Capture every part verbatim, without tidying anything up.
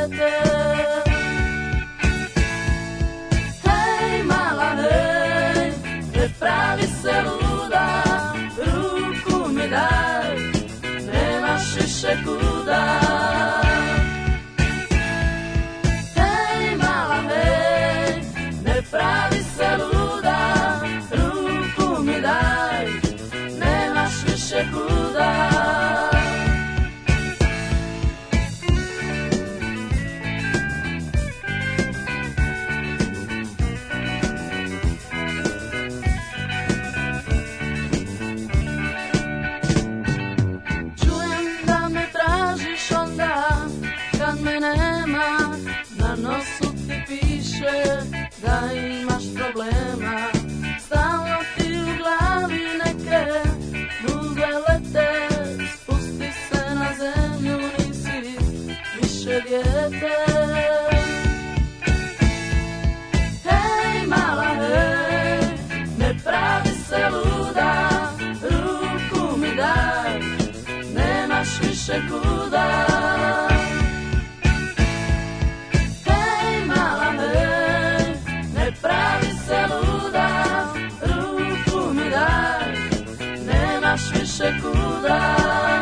dijete. Hej mala hej, ne pravi se luda, ruku mi daj, nemaš više kuda. Hej mala hej, ne pravi se luda, ruku mi daj, nemaš više kuda. Da imaš problema, stalno ti u glavi neke mugle lete, spusti se na zemlju, nisi više dijete. Hej mala hej, ne pravi se luda, ruku mi daj, nemaš više kuda. Pravi se luda, ruku mi daj, nemaš više kuda.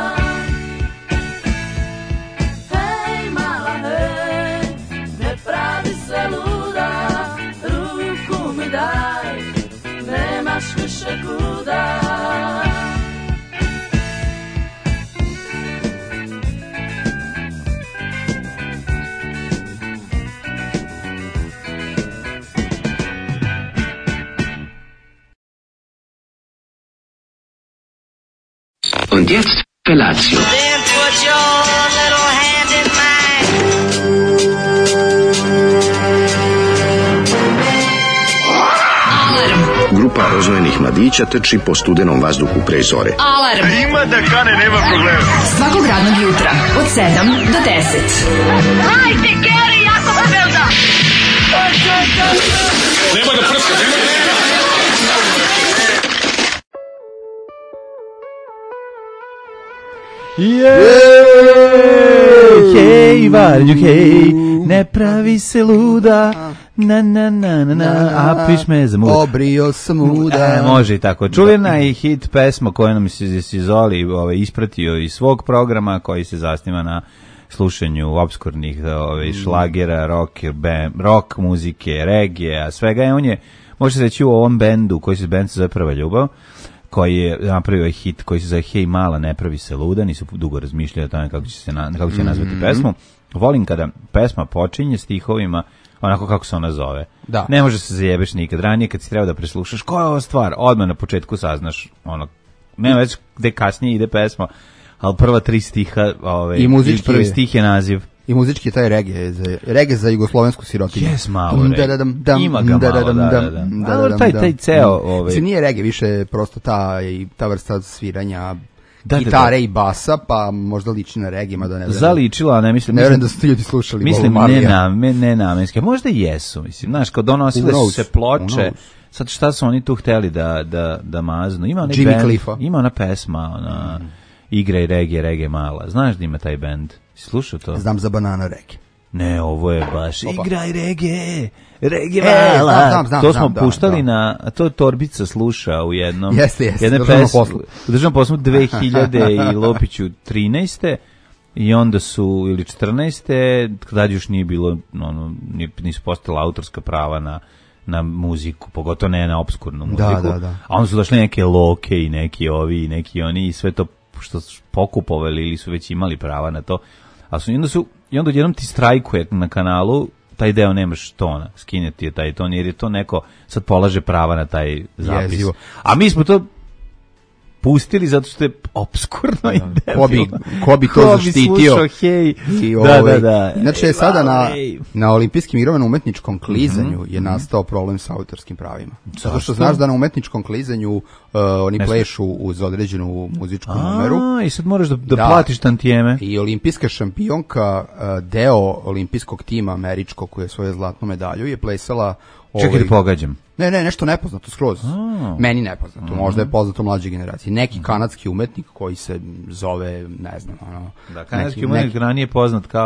Hej mala hej, ne pravi se luda, ruku mi daj, nemaš više kuda. Und jetzt Felatio. Then put your little hand in mine. Alarm. Grupa rozvojenih mladića trči po studenom vazduhu pre zore. Alarm. Ima da kane, nema problema. Svakog radnog jutra od sedam do deset. Hajde, Geri, jako se velda. Nema da prska, nema da prska. Hej, varđu, hej, ne pravi se luda, na na na na na, a piš me za muda. Obrio sam muda. E, može i tako. Čuvena i hit pesma koja nam se Zoli ovaj, ispratio iz svog programa koji se zasniva na slušanju obskurnih ovaj, šlagera, rock, band, rock muzike, regije, a svega je on je, može se reći u ovom bendu koji se bend se zove Prva ljubav, koji je napravio hit koji se zove Hej mala, ne pravi se luda, nisu dugo razmišljali o tome kako će se na, kako će nazvati mm-hmm. pesmu. Volim kada pesma počinje stihovima onako kako se ona zove. Da. Ne može se zajebeš nikad. Ranije kad si treba da preslušaš koja je ova stvar, odmah na početku saznaš ono, nema već gde kasnije ide pesma, ali prva tri stiha, ovaj, i muzički, prvi stih je naziv. I muzički je taj reggae, za, reggae za jugoslovensku sirotinju. Jes, malo reggae. Ima ga malo, da, da, da. Ali taj, taj ceo... Ovaj... Nije reggae, više prosto ta, ta vrsta sviranja da, gitare da, da. i basa, pa možda liči na reggae, mada ne znam. Zaličila, ne mislim... Ne vjerujem da su ti ljudi slušali. Mislim, ne, na, ne namenske. Možda jesu, mislim. Znaš, kao donosile su se ploče. Sad šta su oni tu hteli da, da, da maznu? Ima onaj Jimmy Cliffa. Ima ona pesma, ona... Mm. Igra i reggae, reggae mala. Znaš da ima taj bend? Slušao to? Znam za Banana reggae. Ne, ovo je baš Opa. Igra i reggae, reggae e, mala. Znam, znam, znam, to smo znam, puštali da, na, to Torbica sluša u jednom. Jeste, jeste, jedne državnom poslu. U državnom poslu dve hiljade i Lopiću trinaeste i onda su, ili četrnaeste kad još nije bilo, ono, nisu postala autorska prava na na muziku, pogotovo ne na obskurnu muziku. Da, da, da. A onda su došli neke loke i neki ovi i neki oni i sve to što su pokupovali ili su već imali prava na to. A su, i onda su, i onda jednom ti strajkuje na kanalu, taj deo nemaš tona, skineti je taj ton, jer je to neko sad polaže prava na taj zapis. Jezivo. A mi smo to pustili zato što je obskurno i debil. Ko bi, ko bi to ko zaštitio? Bi slušao, hej. I da, ovaj, da, da. Inače je sada na, na olimpijskim igrama na umetničkom klizanju mm-hmm. je nastao problem sa autorskim pravima. Zato što znaš da na umetničkom klizanju uh, oni ne plešu uz određenu muzičku A, numeru. I sad moraš da, da, da platiš tantijeme. I olimpijska šampionka, uh, deo olimpijskog tima američkog koja je svoju zlatnu medalju je plesala... Čekaj ovaj, da pogađam. Ne, ne, nešto nepoznato skroz. Oh. Meni nepoznato, mm-hmm. možda je poznato mlađe generacije. Neki mm-hmm. kanadski umetnik koji se zove, ne znam, ono... Da, kanadski neki, umetnik neki, ranije poznat kao...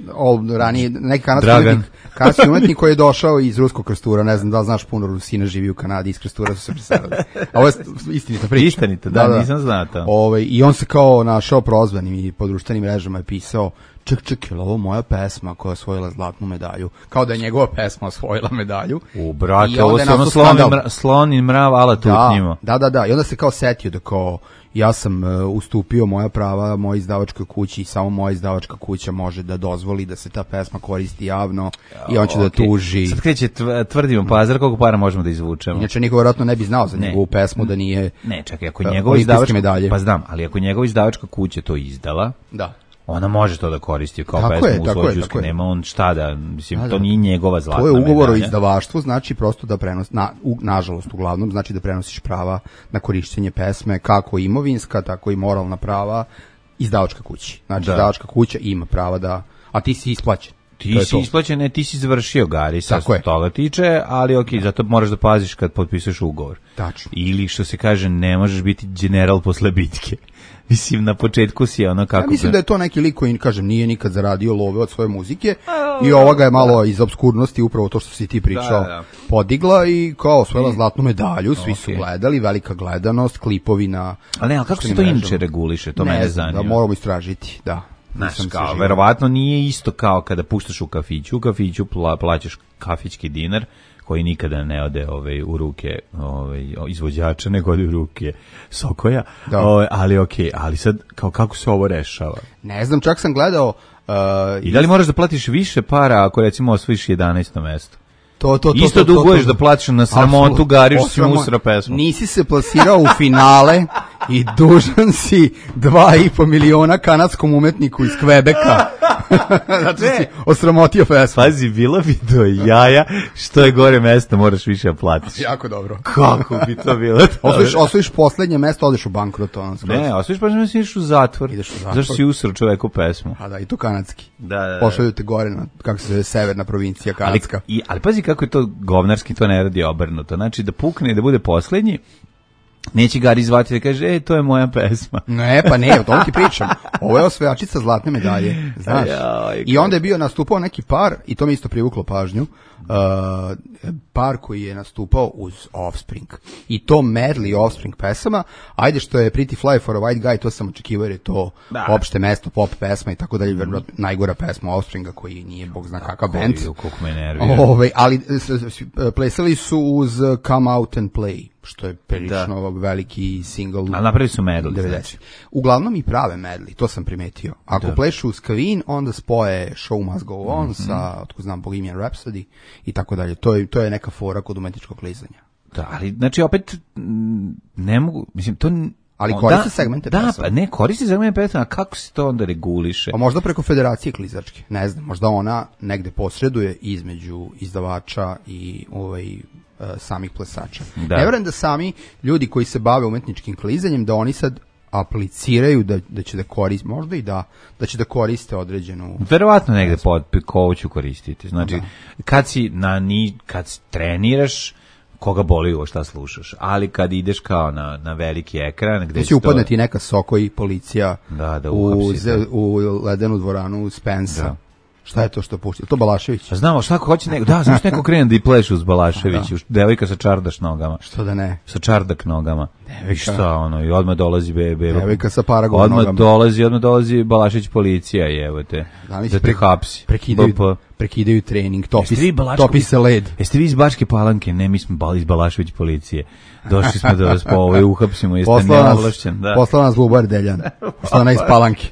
ol, ranije, neki kanadski Dragan. umetnik, kanadski umetnik koji je došao iz ruskog Krstura, ne znam da li znaš, puno Rusina živi u Kanadi, iz Krstura su se preselili. A ovo je istinita priča. Istinita, da, da, nisam znao to. Ove, I on se kao našao prozvanim i po društvenim mrežama je pisao, ček, ček, je li ovo moja pesma koja je osvojila zlatnu medalju? Kao da je njegova pesma osvojila medalju. U, brate, ovo se ono slon i mrav, ala tutnjimo. Da, da, da, i onda se kao setio da kao, ja sam uh, ustupio moja prava mojoj izdavačkoj kući i samo moja izdavačka kuća može da dozvoli da se ta pesma koristi javno i on će okay. da tuži. Sad kreće tvrdimo Pazar, koliko para možemo da izvučemo. Inače niko vjerojatno ne bi znao za njegovu pesmu da nije. Ne, čekaj, ako njegova izdavačka medalje. Pa znam, ali ako njegova izdavačka kuća to izdala. Da. Ona može to da koristi kao tako pesmu je, u tako svoj je, džuski, nema on šta da, mislim, da, da. To nije njegova zlatna medalja. To je ugovor medalja. O izdavaštvu, znači prosto da prenos, na, u, nažalost uglavnom, znači da prenosiš prava na korišćenje pesme, kako imovinska, tako i moralna prava izdavačka kući. Znači, da. Izdavačka kuća ima prava da, a ti si isplaćen. Ti si isplaćen, ne, ti si završio Gari, sa toga tiče, ali ok, zato moraš da paziš kad potpisuješ ugovor. Tačno. Ili, što se kaže, ne možeš biti general posle bitke. Mislim, na početku si ono kako... Ja mislim da je to neki lik koji, kažem, nije nikad zaradio love od svoje muzike i ovoga je malo iz obskurnosti, upravo to što si ti pričao, da, da. Podigla i kao osvojila zlatnu medalju, svi okay. su gledali, velika gledanost, klipovi na... Ali ne, ali kako se to inače reguliše, to ne mene znam, zanima. Da moramo istražiti, da. Znaš, kao, verovatno nije isto kao kada puštaš u kafiću, u kafiću pla, plaćaš kafićki dinar, koji nikada ne ode ovaj, u ruke ovaj, izvođača, nego ode u ruke Sokoja, ovaj, ali okej, okay, ali sad kao kako se ovo rešava? Ne znam, čak sam gledao... Uh, I da li moraš da platiš više para ako recimo osvojiš jedanaesto mesto? To, to, to, isto to, duguješ to, to, da plaćaš na sramotu Gari što si usra pesmu. Nisi se plasirao u finale i dužan si dva i po miliona kanadskom umetniku iz Kvebeka. Znači si osramotio pesmu. Pazi, bilo bi do jaja što je gore mesto, moraš više da platiš. Jako dobro. Kako bi to bilo? Osvojiš, osvojiš poslednje mesto, odeš u bankrot. On ne, osvojiš pa što si ideš u zatvor. Ideš u zatvor. Zašto si usro čoveku pesmu? A da, i to kanadski. Da, da, da. Pošalju te gore, na, kako se zove, severna provincija kanadska. Ali, i, ali pazi kako je to govnarski, to ne radi obrnuto. Znači da pukne i da bude poslednji, neće Gari zvati da kaže, e, to je moja pesma. Ne, pa ne, o tom ti pričam. Ovo je osvajačica zlatne medalje, znaš. I onda je bio nastupao neki par, i to mi isto privuklo pažnju, uh, par koji je nastupao uz Offspring. I to medley Offspring pesama, ajde što je Pretty Fly for a White Guy, to sam očekivao jer je to da. Opšte mesto, pop pesma i tako dalje, mm. najgora pesma Offspringa koji nije, bog zna kakav band. Kako me nervira. Ove, ali plesali su uz Come Out and Play, što je prilično da. Veliki single. A napravili su medley, znači. Uglavnom i prave medley, to sam primetio. Ako da. Plešu uz Queen, onda spoje Show Must Go On mm-hmm. sa, otko znam, Bohemian Rhapsody i tako dalje. To je, to je neka fora kod umetničkog klizanja. Da, ali, znači, opet, ne mogu, mislim, to... Ali koristi da, segmente da, pesama. Da, pa ne, koristi segmente pesama, a kako se to onda reguliše? Pa možda preko federacije klizačke, ne znam, možda ona negde posreduje između izdavača i ovaj... samih plesača. Da. Ne vjerujem da sami ljudi koji se bave umetničkim klizanjem, da oni sad apliciraju da, da će da koriste, možda i da, da će da koriste određenu... Verovatno negde pod kovo ću koristiti. Znači, da. kad si na ni, kad treniraš, koga boli ovo šta slušaš, ali kad ideš kao na, na veliki ekran... Gde će upadne ti neka Soko i policija da, da u, z, u ledenu dvoranu Spensa. Da. Šta je to što pušta? To Balašević? A znamo, šta hoće neko, da, znaš neko krene da i pleše uz Balašević, devojka sa čardaš nogama. Što da ne? Sa čardak nogama. I šta ono, i odmah dolazi bebe. Devojka sa paragon odmah nogama. dolazi, odmah dolazi Balašević policija, evo te. Da te hapsi. Prekidaju, prekidaju trening, topi, topi se led. Jeste vi iz Bačke Palanke? Ne, mi smo iz Balašević policije. Došli smo da vas po ovoj uhapsimo, jeste neovlašćen. Poslao nas Bubar Deljan, što ona iz Palanke.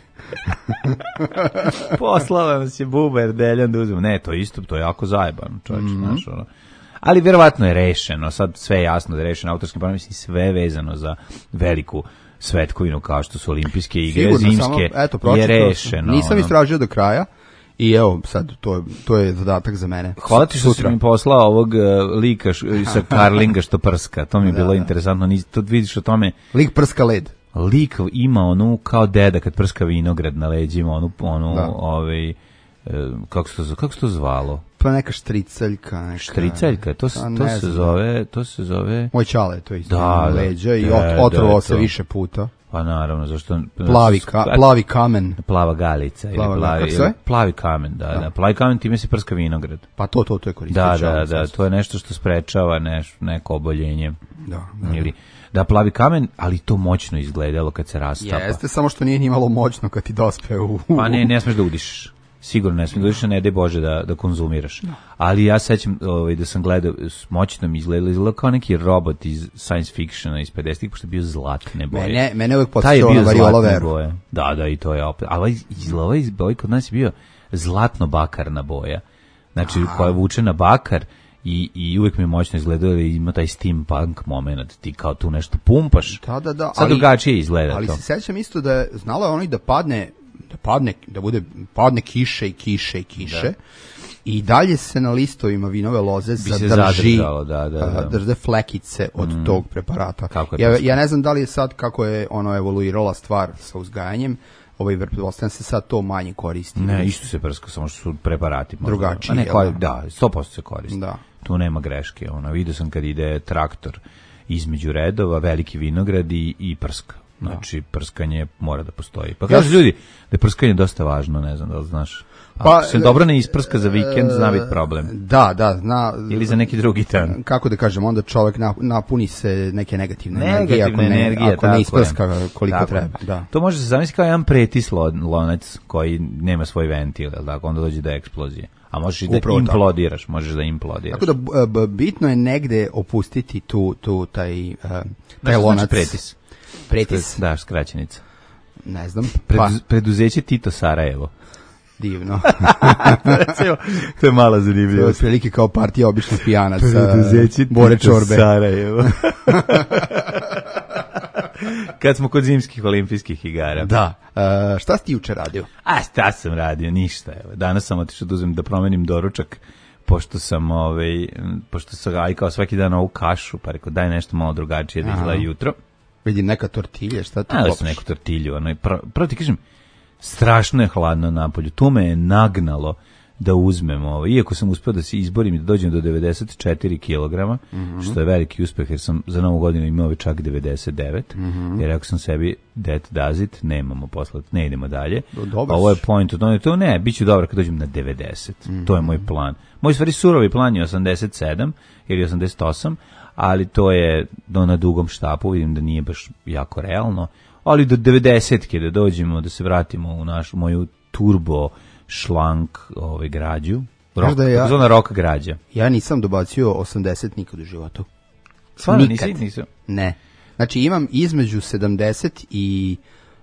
Poslala nas je Buber Deljan da uzmemo. Ne, to isto, to je jako zajebano, čovječ, mm-hmm. znaš, ono. Ali vjerovatno je rešeno, sad sve je jasno da je rešeno autorskim pravima, mislim sve vezano za veliku svetkovinu kao što su olimpijske igre, sigurno, zimske, samo, eto, je rešeno. Nisam ono. Istražio do kraja i evo sad, to, to je zadatak za mene. Hvala ti što si mi poslao ovog uh, lika š, sa Karlinga što prska, to mi je da, bilo da. Interesantno, Nis, to vidiš o tome. Lik prska led. Lik ima onu kao deda kad prska vinograd na leđima, onu, onu ovaj, e, kako se to, kako se to zvalo? Pa neka štriceljka. Neka... Štriceljka, to, to se zove, to se zove... Moj čale, to isto. Da, leđa i ot, otrovao se više puta. Pa naravno, zašto... Plavi, ka, plavi kamen. Plava galica. Plava, ili plavi, kako se? plavi kamen, da, da, da. Plavi kamen, time se prska vinograd. Pa to, to, to je koristio. Da, da, da, to je nešto što sprečava neš, neko oboljenje. Da, da. Ili, da, plavi kamen, ali to moćno izgledalo kad se rastapa. Jeste, samo što nije nimalo moćno kad ti dospe u... Pa ne, ne smiješ da udišeš. Sigurno ne smiješ da udišeš, ne daj Bože da, da konzumiraš. No. Ali ja sećam ovaj, da sam gledao, moćno mi izgledalo, izgledalo kao neki robot iz science fictiona iz pedesetih, pošto je bio zlatne boje. Mene, mene uvijek podsjećao na Variola Veru. Da, da, i to je opet. A ovaj, ovaj, ovaj kod nas je bio zlatno-bakarna boja. Znači, aha, koja vuče na bakar i, i uvijek mi je moćno izgledalo da ima taj steampunk moment. Ti kao tu nešto pumpaš. Da, da, da. Sad ali, drugačije izgleda ali to. Ali se sećam isto da je, znalo je ono i da padne, da padne, da bude, padne kiše i kiše i kiše. Da. I dalje se na listovima vinove loze zadrži, da, da, da. drže flekice od mm. tog preparata. Ja, ja ne znam da li je sad kako je ono evoluirala stvar sa uzgajanjem, ovaj pretpostavljam se sad to manje koristi. Ne, isto se prska, samo što su preparati možda. Drugačiji. Ne, kvari, da, sto posto se koristi. Da. Tu nema greške. Ono, vidio sam kad ide traktor između redova, veliki vinograd i, i prska. Znači, prskanje mora da postoji. Pa kažu ljudi da je prskanje dosta važno, ne znam da li znaš. Pa se dobro ne isprska za vikend, zna biti problem. Da, da, zna. Ili za neki drugi dan. Kako da kažem, onda čovjek napuni se neke negativne, negativne energije, ako ne, energije, ako ne isprska koliko tako treba. Da. To može se zamisliti kao jedan pretis lonac koji nema svoj ventil, tako, onda dođe do eksplozije. A možeš i da upravo implodiraš, tako. Možeš da implodiraš. Tako da b- bitno je negde opustiti tu, tu taj, uh, taj znači, lonac. Znači pretis. Pretis. Da, skraćenica. Ne znam. Predu, preduzeće Tito Sarajevo. Divno. To je mala zanimljivost. To je otprilike kao partija običnih pijanaca. Preduzeće Bore Čorbe. Sarajevo. Kad smo kod zimskih olimpijskih igara. Da. Uh, šta si ti juče radio? A šta sam radio? Ništa. Evo. Danas sam otišao da uzmem da promenim doručak, pošto sam, ovaj, pošto sam ajkao svaki dan ovu kašu, pa rekao daj nešto malo drugačije da izgleda jutro. Vidim neka tortilja, šta ti popiš? Ali sam neku tortilju. Ono, prvo, prvo ti kažem, strašno je hladno napolju. Tu me je nagnalo da uzmem ovo. Iako sam uspio da se izborim i da dođem do devedeset četiri kilograma, mm-hmm. što je veliki uspeh jer sam za novu godinu imao čak devedeset devet, mm-hmm. jer ako sam sebi that does it, nemamo poslat, ne idemo dalje. Dobar. Ovo je point, to ne, bit ću dobro kad dođem na devedeset. Mm-hmm. To je moj plan. Moj stvari surovi plan je osamdeset sedam ili osamdeset osam, ali to je do na dugom štapu, vidim da nije baš jako realno, ali do devedesetke da dođemo, da se vratimo u našu moju turbo šlank ovaj građu. Rok, ja, zona rock građa. Ja nisam dobacio osamdeset nikad u životu. Stvarno nisi? Nisam. Ne. Znači imam između sedamdeset i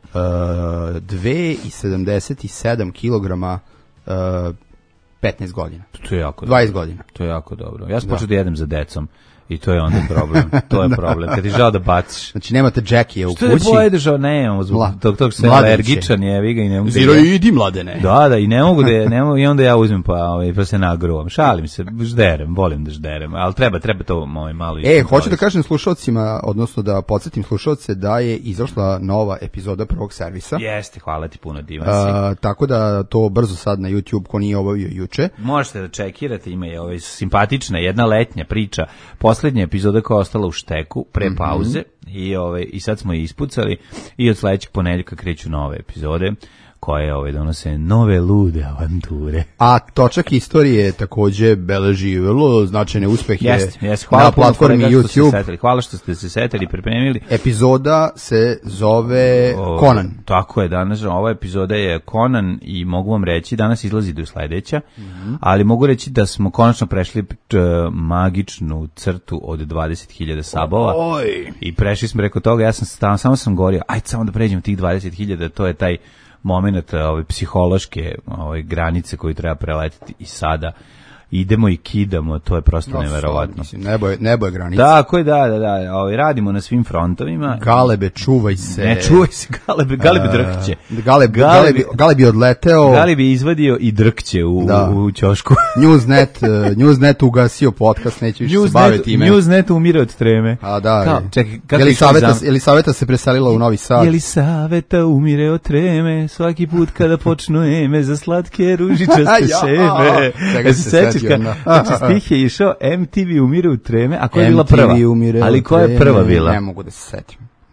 dve i sedamdeset sedam kilograma uh, petnaest godina. To je jako dvadeset godina. To je jako dobro. Ja sam počeo da jedem za decom. I to je onda problem. To je problem. Kad ti žao da baciš. Znači nemate Jackie u kući. Što ne pojedeš, ne imamo zbog Mla, tog, tog se alergičan je, vi ga i ne mogu. Ziro da idi mladene. Da, da, i ne mogu da je, ne mogu, i onda ja uzmem pa, ovaj, pa se nagruvam. Šalim se, žderem, volim da žderem, ali treba, treba to ovaj, malo. E, hoću da kažem slušalcima, odnosno da podsjetim slušalce da je izašla nova epizoda Prvog servisa. Jeste, hvala ti puno, divan si. A, tako da to brzo sad na YouTube ko nije obavio juče. Možete da čekirate, ima je ovaj simpatična jedna letnja priča. Poslednja epizoda koja je ostala u šteku pre pauze mm-hmm. i ovaj i sad smo je ispucali i od sledećeg ponedeljka kreću nove epizode koje ovaj donose nove lude avanture. A točak istorije takođe beleži vrlo značajne uspehe jest, jest. Hvala na platformi YouTube. Što Hvala što ste se setili i pripremili. Epizoda se zove o, Conan. Tako je, danas ova epizoda je Conan i mogu vam reći, danas izlazi do sledeća, mm-hmm. ali mogu reći da smo konačno prešli t, magičnu crtu od dvadeset hiljada sabova. Oj. I prešli smo preko toga, ja sam stav, samo sam govorio, ajde samo da pređemo tih dvadeset hiljada, to je taj moment ove psihološke ove granice koju treba preletiti i sada idemo i kidamo, to je prosto no, neverovatno. Mislim, nebo je, nebo je granica. Tako je, da, da, da, ovaj, radimo na svim frontovima. Galebe, čuvaj se. Ne, čuvaj se, Galebe, Galebe drkće. Galeb, Galeb, Galeb je odleteo. Galeb je izvadio i drkće u, da. u, u ćošku. Newsnet, Newsnet ugasio podcast, neće više se baviti ime. Newsnet umire od treme. A da, Kao, čekaj, kako Jelisaveta, zam... Jelisaveta se preselila u Novi Sad. Jelisaveta umire od treme, svaki put kada počnu eme za slatke ružičaste šeme. Čega se sećaš kad... Znači, stih je išao, M T V umire u treme, a koja je bila prva? Ali koja je prva bila? Ne mogu da se setim.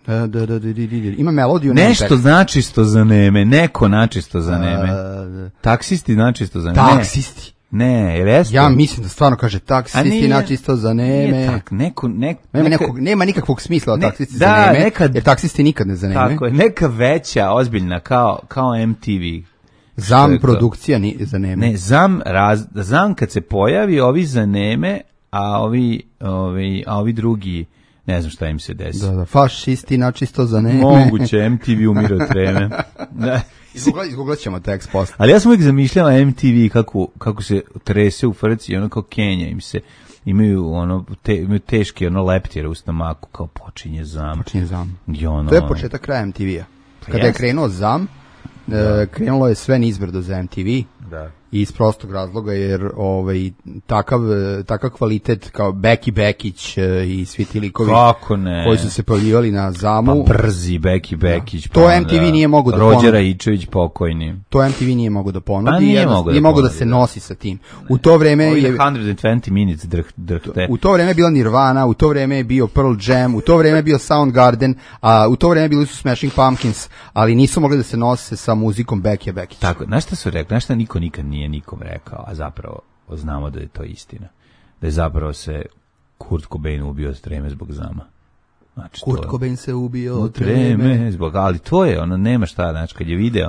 Da, da, da, da, da, ima melodiju. Nešto načisto za neme, neko načisto za neme. Taksisti načisto za neme. Taksisti. Ne, jer jeste? Ja mislim da stvarno kaže taksisti načisto za neme. Nije tak, neko, nek, nema, neka, nekog, nema nikakvog smisla ne, taksisti da, za neme, neka, jer taksisti nikad ne za neme. Tako je, neka veća, ozbiljna, kao, kao M T V. Zam produkcija ni za neme. Ne, zam, raz, zam kad se pojavi, ovi za neme, a ovi, ovi, a ovi drugi, ne znam šta im se desi. Da, da, fašisti načisto za neme. Moguće, M T V umire od treme. Da. Izgooglat ćemo tekst posle. Ali ja sam uvijek zamišljala M T V kako, kako se trese u frci, ono kao Kenja im se, imaju ono, te, imaju teške ono leptire u stomaku, kao počinje zam. Počinje zam. I ono, to je početak kraja M T V-a. Kada yes. je krenuo zam, da. e, krenulo je sve nizbrdo za M T V. Da. I iz prostog razloga jer ovaj takav takav kvalitet kao Beki Bekić i svi ti likovi koji su se pojavljivali na zamu, pa brzi Beki Bekić, da. To M T V nije mogao da ponudi. Rođera Ičević pokojni. To M T V nije mogao da ponudi, pa nije mogao da, da, da se nosi sa tim. U to vreme je sto dvadeset minutes drh, drhte. U to vreme je bila Nirvana, u to vreme je bio Pearl Jam, u to vreme je bio Soundgarden, a u to vreme bili su Smashing Pumpkins, ali nisu mogli da se nose sa muzikom Beki Bekić. Tako, znaš šta su rekli, znaš šta niko nikad nije nikom rekao, a zapravo znamo da je to istina. Da je zapravo se Kurt Cobain ubio od treme zbog zama. Znači, Kurt to, Cobain se ubio od treme. treme. Zbog, ali to je, ono, nema šta, znači, kad je video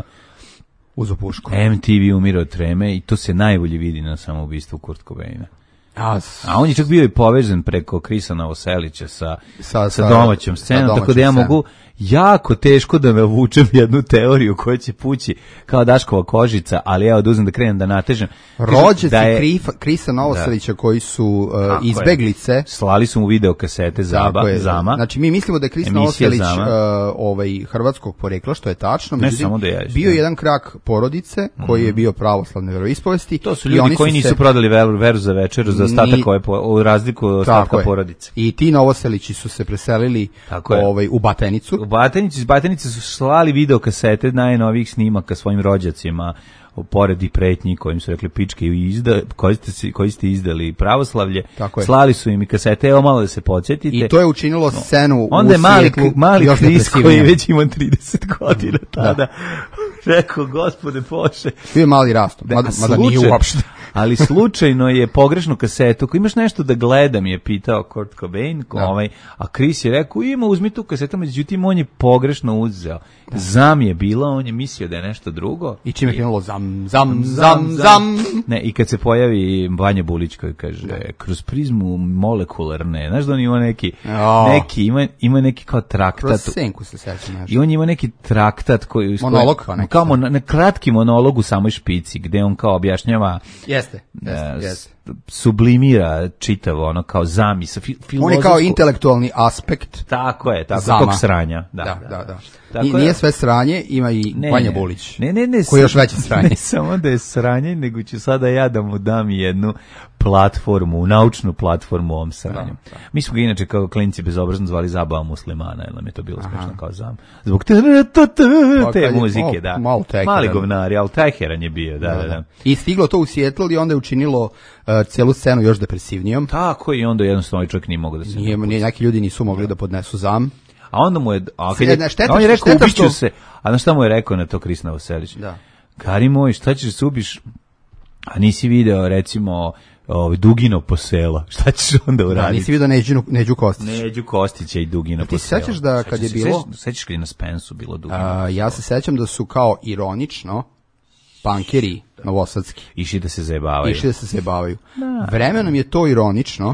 uzo pušku. M T V umire od treme i to se najbolje vidi na samoubistvu Kurt Cobaina. A, a on je čak bio i povezan preko Krisa Novoselića sa, sa, sa domaćom scenom, sa domaćom tako da ja mogu jako teško da navučem jednu teoriju koja će pući kao Daškova kožica, ali ja oduzem da krenem da natežem. Rođaci da je, Krisa Novoselića da. koji su uh, izbeglice. Je. Slali su mu video kasete zaba, je, Zama. Znači mi mislimo da je Kris Novoselić uh, ovaj, hrvatskog porekla, što je tačno. Ne samo da je. Bio je jedan krak porodice koji mm. je bio pravoslavne veroispovesti. To su ljudi oni koji su nisu se... prodali veru, veru za večeru za ostatak ove, u razliku od ostatka porodice. I ti Novoselići su se preselili ovaj, u Batenicu. U Batenici, iz Batenice su slali video kasete najnovijih snimaka svojim rođacima, pored i pretnji kojim su rekli pičke i izda, koji, ste, koji ste izdali pravoslavlje, slali su im i kasete, evo malo da se podsjetite. I to je učinilo scenu onda u je mali, mali Kris koji već ima trideset godina tada, da. Rekao, gospode Bože. Bio je mali rastom, mada, mada nije uopšte. Ali slučajno je pogrešnu kasetu, ako imaš nešto da gledam, je pitao Kurt Cobain, ko ovaj, a Chris je rekao, ima, uzmi tu kasetu, međutim, on je pogrešno uzeo. Da. Zam je bila, on je mislio da je nešto drugo. I čim je krenulo zam, zam, zam, zam. Ne, i kad se pojavi Vanja Bulić koji kaže, da. kroz prizmu molekularne, znaš da on ima neki, oh. neki ima, ima neki kao traktat. Kroz senku se sećam nešto. I on ima neki traktat koji... Monolog kao neki. Kao mon, ne, kratki monolog u samoj špici, gde on kao objašnjava... Jeste, jeste, jeste. Sublimira čitavo ono kao zamisa filozofsko. On je kao intelektualni aspekt. Tako je, tako zama. Tog sranja, da. Da, da, da. Tako I, nije sve sranje, ima i ne, Vanja Bulić. Ne, ne, ne, koji je još veće sranje. Ne samo da je sranje, nego ću sada ja da mu dam jednu platformu, naučnu platformu u ovom sranju. Da, da. Mi smo ga inače kao klinci bezobrazno zvali Zabava muslimana, jer nam je to bilo smešno kao zam. Zbog te, te, te, te muzike, da. Mali govnari, ali teheran je bio, da, da, da. I stiglo to u Seattle i onda je učinilo uh, celu scenu još depresivnijom. Tako, i onda jednostavno čovjek nije mogao da se... Nije, nije, neki ljudi nisu mogli da podnesu zam. A onda mu je, a kad je, šteta, on je rekao, ubiću što... se, a na šta mu je rekao na to Kris Novoselić? Da. Kari moj, šta ćeš se ubiš, a nisi video, recimo, ovaj, Dugino posela, šta ćeš onda uraditi? Da, nisi video Neđu, Neđu Kostić. Neđu Kostića i Dugino a ti posela. Ti se sećaš da kad je bilo... Sećaš, sećaš kad je na Spensu bilo Dugino a, posela? Ja se sećam da su kao ironično pankeri novosadski. Išli da se zajebavaju. Išli da se zajebavaju. Da. Vremenom je to ironično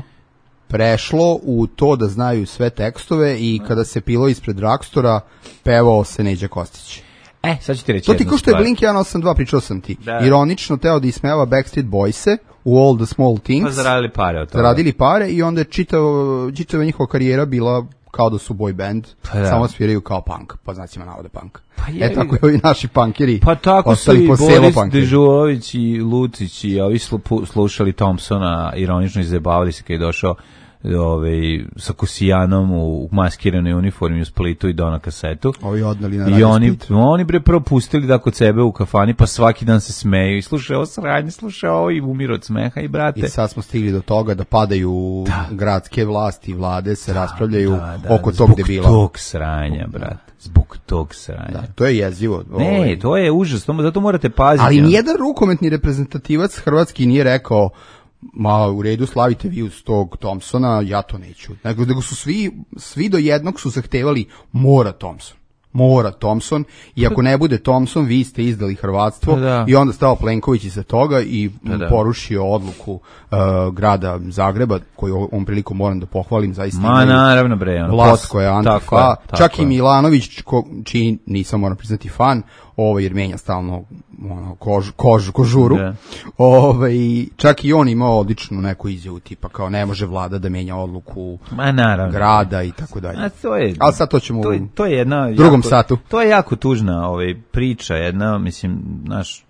prešlo u to da znaju sve tekstove i kada se pilo ispred Dragstora, pevao se Neđa Kostić. E, sad ću ti reći to ti ko što je Blink jedan osam dva, pričao sam ti. Da. Ironično teo da ismeva Backstreet Boyse u All the Small Things. Pa zaradili pare od toga. Zaradili pare i onda je čitava, čitava njihova karijera bila kao da su boy band, pa samo sviraju kao punk, po znacima navode punk. Pa e tako i ovi naši punkeri. Pa tako su i Boris Dežulović i Lucić i ovi slušali Thompsona, ironično izjebavali se kad je došao ovaj, sa Kosijanom u maskiranoj uniformi u Splitu i Dona kasetu. Ovi odnali na I Radio oni, Split. oni bre prvo pustili da kod sebe u kafani, pa svaki dan se smeju i slušaju ovo sranje, slušaju ovo i umiru od smeha i brate. I sad smo stigli do toga da padaju Da. gradske vlasti i vlade, se raspravljaju Da, da, oko zbog tog debila. tog sranja, brate. Zbog tog sranja. Da, to je jezivo. Ne, ovaj. to je užas, to, zato morate paziti. Ali ono. nijedan rukometni reprezentativac hrvatski nije rekao ma u redu slavite vi uz tog Thompsona, ja to neću. Nego, nego su svi, svi do jednog su zahtevali mora Thompson. Mora Thompson i ako ne bude Thompson vi ste izdali hrvatstvo. Pa da. I onda stao Plenković iza toga i Pa da. porušio odluku uh, grada Zagreba koju ovom prilikom moram da pohvalim zaista. Ma imaju naravno bre, ono, vlast pot- koja je tako antifa, je, tako čak i je. Milanović, ko, čiji nisam moram priznati fan, ovaj jer menja stalno ono, kožu, kožu, kožuru, Da. ovaj, čak i on imao odličnu neku izjavu tipa kao ne može vlada da menja odluku Ma naravno. grada i tako dalje. A to je, Ali sad to ćemo to je, u to je jedna drugom jako, satu. To je jako tužna ovaj priča, jedna, mislim, naš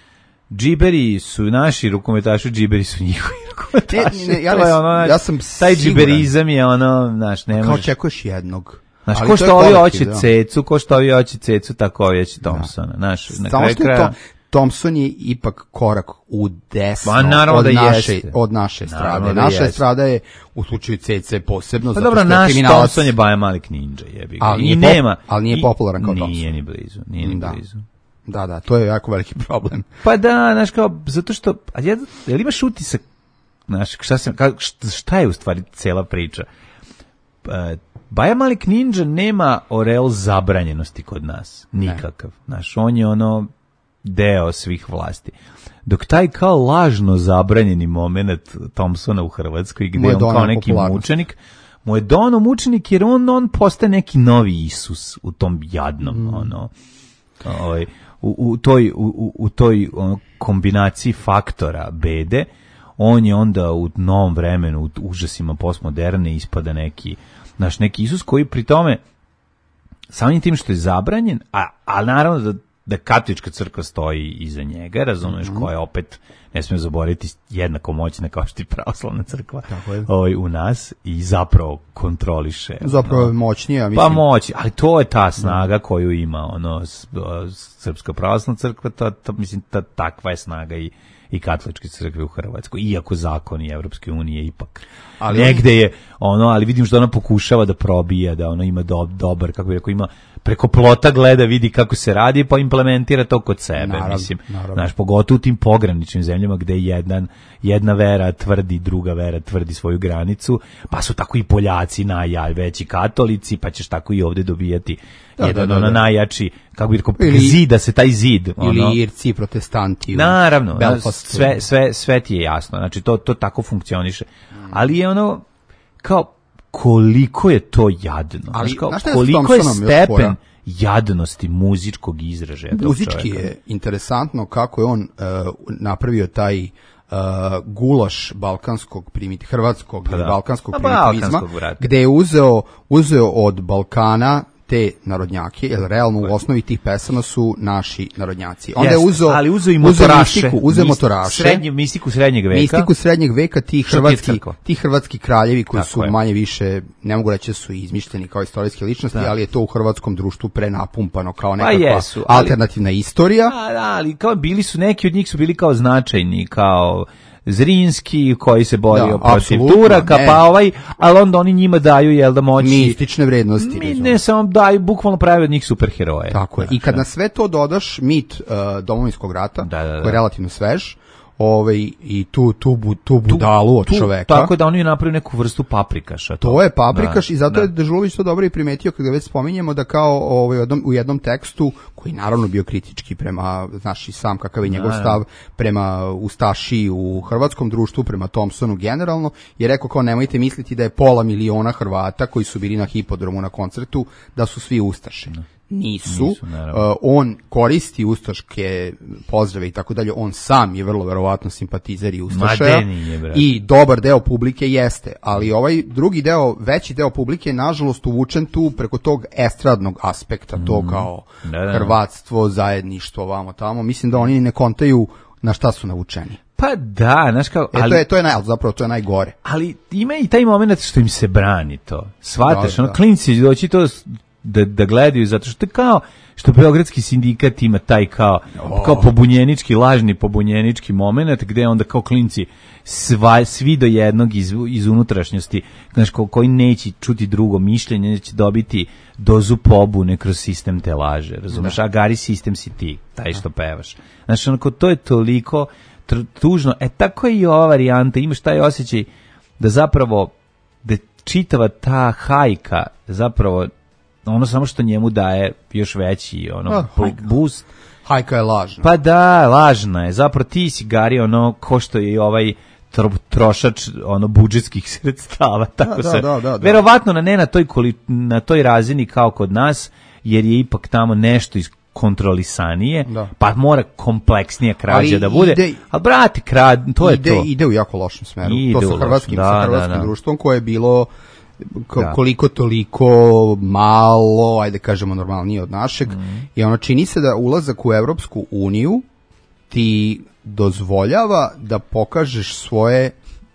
džiberi su naši rukometaši, džiberi su njihovi rukometaši. Ne, ne, ja To je ne- ono, ja sam taj siguran. džiberizam je ono, znaš, ne Kao možeš. očekuješ jednog. Znaš, Ali ko to je što ovi kolektiv, hoće da. Cecu, ko što ovi hoće Cecu, tako ovi hoće Thompsona. Znaš, na Samo kraju što je kraja... to, Thompson je ipak korak u desno Pa, naravno od, da naše, jeste. od naše Naravno strade. da Naša jeste. strada je u slučaju C C posebno, Pa zato dobro, što je naš kriminalac. Thompson je Baja Malik Ninja, jebi ga. Ali I nije pop- nema, ali nije i- popularan kao Thompson. Nije ni blizu, nije ni Da. blizu. Da, da, to je jako veliki problem. Pa da, znaš kao, zato što, a ja, jel imaš utisak, znaš, šta, sam, ka, šta, šta je u stvari cela priča? E, Baja Malik Ninja nema oreol zabranjenosti kod nas, nikakav. Znaš, on je ono deo svih vlasti. Dok taj kao lažno zabranjeni moment Thompsona u Hrvatskoj, gde Mu je on kao doneo neki popularnost. mučenik, mu je dono mučenik jer on, on postaje neki novi Isus u tom jadnom, Mm. ono, ovaj, u, u toj, u, u- u toj ono, kombinaciji faktora bede, on je onda u novom vremenu, u užasima postmoderne, ispada neki, naš neki Isus koji pri tome, samim tim što je zabranjen, a, a naravno da, da katolička crkva stoji iza njega, razumeš, koja je opet, ne smijem zaboraviti, jednako moćna kao što i pravoslavna crkva je. ovaj, u nas i zapravo kontroliše. Zapravo ono, je moćnija, mislim. pa moći, ali to je ta snaga koju ima ono s- o, Srpska pravoslavna crkva, to, to, mislim, ta, takva je snaga i, i katoličke crkve u Hrvatskoj, iako zakoni Evropske unije ipak Ali negde je ono, ali vidim što ona pokušava da probija, da ono ima do, dobar, kako bi rekao, ima preko plota gleda, vidi kako se radi, pa implementira to kod sebe, Naravno, mislim, naravno. znaš, pogotovo u tim pograničnim zemljama gde jedan, jedna vera tvrdi, druga vera tvrdi svoju granicu, pa su tako i Poljaci najveći katolici, pa ćeš tako i ovde dobijati Da, jedan da, da, ono da. najjači, kako bi rekao, Ili- zid, da se taj zid, ono, Ili Irci, protestanti. u naravno, Belfastu. sve, sve, sve ti je jasno, znači to, to tako funkcioniše, ali je ono, kao, koliko je to jadno, Ali, znaš, kao, znaš šta je s koliko je Thompsonom još stepen fora? jadnosti muzičkog izražaja tog Muzički čoveka. je interesantno kako je on uh, napravio taj uh, gulaš balkanskog primit, hrvatskog Pa da. balkanskog A primitivizma, balkanskog, brate. gde je uzeo, uzeo od Balkana te narodnjake, jer realno u osnovi tih pesama su naši narodnjaci. Onda je Jeste, uzeo, ali uzeo i uzeo motoraše, mistiku, uzeo Mis- motoraše, srednje, mistiku srednjeg veka, mistiku srednjeg veka, ti Što ti je hrvatski, crkva. ti hrvatski kraljevi koji Tako su je. manje više, ne mogu reći da su izmišljeni kao istorijske ličnosti, ali je to u hrvatskom društvu prenapumpano kao nekakva Pa jesu, ali- alternativna istorija. A, da, ali kao bili su, neki od njih su bili kao značajni, kao Zrinski koji se borio Da, protiv apsolutno, Turaka, ne. pa ovaj, ali onda oni njima daju, jel da moći, Mistične vrednosti. Mi, razumeš. ne samo daju, bukvalno prave od njih superheroje. Tako je. I kad na sve to dodaš mit uh, Domovinskog rata, Da, da, da. koji je relativno svež, ovaj, i tu, tu, bu- tu budalu od Tu- čoveka. Tako da oni napravili neku vrstu paprikaša. To je paprikaš Da, i zato da. je Dežulović to dobro i primetio kad ga već spominjemo da kao ovaj, u jednom- u jednom tekstu koji naravno bio kritički prema, znaš i sam kakav je njegov Naravno. stav prema Ustaši u hrvatskom društvu, prema Thompsonu generalno, je rekao kao nemojte misliti da je pola miliona Hrvata koji su bili na hipodromu na koncertu da su svi Ustaše. Nisu. Nisu, naravno. Uh, on koristi ustaške pozdrave i tako dalje, on sam je vrlo verovatno simpatizer i ustašaja Ma, de nije, brate. i dobar deo publike jeste, ali ovaj drugi deo, veći deo publike je nažalost uvučen tu preko tog estradnog aspekta, to kao Da, da, da. hrvatstvo, zajedništvo, vamo tamo, mislim da oni ne kontaju na šta su navučeni. Pa da, znaš kao... E, ali, to je, to je naj, zapravo to je najgore. ali ima i taj moment što im se brani to. Shvataš, Da, ono, da. klinci doći to da, da gledaju, zato što je kao što Beogradski sindikat ima taj kao, kao pobunjenički, lažni pobunjenički moment, gde onda kao klinci sva, svi do jednog iz, iz unutrašnjosti, znaš, ko, koji neće čuti drugo mišljenje, neće dobiti dozu pobune kroz sistem te laže, razumeš? A gari sistem si ti, taj što pevaš. Znaš, onako, to je toliko tr- tužno. E, tako je i ova varijanta, imaš taj osjećaj da zapravo, da čitava ta hajka zapravo ono samo što njemu daje još veći ono A, bu- hajka. boost. Hajka je lažna. Pa da, lažna je. Zapravo ti si Gari ono ko što je i ovaj tro- trošač ono budžetskih sredstava, tako da, se. da, da, da. Verovatno na ne na toj koli, na toj razini kao kod nas, jer je ipak tamo nešto iz kontrolisanije, Da. pa mora kompleksnija krađa Ali da bude. ide- A brate, krad, to je ide, to. ide u jako lošem smeru. Ide to u sa lošem, hrvatskim, da, sa da, hrvatskim da. društvom koje je bilo ko- Da. koliko toliko malo, ajde kažemo normalnije od našeg. Mhm. I ono čini se da ulazak u Evropsku uniju ti dozvoljava da pokažeš svoje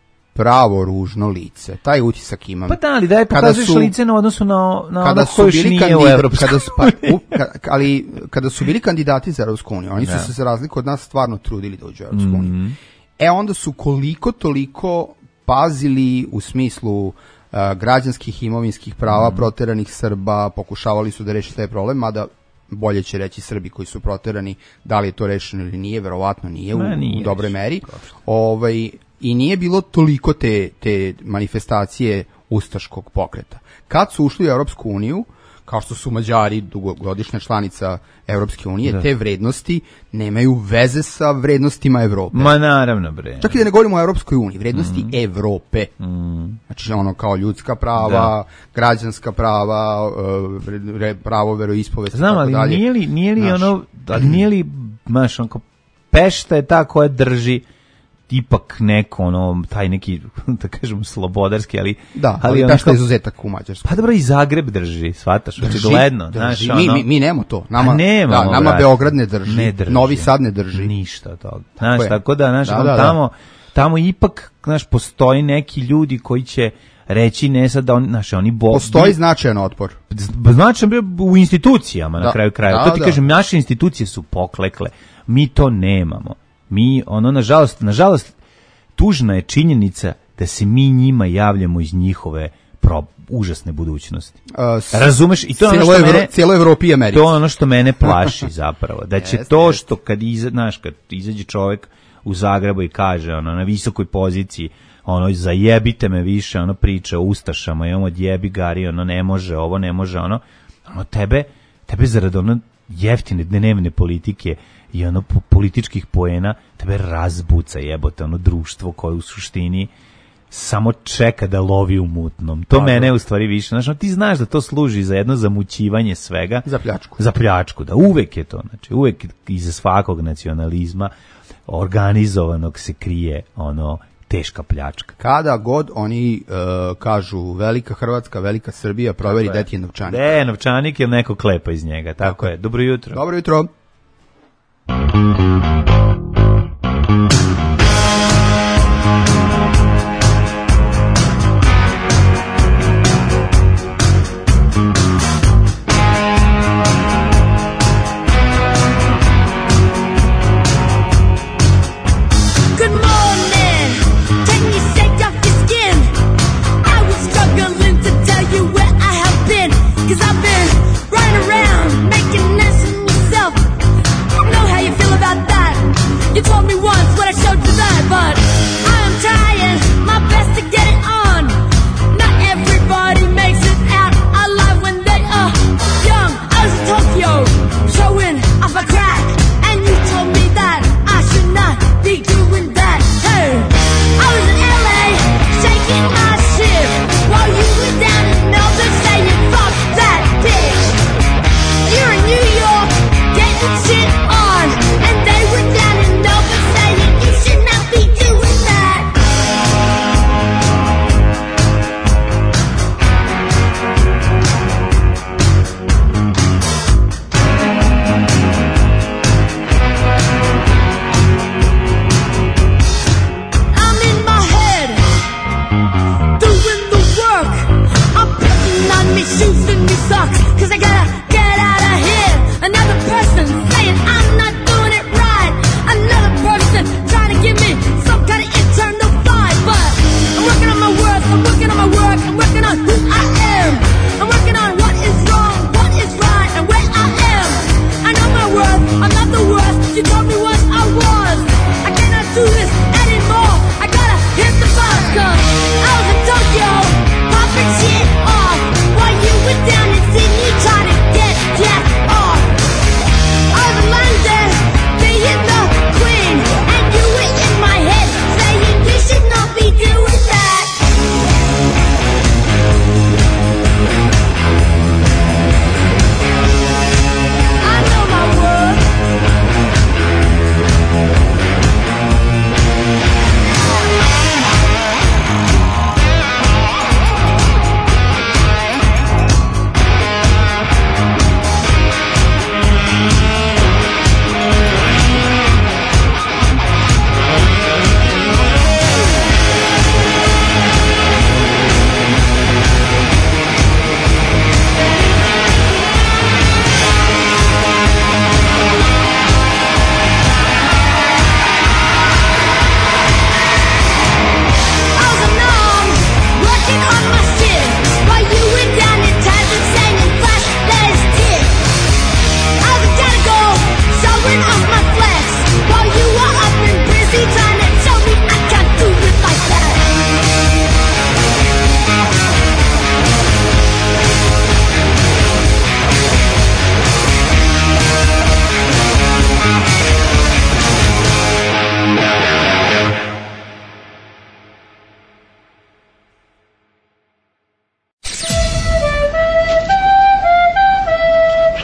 pravo ružno lice. Taj utisak imam. Pa da, ali daj Kada pokazuješ su- lice na odnosu na, na kada ono su ko još bili nije u kandida- Evropskoj kada su, pa, u, ka- ali kada su bili kandidati za Evropsku uniju, oni su se za razliku od nas stvarno trudili da uđu u Evropsku uniju. Mhm. E onda su koliko toliko pazili u smislu uh, građanskih i imovinskih prava Mhm. proteranih Srba, pokušavali su da reše taj problem, mada bolje će reći Srbi koji su proterani, da li je to rešeno ili nije, verovatno nije, u, Ma, nije u dobroj rešeno, meri. Ovaj, i nije bilo toliko te, te manifestacije ustaškog pokreta. Kad su ušli u Evropsku uniju, kao što su Mađari, dugogodišnja članica Evropske unije, Da. te vrednosti nemaju veze sa vrednostima Evrope. Ma naravno, bre. Čak i da ne govorimo o Evropskoj uniji, vrednosti Mhm. Evrope. Znači ono kao ljudska prava, građanska prava, uh, re- re- pravo veroispovesti. Znam, tako ali dalje. nije li, nije li Znaš. ono, ali nije li, znaš, onako, Pešta je ta koja drži ipak neko, ono, taj neki, da kažem, slobodarski, ali... Da, ali ono Pešta kao- je izuzetak u Mađarskoj. Pa dobro, i Zagreb drži, shvataš, Drži, očigledno, drži. znaš, mi, ono... mi, mi nemamo to. Nama, Pa nemamo, da, nama brate. Beograd ne drži, Ne drži. Novi Sad ne drži. Ništa od toga. Znaš, je. tako da, znaš, Da, ono, da, da. tamo, tamo ipak, znaš, postoji neki ljudi koji će reći ne sad da oni, znaš, oni bo... Postoji značajan otpor. Značajan bio u institucijama na Da. kraju kraja. Da, To ti da. kažem, naše institucije su poklekle. Mi to nemamo. Mi, ono, nažalost, nažalost, tužna je činjenica da se mi njima javljamo iz njihove pro, užasne budućnosti. Uh, s- Razumeš? I to je ono cijelo što Evro- mene... cijelo Evropi i Americi. To je ono što mene plaši zapravo. Da će Jeste, to jeste. što kad iza, znaš, kad izađe čovjek u Zagrebu i kaže ono, na visokoj poziciji, ono, zajebite me više, ono, priča o ustašama i ono, odjebi Gari, ono, ne može, ovo ne može, ono, ono, tebe, tebe zarad ono jeftine dnevne politike i ono po- političkih poena, tebe razbuca jebote, ono, društvo koje u suštini samo čeka da lovi u mutnom. To Pa, mene da. u stvari više, znaš, ono, ti znaš da to služi za jedno zamućivanje svega. Za pljačku. Za pljačku, da, uvek je to, znači, uvek iza svakog nacionalizma organizovanog se krije, ono, teška pljačka. Kada god oni uh, kažu velika Hrvatska, velika Srbija, proveri Tako je. da ti je novčanik. Da je novčanik ili neko klepa iz njega, tako je. Dobro jutro. Dobro jutro. Good morning. Can you shake off your skin? I was struggling to tell you where I have been. Cause I've been running around, making mess of myself. I know how you feel about that. You told me once what I showed you that, but I am trying my best to get it on. Not everybody makes it out alive when they are young. I was in Tokyo, showing off my crack. And you told me that I should not be doing that. Hey, I was in L A, shaking my shit, while you were down in Melbourne saying fuck that bitch. You're in New York, getting shit on, and they were down in Melbourne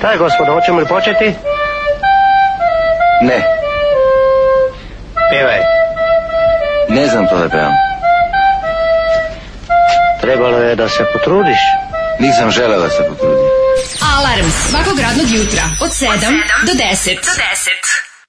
Šta je, gospodo, hoćemo li početi? Ne, Pevaj. ne znam to da pevam. Trebalo je da se potrudiš. Nisam želeo da se potrudim. Alarm svakog radnog jutra od sedam do deset. Do deset.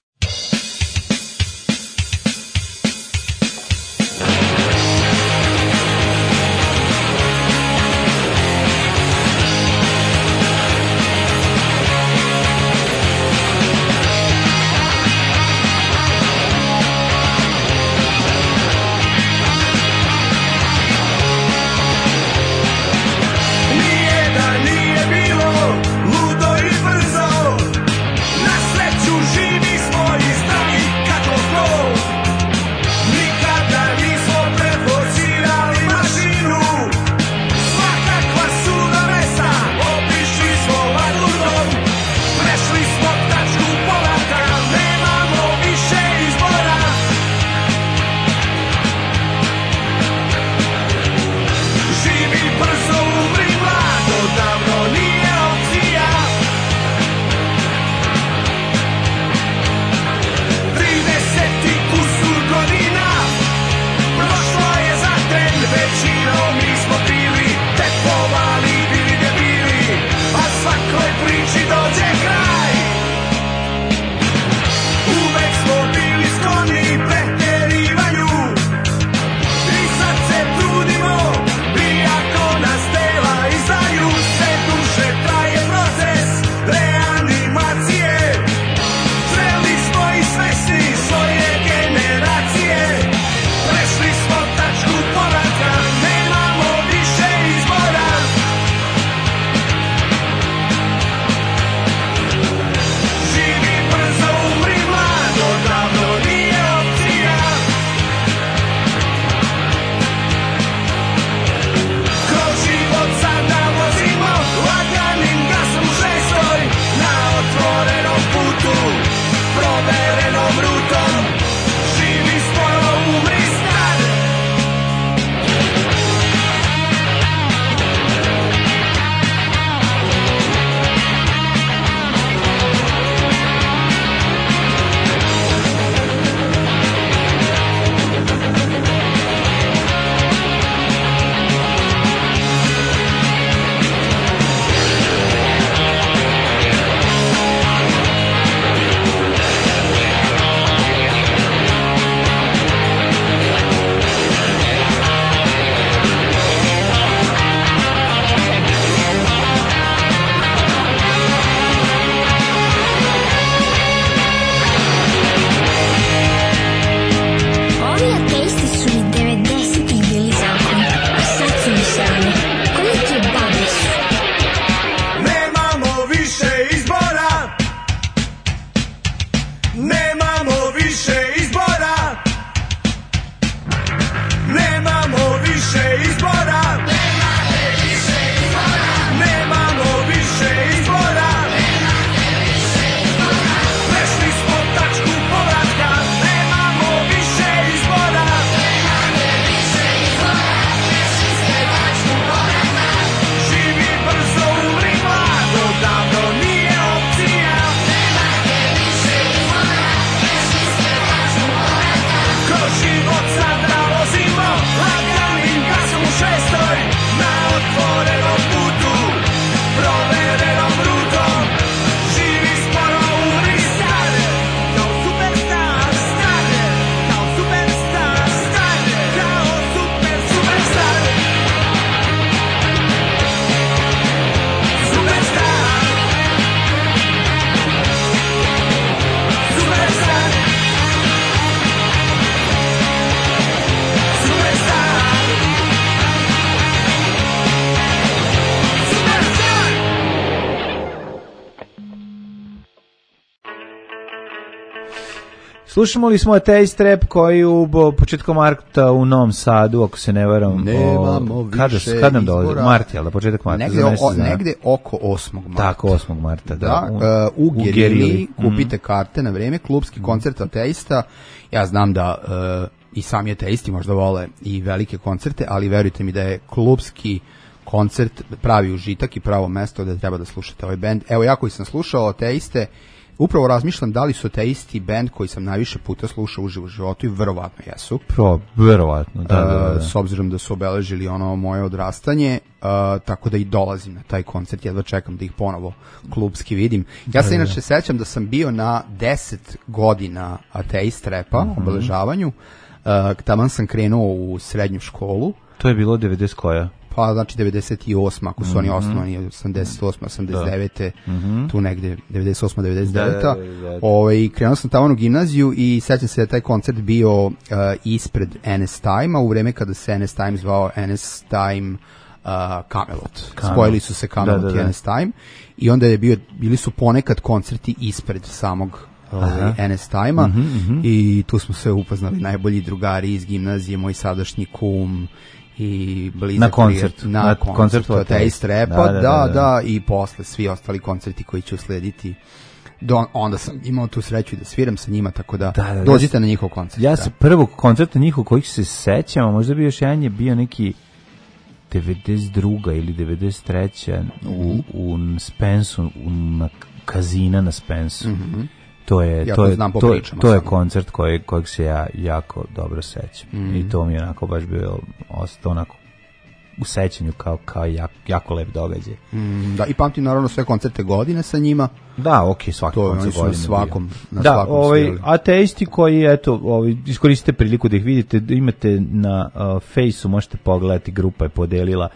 Slušamo li smo Taste Rap koji u početkom marta u Novom Sadu, ako se ne varam, nemamo više kada, kad nam dolazi? Mart, jel da, početak marta? Negde, o, negde oko osmog marta. Tako, osmog marta, da. da uh, u Gerilli kupite mm. karte na vreme, klubski koncert ateista. Ja znam da uh, i sami ateisti možda vole i velike koncerte, ali verujte mi da je klubski koncert, pravi užitak i pravo mesto gde treba da slušate ovaj bend. Evo, ja koji sam slušao Ateiste, upravo razmišljam da li su Ateisti bend koji sam najviše puta slušao uživo u životu i verovatno jesu. Pro, verovatno, da, da, da, da. S obzirom da su obeležili ono moje odrastanje, uh, tako da i dolazim na taj koncert, jedva čekam da ih ponovo klubski vidim. Ja se inače sećam da sam bio na deset godina Ateist repa, mm-hmm. obeležavanju, uh, taman sam krenuo u srednju školu. To je bilo devedeset koja? Pa znači devedeset osma ako su mm-hmm. oni osnovani, osamdeset osma, osamdeset devete mm-hmm. tu negde, devedeset osma, devedeset deveta Da, da, da, da. Ovaj, krenuo sam tamo u gimnaziju i sećam se da je taj koncert bio uh, ispred N S Time-a, u vreme kada se N S Time zvao N S Time uh, Camelot. Camelot. Spojili su se Camelot da, da, da. i N S Time i onda je bio, bili su ponekad koncerti ispred samog ovaj, N S Time-a mm-hmm, mm-hmm. i tu smo se upoznali najbolji drugari iz gimnazije, moj sadašnji kum i blizak na koncert na, na koncertu Ateist repa, da da, da, da, da, i posle svi ostali koncerti koji će uslediti. Do, onda sam imao tu sreću da sviram sa njima, tako da, da, da dođite ja, na njihov koncert. Ja da. se prvog koncerta njihov kojih se sećam, a možda bi još jedan je bio neki devedeset druga ili devedeset treća u, u Spensu, u, na Kazina na Spensu. Mm-hmm. To je, ja to, je, znam po to, pričama, to je samo. koncert koji, kojeg se ja jako dobro sećam. Mm-hmm. I to mi je onako baš bio ostao onako u sećanju kao, kao jak, jako lep događaj. Mm, da, i pamtim naravno sve koncerte godine sa njima. Da, okej, okay, svaki to koncert godine. Na svakom, na da, svakom ovaj, Ateisti koji, eto, ovaj, iskoristite priliku da ih vidite, imate na uh, Fejsu, možete pogledati, grupa je podelila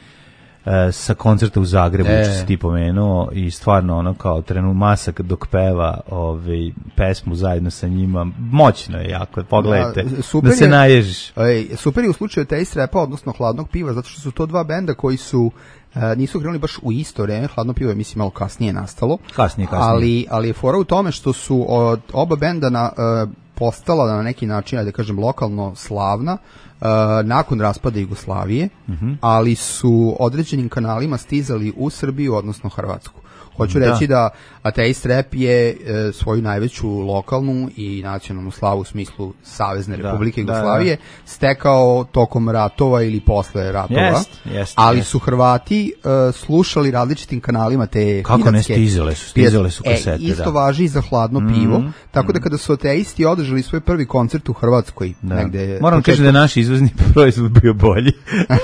sa koncerta u Zagrebu, e. što si ti pomenuo, i stvarno ono kao trenu Masak dok peva ovaj, pesmu zajedno sa njima, moćno je jako, pogledajte, da, da se je, naježiš. Ej, super je u slučaju Ateist repa, odnosno Hladnog piva, zato što su to dva benda koji su uh, nisu krenuli baš u isto vreme. Hladno pivo je mislim malo kasnije nastalo, kasnije, kasnije. ali, ali je fora u tome što su od oba benda na, uh, postala na neki način, da kažem, lokalno slavna Uh, nakon raspada Jugoslavije, mm-hmm. ali su određenim kanalima stizali u Srbiju, odnosno Hrvatsku. Hoću da. reći da Ateist rap je e, svoju najveću lokalnu i nacionalnu slavu u smislu Savezne da, Republike Jugoslavije da, da. stekao tokom ratova ili posle ratova, jest, jest, ali jest. su Hrvati e, slušali različitim kanalima te kako piratske, ne stizale su, stizale su kasete. E, isto da. važi i za Hladno mm-hmm. pivo, tako da kada su Ateisti održali svoj prvi koncert u Hrvatskoj, da. negde... Moram početkom... kažem da je naš izvozni proizvod bio bolji.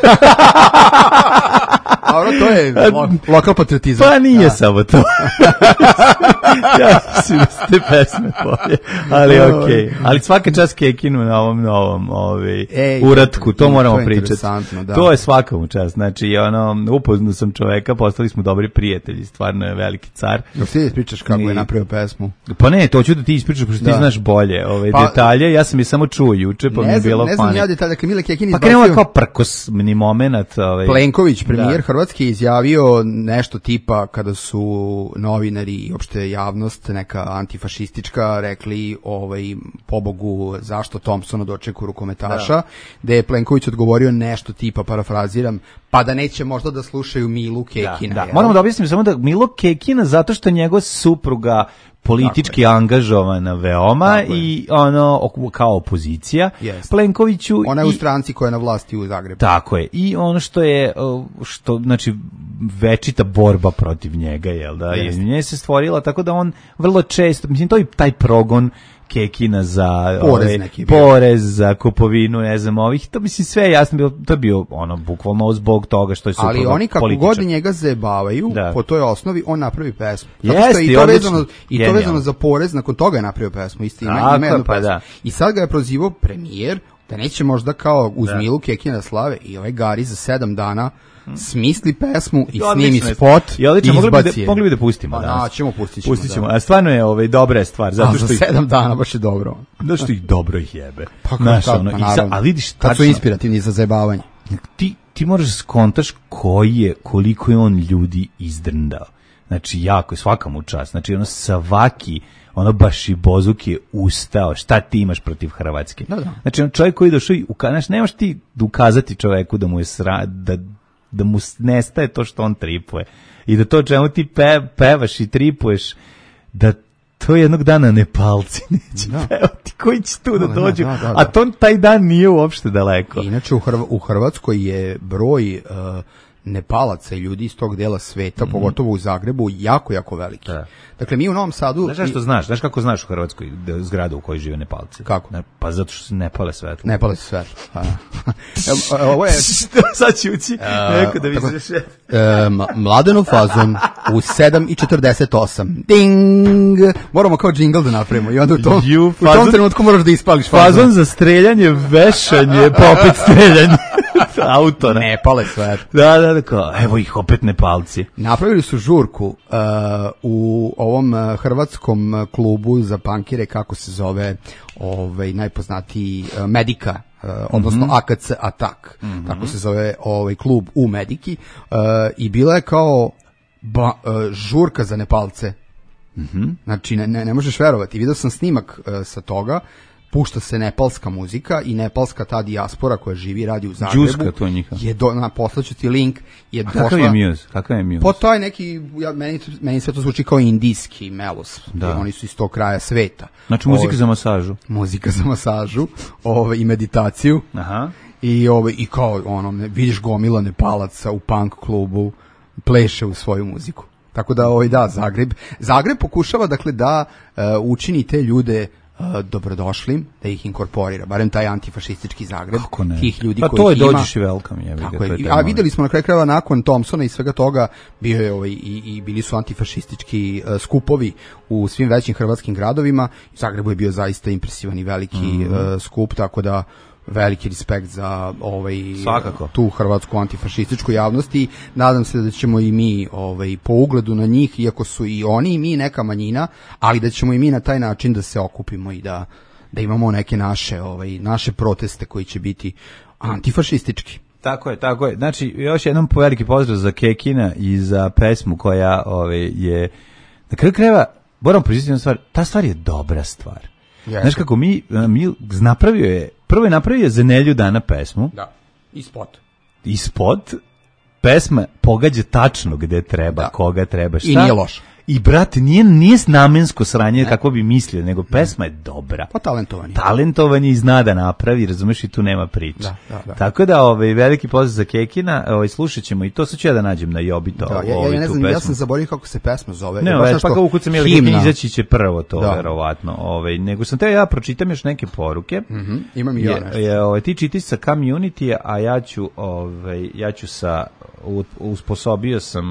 Dobro, to je lo, lokal patriotizam. Pa nije ja. samo to. Ja mislim da ste pesme bolje, ali okej. Okay. Ali svaka čast Kekinu na ovom novom ovaj, Ej, uratku, to moramo to pričati. Da. To je svaka mu čast. Znači, ono, upoznao sam čoveka, postali smo dobri prijatelji, stvarno je veliki car. Jel ti ispričaš kako I... je napravio pesmu? Pa ne, to ću da ti ispričaš, pošto da. ti znaš bolje ove pa, detalje, ja sam je samo čuo juče, pa mi je bilo fani. Ne znam ja detalje, dakle Mile Kekin izbacio... Pa krenuo kao prkos ni moment. Ovaj... Plenković, premijer Hrvatski, je izjavio nešto tipa kada su novinari i opšte javnost neka antifašistička rekli ovaj pobogu zašto Thompsona dočeku rukometaša, da. da je Plenković odgovorio nešto tipa, parafraziram, pa da neće možda da slušaju Milu Kekina. Da, da. Moramo da objasnimo samo da Milo Kekina zato što njegova supruga politički angažovana veoma i ono kao opozicija yes. Plenkoviću. Ona je i, u stranci koja je na vlasti u Zagrebu. Tako je. I ono što je što znači večita borba protiv njega, jel da? Yes. I nje se stvorila tako da on vrlo često, mislim to je taj progon Kekina za porez, ove, porez za kupovinu, ne znam, ovih, to mislim sve jasno bilo, to je bio ono bukvalno zbog toga što je supruga ali oni kako političar. god njega zajebavaju, da. po toj osnovi on napravi pesmu. Zato Jest, što i to vezano i to vezano za porez, nakon toga je napravio pesmu, isto ima, ima jednu pa pesmu. Da. I sad ga je prozivao premijer da neće možda kao uz da. Milu Kekina slave i ovaj Gari za sedam dana smisli pesmu i snimi spot i odlično, mogli bi da, je. mogli bi da pustimo a, danas. Na, ćemo pustit ćemo. Pustit ćemo. Da. A stvarno je ovaj, dobra je stvar. Zato što a, za ih, sedam dana baš je dobro. Da što ih dobro ih jebe. Pa Znaš, kako, ono, pa i sa, a vidiš, kad su inspirativni za zajebavanje. Ti, ti moraš skontaš koji je, koliko je on ljudi izdrndao. Znači, jako, svaka mu čast. Znači, ono, svaki ono baš i Bozuk je ustao, šta ti imaš protiv Hrvatske? Da, da. Znači, on čovjek koji došao, znaš, nemaš ti ukazati čovjeku da mu je sra, da da mu nestaje to što on tripuje i da to čemu ti pe, pevaš i tripuješ da to jednog dana Nepalci neće da. pevati koji će tu da, da dođu da, da, da, da. A to taj dan nije uopšte daleko. Inače u, Hrv- u Hrvatskoj je broj uh, Nepalaca i ljudi iz tog dela sveta, mm-hmm. pogotovo u Zagrebu, jako, jako veliki. Da. Dakle, mi u Novom Sadu... Znaš nešto znaš? Znaš kako znaš u Hrvatskoj zgradu u kojoj žive Nepalci? Kako? Pa zato što se ne pale svetlo. Ne pale se svetlo. Ovo je... Sad ću ući neko da vidiš. Mladenov fazon u sedam i četrdeset osam. Ding! Moramo kao džingl da napravimo i onda u tom, you, u tom trenutku moraš da ispališ fazon. Fazon za streljanje, vešanje, pa opet streljanje. Autora. Ne pale svetlo. Da, da, da, kao, evo ih opet Nepalci. Napravili su žurku uh, u ovom uh, hrvatskom klubu za pankire, kako se zove, ovaj, najpoznatiji uh, Medika, uh, odnosno mm-hmm. A K C Atak, mm-hmm. tako se zove ovaj klub u Mediki, uh, i bila je kao ba, uh, žurka za Nepalce. Mm-hmm. Znači, ne, ne, ne možeš verovati. Vidio sam snimak uh, sa toga, pušta se nepalska muzika i nepalska ta dijaspora koja živi i radi u Zagrebu. Džuska to njiha. Je do, na poslaću ti link. Je došla, kakav je muse? Kakav je muse? Po to je neki, ja, meni, meni sve to zvuči kao indijski melos. Da. Oni su iz tog kraja sveta. Znači muzika ove, za masažu. Muzika za masažu ove, i meditaciju. Aha. I, ove, i kao ono, ne, vidiš gomila Nepalaca u punk klubu, pleše u svoju muziku. Tako da, ovaj, da, Zagreb. Zagreb pokušava, dakle, da uh, učini te ljude Uh, dobrodošlim, da ih inkorporira, barem taj antifašistički Zagreb, tih ljudi pa kojih to je ima. dođeš i welcome, je, tako je. A videli smo na kraju krajeva nakon Thompsona i svega toga, bio je ovaj, i, i bili su antifašistički uh, skupovi u svim većim hrvatskim gradovima. U Zagrebu je bio zaista impresivan i veliki mm-hmm. uh, skup, tako da veliki respekt za ovaj svakako tu hrvatsku antifašističku javnost i nadam se da ćemo i mi ovaj po ugledu na njih, iako su i oni i mi neka manjina, ali da ćemo i mi na taj način da se okupimo i da da imamo neke naše ovaj naše proteste koji će biti antifašistički. Tako je, tako je. Znači još jednom veliki pozdrav za Kekina i za pesmu koja ovaj je na kraju krajeva, moram priznati jednu stvar, ta stvar je dobra stvar. Yes. Znaš kako mi, mi napravio je, prvo je napravio za Nelju dana pesmu. Da, i spot. I spot, pesma pogađa tačno gde treba, da. Koga treba, šta. I nije loš. I, brate, nije, nije namensko sranje ne. Kako bi mislio, nego pesma je dobra. Pa talentovan je. Talentovan je i zna da napravi, razumeš, i tu nema priče. Da, da, da. Tako da, ovaj, veliki pozdrav za Kekina, ovaj, slušat ćemo i to, sad ću ja da nađem na Jobito. Da, ja, ovaj, ja ne znam, pesmu. Ja sam zaboravio kako se pesma zove. Ne, već, pa kao ukucam je Kekina, izaći će prvo to, da. Verovatno. Ovaj, nego sam te ja pročitam još neke poruke. Mm-hmm. Imam i ja nešto. Je, ovaj, ti čitiš sa community, a ja ću, ovaj, ja ću sa, usposobio sam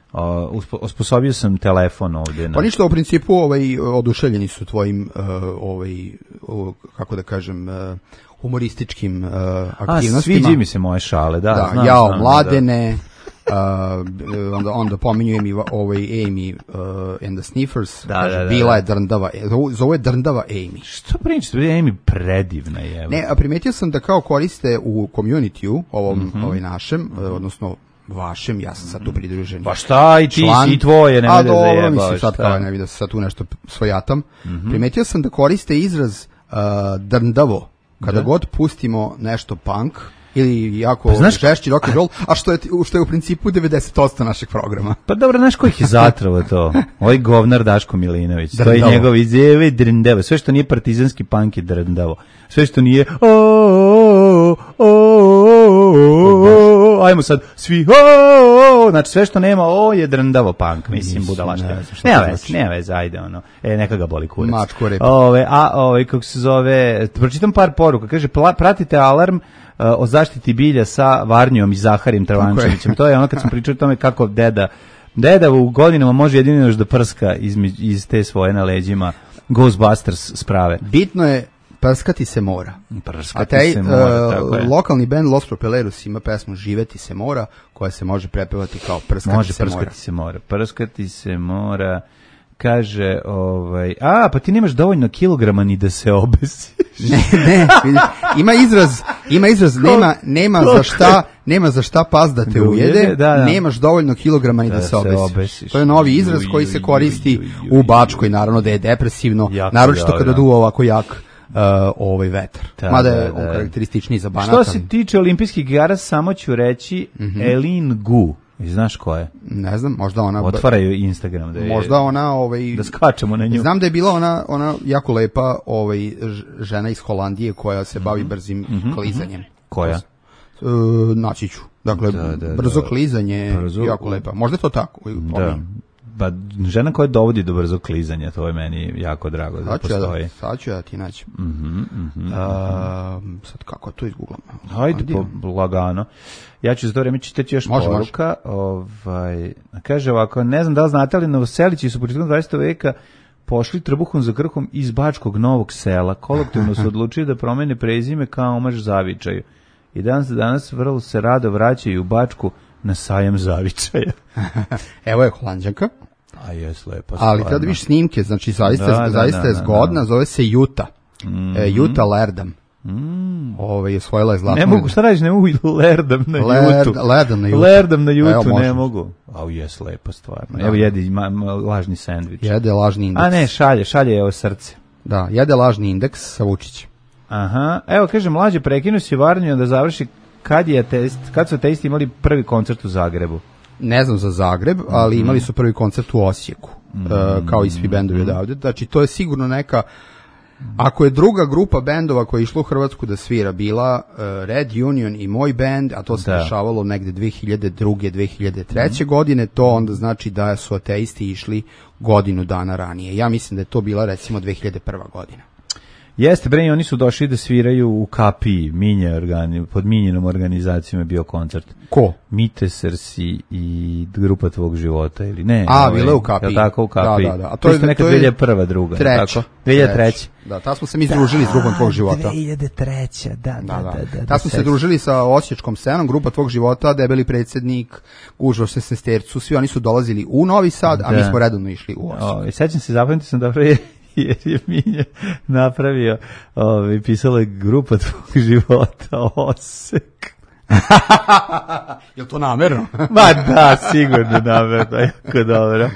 Uh, osposobio sam telefon ovdje. Na... Pa ništa, u principu ovaj, oduševljeni su tvojim uh, ovaj, uh, kako da kažem uh, humorističkim uh, aktivnostima. A, sviđi mi se moje šale, da. Da, znam, jao, znam, mladene, da. uh, onda, onda pominju Amy, ovaj, Amy uh, and the Sniffers, da, kaže, da, da, bila da. je drndava, zove je drndava Amy. Što pričate, Amy predivna je. Ne, a primetio sam da kao koriste u community-u, ovom, mm-hmm. ovaj našem, mm-hmm. odnosno vašem, ja sam sad tu pridružen. Pa šta i ti član, si i tvoje, nema da zajebaš. A dobro, mislim sad kao ne vidio se sad tu nešto svojatam. Mm-hmm. Primetio sam da koriste izraz uh, drndavo, kada da. God pustimo nešto punk ili jako pa žešći rock and roll, a što je, što je u principu devedeset posto našeg programa. Pa dobro, znaš ko ih je zatravo to? Ovaj govnar Daško Milinović. To je njegov izjeve drndavo. Sve što nije partizanski punk je drndavo. Sve što nije o, o, o, o, ajmo sad svi o, znači sve što nema o je drndavo punk, mislim budalaština. Nema veze, nema veze, ajde ono. E neka ga boli kurac. Mačko rep. Ove, a ovaj kako se zove, pročitam par poruka. Kaže pratite Alarm o zaštiti bilja sa Varnjom i Zaharim Travančevićem. To je ono kad smo pričali o tome kako deda deda u godinama može jedino još da prska iz, iz te svoje na leđima Ghostbusters sprave. Bitno je prskati se mora. Prskati A taj se mora, tako je. Uh, lokalni band Los Propeleros ima pesmu Živeti se mora, koja se može prepevati kao prskati može se mora. Može prskati se mora. Prskati se mora. Kaže, ovaj, a, pa ti nemaš dovoljno kilograma ni da se obesiš. Ne, ne, vidiš, ima izraz, ima izraz, nema, nema za šta, nema za šta pas da te ujede, da, da. Nemaš dovoljno kilograma ni da, da se obesiš. obesiš. To je novi izraz koji se koristi u Bačkoj, naravno da je depresivno, jako, naročito kada duva ovako jak uh, ovaj vetar. Da, mada je da, on da. karakterističniji za Banatan. Što se tiče olimpijskih igara, samo ću reći mm-hmm. Elin Gu. I znaš ko je? Ne znam, možda ona... Otvaraju Instagram. Da je, možda ona... Ovaj, da skačemo na nju. Znam da je bila ona, ona jako lepa ovaj, žena iz Holandije koja se bavi brzim mm-hmm, klizanjem. Koja? Uh, naći ću. Dakle, Da, da, brzo da. klizanje, Brzo- jako lepa. Možda je to tako. Da. Pa žena koja dovodi do brzog klizanja, to je meni jako drago da Sad ću, ja, postoji. da- sad ću ja ti naći. Mhm, mhm. Uh, sad kako to izgooglam? Hajde, po, lagano. Ja ću za to vreme čitati još Može, poruka. Ovaj, kaže ovako, ne znam da li znate, ali Novoselići su početkom dvadesetog veka pošli trbuhom za krhom iz Bačkog Novog Sela. Kolektivno su odlučili da promene prezime kao omaž zavičaju. I danas danas vrlo se rado vraćaju u Bačku na sajam zavičaja. Evo je Holanđanka, A jes lepo. ali kada viš snimke, znači zaista, Da, da, zaista da, je da, zgodna, da. zove se Juta. Mm. E, Juta Lerdam. Mm. Ove, je osvojila je zlatnu. Ne mogu, šta radiš, ne mogu lerdam na Lerd- jutu. lerdam na jutu. Lerdam na jutu, Evo, ne može. mogu. Au, jes lepo, stvarno. Da. Evo jedi ma, ma, lažni sendvič. Jede lažni indeks. A ne, šalje, šalje je ovo srce. Da, jede lažni indeks sa Vučićem. Aha, evo kaže, mlađe prekinu si Varnju da završi kad je test, kad su ateisti imali prvi koncert u Zagrebu. Ne znam za Zagreb, ali Mhm. imali su prvi koncert u Osijeku, e, kao i svi bendovi odavde. Znači, to je sigurno neka, ako je druga grupa bendova koja je išla u Hrvatsku da svira bila e, Red Union i moj bend, a to se Da. dešavalo negde dve hiljade druge. dve hiljade treće godine, to onda znači da su ateisti išli godinu dana ranije. Ja mislim da je to bila recimo dve hiljade prva godina. Jeste, bre, i oni su došli da sviraju u Kapiji, Minje organi, pod Minjenom organizacijom je bio koncert. Ko? Mite Srsi i grupa tvog života, ili ne? A, ovaj, bile u Kapiji. Jel tako, u Kapiji? Da, da, da. A A to to je- je neka to je dve hiljade prva, druga. jel Treća. Tako? dve hiljade treće. Da, ta smo se mi združili s grupom tvog života. dve hiljade treće, da, da, Da, da. da. da, Ta smo se družili sa osječkom scenom, grupa tvog života, debeli predsjednik, gužva se sestercu, svi oni su dolazili u Novi Sad, a mi Da. smo redovno išli u Osijek. Ovaj, sećam se, zapamtio sam dobro je, jer je Minja napravio, ovaj, pisala je grupa tvog života, Osek. Jel to namerno? Ma da, sigurno namerno, jako dobro.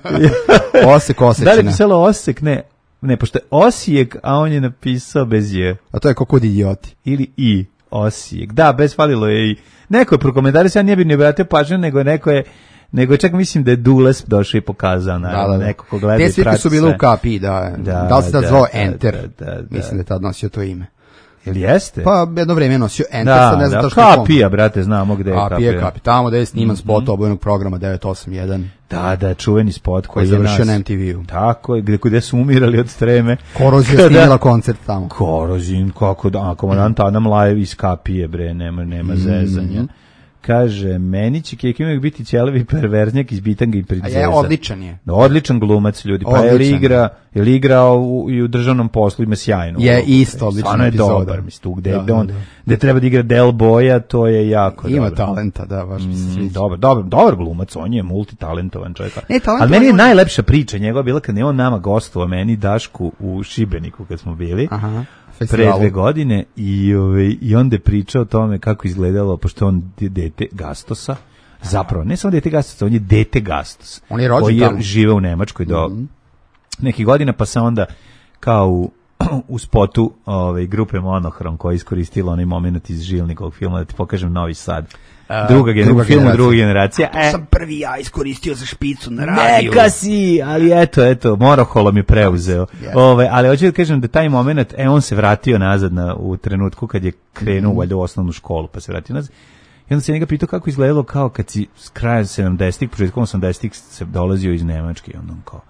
Osek, Da li Osečina. je pisalo Osek? Ne, ne, pošto je Osijek, a on je napisao bez je. A to je kako kod idioti. Ili i Osijek. Da, bez falilo je i. Neko je prokomentarisao, ja nije bi ni obratio pažnju, nego neko je, nego čak mislim da je Dules došao i pokazao, naravno, Da, da, da. neko ko gleda Te i svirke prati su bile sve. u Kapiji, da. Da, Da li se tad da, zvao da, Enter? da, da, da. Mislim da je tad nosio to ime. Jel jeste? Pa jedno vrijeme je nosio Enter, da, sad ne znam da, tačno kom. Kapija, brate, znamo gde je Kapija. Kapija, Kapija. Tamo da je sniman spot obojenog programa devet osam jedan, Da, da, čuveni spot koji koji je je završio nas- na M T V-u. Tako je, gde, gde su umirali od streme. Korozija Kada- snimila koncert tamo. Korozin, kako da, a komandant Adam Lajev iz Kapije, bre, nema, nema zezanja. Kaže, meni će Keki uvijek biti ćelevi perverznjak iz Bitanga i A princeza. je, odličan je. Da, odličan glumac, ljudi. Pa je li Odličan. igra, je li igrao u, i u državnom poslu, ima sjajnu. Je ulogu. isto odlična Stvarno je epizoda. dobar, mislim, tu gde, Da, gde on, da, da. gde treba da igra Del Boya, to je jako Ima dobro. talenta, da, baš mi se Mm, sviđa. dobar, dobar, dobar glumac, on je multitalentovan čovjek. Ne, talentovan Ali meni je on- najlepša priča njegova bila kad je on nama gostovao, meni Dašku u Šibeniku kad smo bili. Aha, Pre festivalu. dve godine i, ovaj, i onda je pričao o tome kako izgledalo, pošto je on de- dete Gastosa, zapravo, ne samo dete Gastosa, on je dete Gastos. On je rođen koji je tamo. žive u Nemačkoj do nekih godina, pa se onda kao u, u spotu ovaj, grupe Monohrom koja je iskoristila onaj moment iz Žilnikovog filma, da ti pokažem Novi Sad. Druga, gen, druga u filmu generacija. druga generacija. E, Sam prvi ja iskoristio za špicu na radiju. neka si, ali eto, eto, Moroholom je preuzeo. Yeah. Ove, ali hoću da kažem da taj moment, e, on se vratio nazad na, u trenutku kad je krenuo Mhm. valjda u osnovnu školu, pa se vratio nazad. I onda se njega pitao kako izgledalo kao kad si s kraja sedamdesetih, početkom osamdesetih se dolazio iz Nemačke i onda on kao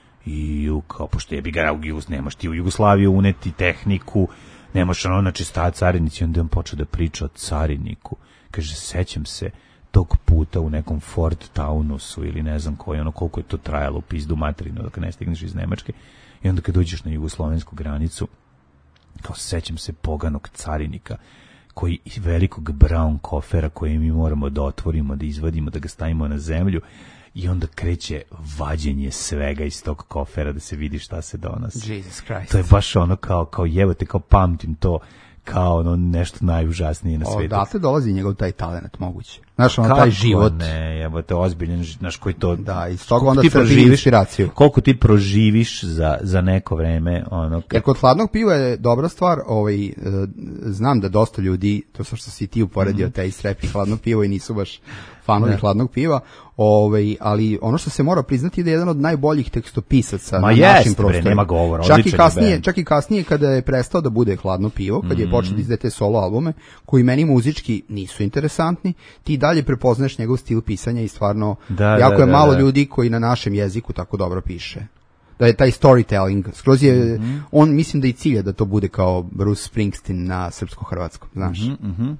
i u, kao, pošto je bi ga u Jugos, nemaš ti u Jugoslaviju uneti tehniku, nemaš ono, znači sta carinici, onda je on počeo da priča o cariniku. Kaže, sećam se tog puta u nekom Ford Taunusu ili ne znam koji, ono koliko je to trajalo u pizdu materinu dok ne stigneš iz Nemačke. I onda kad dođeš na jugoslovensku granicu, kao sećam se poganog carinika koji velikog brown kofera koji mi moramo da otvorimo, da izvadimo, da ga stavimo na zemlju i onda kreće vađenje svega iz tog kofera da se vidi šta se donosi. Jesus Christ. To je baš ono kao, kao jebote, kao pamtim to kao ono nešto najužasnije na svijetu. Odatle dolazi njegov taj talent, moguće. Znaš, ono, taj život. Ne, jebote, ozbiljan, znaš, koji to... Da, iz toga onda crpi inspiraciju. Koliko ti proživiš za, za neko vreme, ono... Jer kod hladnog piva je dobra stvar, ovaj, e, znam da dosta ljudi, to što si ti uporedio, mm-hmm. taj strep i hladno pivo i nisu baš fanovi hladnog piva, ovaj, ali ono što se mora priznati da je jedan od najboljih tekstopisaca Ma na jest, našim prostorima. Bre, nema govora, čak i kasnije, band. čak i kasnije kada je prestao da bude hladno pivo, kad je mm. počeo da izdaje te solo albume, koji meni muzički nisu interesantni, ti dalje prepoznaješ njegov stil pisanja i stvarno da, jako da, je da, malo da. ljudi koji na našem jeziku tako dobro piše. Da je taj storytelling, skroz je, mm-hmm. on mislim da i cilja da to bude kao Bruce Springsteen na srpsko-hrvatskom, znaš. Mm-hmm.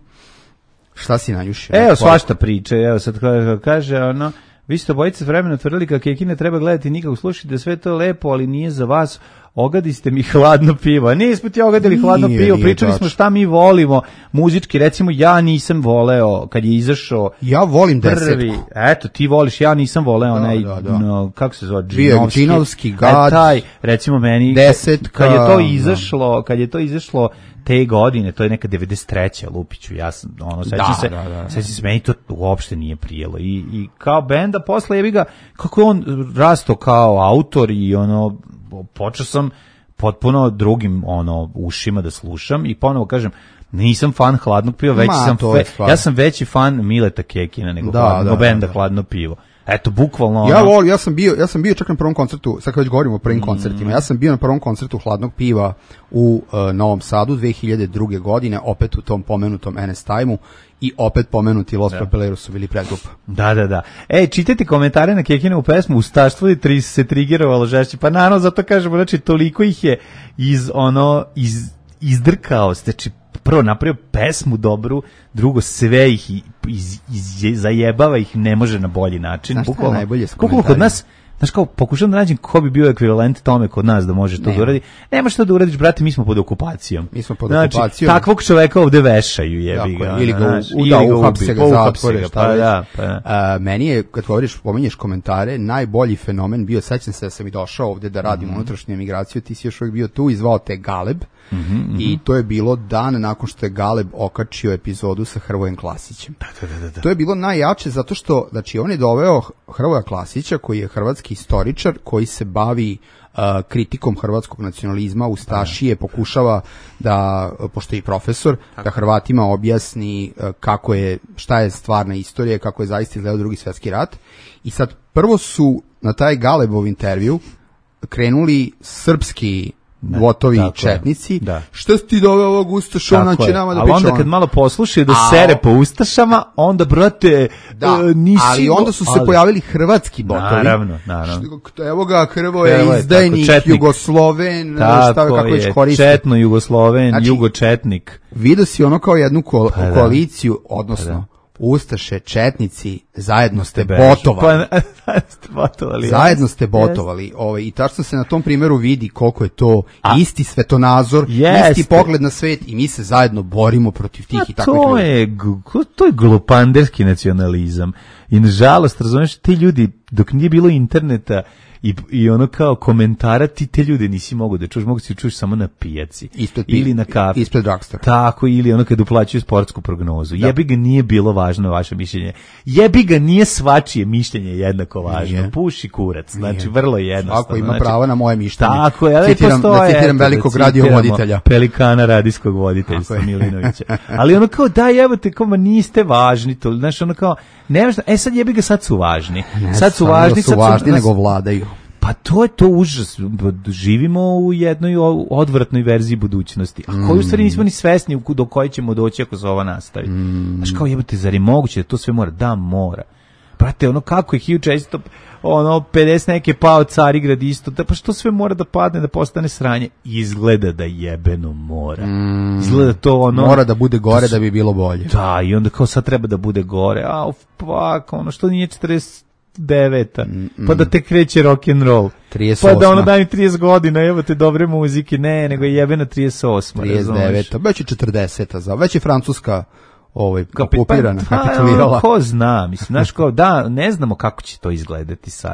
Šta si nanjušio? Evo svašta priče, evo sad kaže ono, vi ste obojice vremena tvrdili kako Kekine treba gledati nikako slušati da sve to lepo, ali nije za vas. Ogadiste mi hladno pivo. Nismo ti ogadili nije, hladno pivo, pričali smo šta mi volimo muzički, recimo ja nisam voleo kad je izašao ja volim prvi, desetku. Eto ti voliš, ja nisam voleo onaj da, da. No, kako se zove, Džinovski, Džinovski Gad, e, taj, recimo meni desetka, kad je to izašlo, kad je to izašlo te godine, to je neka devedeset treća Lupiću, ja sam, ono, sećam da, se, da, da. sećam se, meni to uopšte nije prijelo i, i kao benda posle jebi ga, kako je on rasto kao autor i ono, počeo sam potpuno drugim ono ušima da slušam i ponovo kažem, nisam fan hladnog piva, već Ma, sam fe, ja sam veći fan Mileta Kekina nego da, hladno, da, benda da. Hladno pivo. Eto, bukvalno ja ono... vol, ja sam bio, ja sam bio čak na prvom koncertu, sad kad već govorimo o prvim mm. koncertima, ja sam bio na prvom koncertu hladnog piva u uh, Novom Sadu dve hiljade druge godine, opet u tom pomenutom N S Time-u i opet pomenuti Los Papeleros su bili predgrupa. Da, da, da. Ej, čitajte komentare na Kekinovu pesmu, ustaštvo je tri se trigerovalo žešće, pa naravno zato kažemo, znači toliko ih je iz ono, iz, izdrkao, znači prvo napravio pesmu dobru, drugo sve ih iz, iz, zajebava ih, ne može na bolji način. Znaš šta je najbolje s koliko kod nas, znaš kao, pokušam da nađem ko bi bio ekvivalent tome kod nas da može to ne. da uradi. Nemaš to da uradiš, brate, mi smo pod okupacijom. Mi smo pod znači, okupacijom. Takvog čoveka ovde vešaju, jebi ga. Ili ga, znaš, u, da, ili ga uhapse ga, zatvore, šta pa, već. da, pa, da. A, meni je, kad govoriš, pominješ komentare, najbolji fenomen bio, sećam se da sam i došao ovde da radim mm-hmm. unutrašnju emigraciju, ti si još uvijek bio tu i zvao te Galeb, mm-hmm. i to je bilo dan nakon što je Galeb okačio epizodu sa Hrvojem Klasićem. Da, da, da, da. To je bilo najjače zato što, znači, on je doveo Hrvoja Klasića, koji je hrvatski istoričar, koji se bavi uh, kritikom hrvatskog nacionalizma, ustašije, pokušava da, pošto je i profesor, da Hrvatima objasni uh, kako je, šta je stvarna istorija, kako je zaista izgledao Drugi svjetski rat. I sad prvo su na taj Galebov intervju krenuli srpski votovi i četnici. Da. Šta si ti doveo ovog Ustaša, ona će nama da priča. Ali onda kad malo poslušaju da sere po Ustašama, onda, brate, da, uh, nisi... ali onda su se ali... pojavili hrvatski botovi. Naravno, naravno. Što, evo ga, Hrvo je izdajnik, Jugosloven, šta kako već koriste. Četno Jugosloven, znači, Jugočetnik. Vidio si ono kao jednu ko, pa koaliciju, odnosno... Pa Ustaše, četnici, zajedno ste botovali. Pa, ste botovali. Zajedno ste botovali. Ovaj, i tačno se na tom primjeru vidi koliko je to a, isti svetonazor, jeste. Isti pogled na svet i mi se zajedno borimo protiv tih a i takvih ljudi. Je, to je glupanderski nacionalizam. I nažalost, razumiješ, ti ljudi, dok nije bilo interneta, I, i ono kao komentara ti te ljude nisi mogu da čuš, mogu si čuš samo na pijaci ispred, ili na kafi. Ispred drugstore. Tako, ili ono kad uplaćuju sportsku prognozu. Da. Jebi ga nije bilo važno vaše mišljenje. Jebi ga nije svačije mišljenje jednako važno. Nije. Puši kurac, znači nije. Vrlo jednostavno. Svako ima znači, pravo na moje mišljenje. Tako je, ali citiram, postoje. Da citiram velikog radiovoditelja. Pelikana radijskog voditeljstva Milinovića. Ali ono kao da jebote, kao ma niste važni to, znači ono kao nemaš, e sad jebi ga sad su važni. Ne, sad su važni, su sad važni su, nego vladaju. Pa to je to užas. Živimo u jednoj odvratnoj verziji budućnosti. A koju u stvari nismo ni svesni do koje ćemo doći ako se ova nastavi. Mm. Znaš kao jebote, zar je moguće da to sve mora? Da, mora. Brate, ono kako je hiljadu četiristo pedeset neke pao Carigrad isto, da pa što sve mora da padne, da postane sranje? Izgleda da jebeno mora. Mm. Izgleda to ono... Mora da bude gore da bi bilo bolje. Da, i onda kao sad treba da bude gore. A, fuck, ono što nije četrdeset deveta, mm, mm. pa da te kreće rock and roll. trideset osma. Pa da ono daj mi trideset godina, evo te dobre muzike, ne, nego je jebena trideset osma. trideset deveta, već je četrdeseta, za, već je Francuska ovaj, okupirana, pa, kapitulirala. Pa, ko zna, mislim, znaš kao, da, ne znamo kako će to izgledati sad.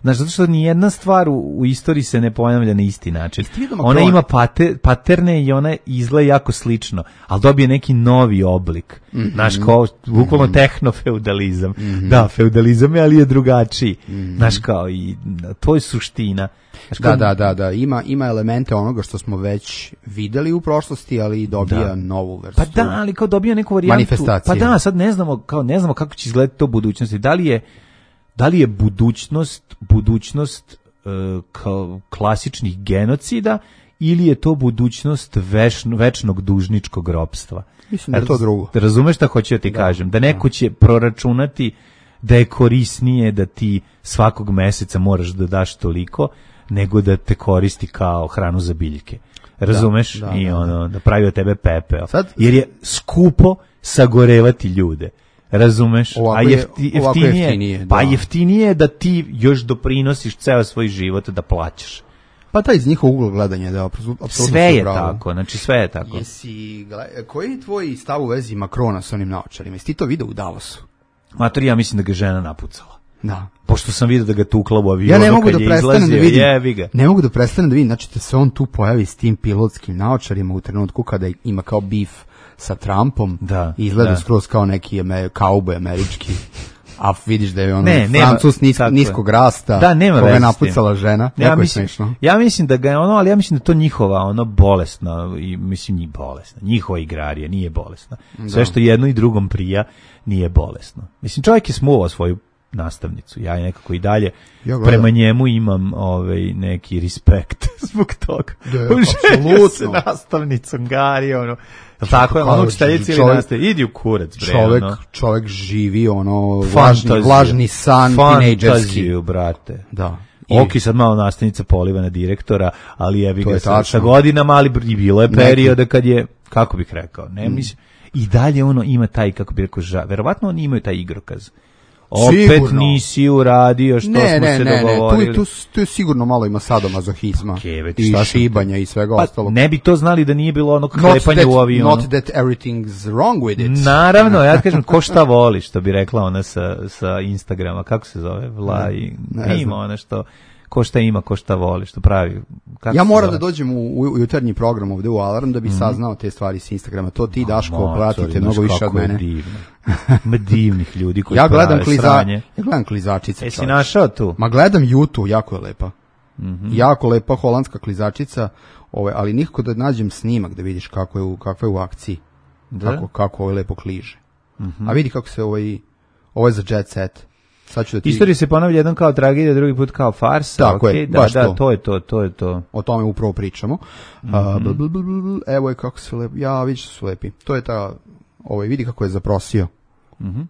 Znaš, zato što nijedna stvar u, u istoriji se ne ponavlja na isti način. vidio Ona Macron- ima pate, paterne i ona izgleda jako slično, ali dobije neki novi oblik. Mm-hmm. Znaš, kao, bukvalno mm-hmm. tehnofeudalizam. Mm-hmm. Da, feudalizam je, ali je drugačiji. Mm-hmm. Znaš, kao, i to je suština. Znaš, Da, da, da, da, ima ima elemente onoga što smo već videli u prošlosti, ali i dobija Da. novu vrstu. Pa da, ali kao dobio neku varijantu. Manifestacije. Pa da, sad ne znamo, kao ne znamo kako će izgledati to u budućnosti. Da li je da li je budućnost budućnost e, kao klasičnih genocida ili je to budućnost vešno, večnog dužničkog ropstva? Mislim da je to drugo. Razumeš šta hoću da ti Da, kažem? Da neko će proračunati da je korisnije da ti svakog meseca moraš da daš toliko nego da te koristi kao hranu za biljke. Razumeš? Da, da, I da, ono, da pravi od tebe pepeo. Sad- Jer je skupo sagorevati ljude. Razumeš? Ovako A je- jefti, ovako jeftinije, jeftinije, pa da. jeftinije je da ti još doprinosiš ceo svoj život da plaćaš. Pa taj iz njihovog ugla gledanja, da, apsolutno. Sve je tako, znači sve je tako. Jesi, gle- koji je tvoj stav u vezi Macrona sa onim naočarima? Jesi ti to video u Dallasu? Matori, ja mislim da ga žena napucala. Da. Pošto sam vidio da ga tukla u avionu Ja ne mogu kad da je prestanem da izlazio, vidim. jebi ga. Ne mogu da prestanem da vidim, znači da se on tu pojavi s tim pilotskim naočarima u trenutku kada ima kao bif sa Trumpom. Da, I izgleda da. skroz kao neki ame, kauboj američki. A vidiš da je on Ne, nema- Francus nis, tako je. niskog rasta, Da, nema koga je veze s tim. napucala žena. Ja Jako je mislim, smešno. ja mislim da ga je ono, ali ja mislim da je to njihova ono bolesna i mislim njih bolesna. Njihova igrarija nije bolesna. Sve što jedno i drugom prija nije bolesno. Mislim čovjek je smuvao svoju nastavnicu. Ja je nekako i dalje Ja gledam. prema njemu imam ovaj neki respekt zbog toga. Da, On ženio se apsolutno. nastavnicom Gari, ono. Jel tako je, Kako ono učiteljica ili čovjek- nastavi, idi u kurac, bre, Čovek, ono. čovek živi ono vlažni, Fantaziju. vlažni san tinejdžerski. Fantaziju, brate. Da. I- Ok, sad malo nastavnica poliva na direktora, ali jebi To ga je sa, tačno. sa godinama, ali i bilo je Neki- perioda kad je, kako bih rekao, ne Mm. mislim, i dalje ono ima taj, kako bih rekao, ža, verovatno oni imaju taj igrokaz. Opet Sigurno. nisi uradio što Ne, smo ne, se ne, ne, tu, dogovorili. tu, tu je sigurno malo ima sadomazohizma Okej, već i šta sam- šibanja i svega Pa, ostalog. ne bi to znali da nije bilo onog Not klepanja that- u avionu. Not that everything's wrong with it. Naravno, ja ti kažem, ko šta voli, što bi rekla ona sa, sa Instagrama, kako se zove, Vla i ne ima znam. ona što, ko šta ima, ko šta voli, što pravi. Kako Ja se moram zove? da dođem u, u jutarnji program ovde u Alarm da bi saznao te stvari s Instagrama. To ti, Daško, Ma, pratite sorry, mnogo znaš više od kako je mene. divno. Ima divnih ljudi koji Ja gledam, prave kliza, sranje. ja gledam klizačice. Jesi čoveče. našao tu? Ma gledam YouTube, jako je lepa. Mhm. Jako lepa holandska klizačica, ovaj, ali nikako da nađem snimak da vidiš kako je u, kakva je u akciji. Da? Mhm. Kako, kako ovaj lepo kliže. A vidi kako se ovaj, ovo je za jet set. Sad ću da ti... Istorija se ponavlja jedan kao tragedija, drugi put kao farsa. Tako je, okej, da, baš da, to. to je to, to je to. O tome upravo pričamo. Mhm. A, bl, bl, bl, bl, bl, evo je kako se lepi. Ja, vidi su lepi. To je ta, ovaj, vidi kako je zaprosio. Mhm.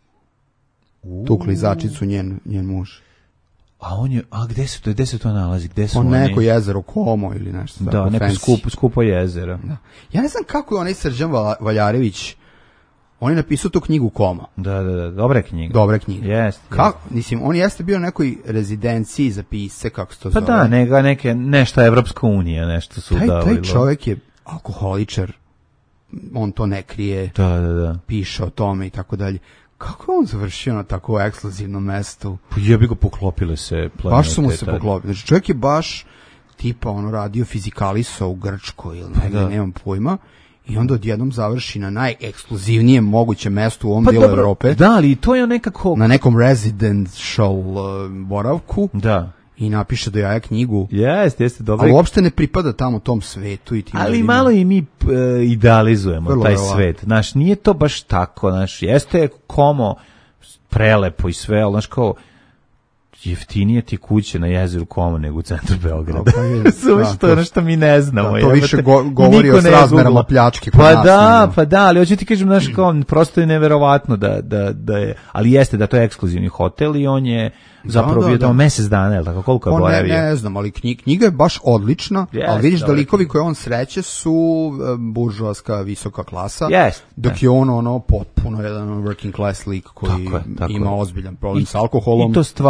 Tu klizačicu njen, njen muž. A on je, a gde se to, gde se to nalazi, gde su On oni? neko jezero Komo ili nešto Da, tako neko fancy. skupo, skupo jezero. Da. Ja ne znam kako je onaj Srđan Vala- Valjarević, on je napisao tu knjigu Koma. Da, da, da, dobra je knjiga. Dobra knjiga. Jeste. Kako, mislim, on jeste bio na nekoj rezidenciji za pisce, kako se to Pa zove. da, neka, neke, nešto Evropska unija, nešto su taj, davali. taj čovjek je alkoholičar, on to ne krije, Da, da, da. piše o tome i tako dalje. Kako je on završio na tako ekskluzivnom mestu? Pa jebi ga poklopile se planete. Baš su mu se tad. poklopili. Znači, čovjek je baš tipa ono radio fizikaliso u Grčkoj ili negdje, da. nemam pojma. I onda odjednom završi na najekskluzivnijem mogućem mestu u ovom Pa dijelu dobro, Evrope. da, ali to je nekako... Na nekom residential uh, boravku Da. i napiše do jaja knjigu. Jeste, jeste dobro. Ali uopšte ne pripada tamo tom svetu i tim Ali ljudima. malo i mi e, idealizujemo Vrlo taj verovatno. svet. Znaš, nije to baš tako, znaš, jeste Komo prelepo i sve, ali znaš kao jeftinije ti kuće na jezeru Komo nego u centru Beograda. Pa je, Razumeš, da, to je ono to- što mi ne znamo. da, to jebote. više go- I govori niko o ne je srazmerama googlao. pljačke kod Pa nas, da, nego. pa da, ali hoću ti kažem, znaš, kao, prosto je neverovatno da, da, da je, ali jeste da to je ekskluzivni hotel i on je zapravo da, bio da. tamo mesec dana, jel tako, koliko je On ne, boravio? ne znam, ali knjiga, knjiga je baš odlična, Jest, ali vidiš da dobra likovi knjiga. koje on sreće su e, buržoaska visoka klasa, Jest, dok je on ono potpuno jedan working class lik koji Tako je, tako ima je. ozbiljan problem I- s alkoholom. I to stvara jednu